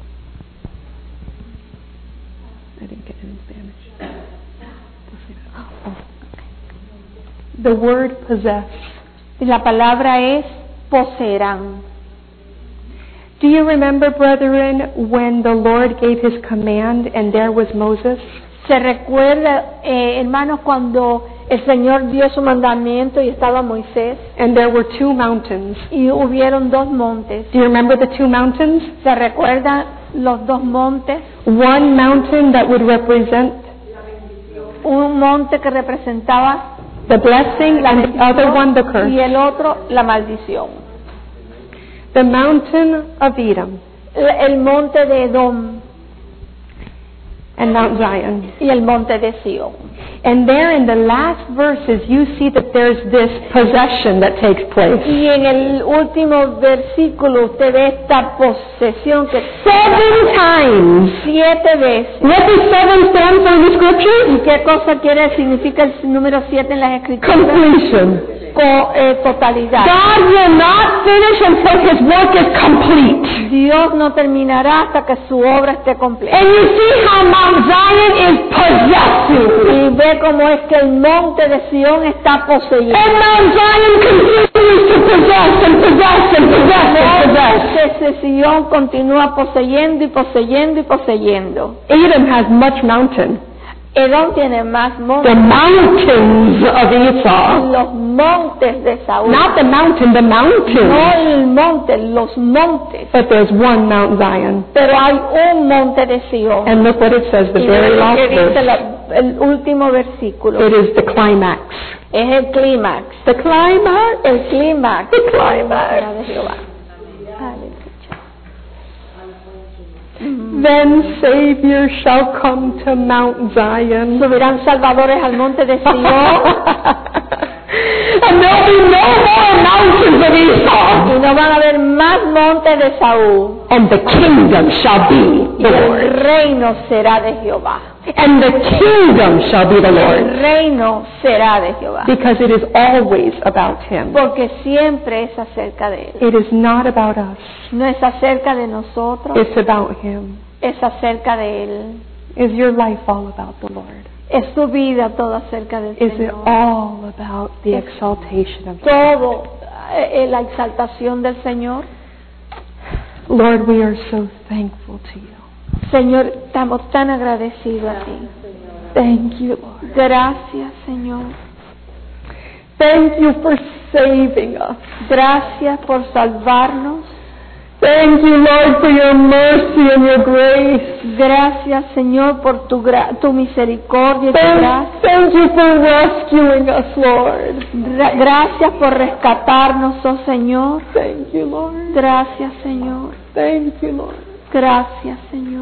I didn't get it in Spanish. Oh. The word possess. Y la palabra es poseerán. Do you remember, brethren, when the Lord gave his command and there was Moses? Se recuerda, eh, hermanos, cuando el Señor dio su mandamiento y estaba Moisés And there were two mountains. y hubieron dos montes. Do you remember the two mountains? ¿Se recuerdan los dos montes? One mountain that would represent Un monte que representaba the blessing and the other one the y curse. el otro la maldición. The mountain of Edom El, el monte de Edom and Mount Zion. y el monte de Sion. And there in the last verses you see that there's this possession that takes place. Y en el último versículo usted ve esta posesión que Seven times. siete veces. What does seven stand for in the ¿Y scriptures? qué cosa quiere significa el número siete en las escrituras? Completion. Co- eh, totalidad. God will not finish until his work is complete. Dios no terminará hasta que su obra esté completa. And you see how Mount Zion is possessing. Y ve cómo es que el monte de Sion está poseído. And Mount Zion continues to possess and possess and possess and possess. El monte de Sion continúa poseyendo y poseyendo y poseyendo. Edom has much mountain. Edom tiene más The montes. mountains of Esau. Los montes de Saúl. Not the mountain, the mountain. No el monte, los montes. But there's one Mount Zion. Pero hay un monte de Sion. And look what it says, the Y very ve lo last que dice verse. la- el último versículo. It is the climax. Es el clímax. The climax. El clímax. The climax. Será de Jehová. Aleluya. Then Savior shall come to Mount Zion. Subirán salvadores al monte de Sion. And there'll be no more mountains of Esau. Y no van a haber más montes de Saúl. And the kingdom shall be Y the el Lord. reino será de Jehová. And the kingdom shall be the El Lord. reino será de Jehová. Because it is always about Him. Porque siempre es acerca de Él. It is not about us. No es acerca de nosotros, It's about Him. es acerca de Él. Is your life all about the Lord? Es tu vida todo acerca del Is it Señor. all about the exaltation of Him? Todo eh, la exaltación del Señor. Lord, we are so thankful to you. Señor, estamos tan agradecidos a ti. Thank you, Lord. Gracias, Señor. Thank you for saving us. Gracias por salvarnos. Thank you, Lord, for your mercy and your grace. Gracias, Señor, por tu, gra- tu misericordia y tu Thank, gracia. thank you for rescuing us, Lord. Gra- Gracias por rescatarnos, oh Señor. Thank you, Lord. Gracias, Señor. Thank you, Lord. Gracias, Señor.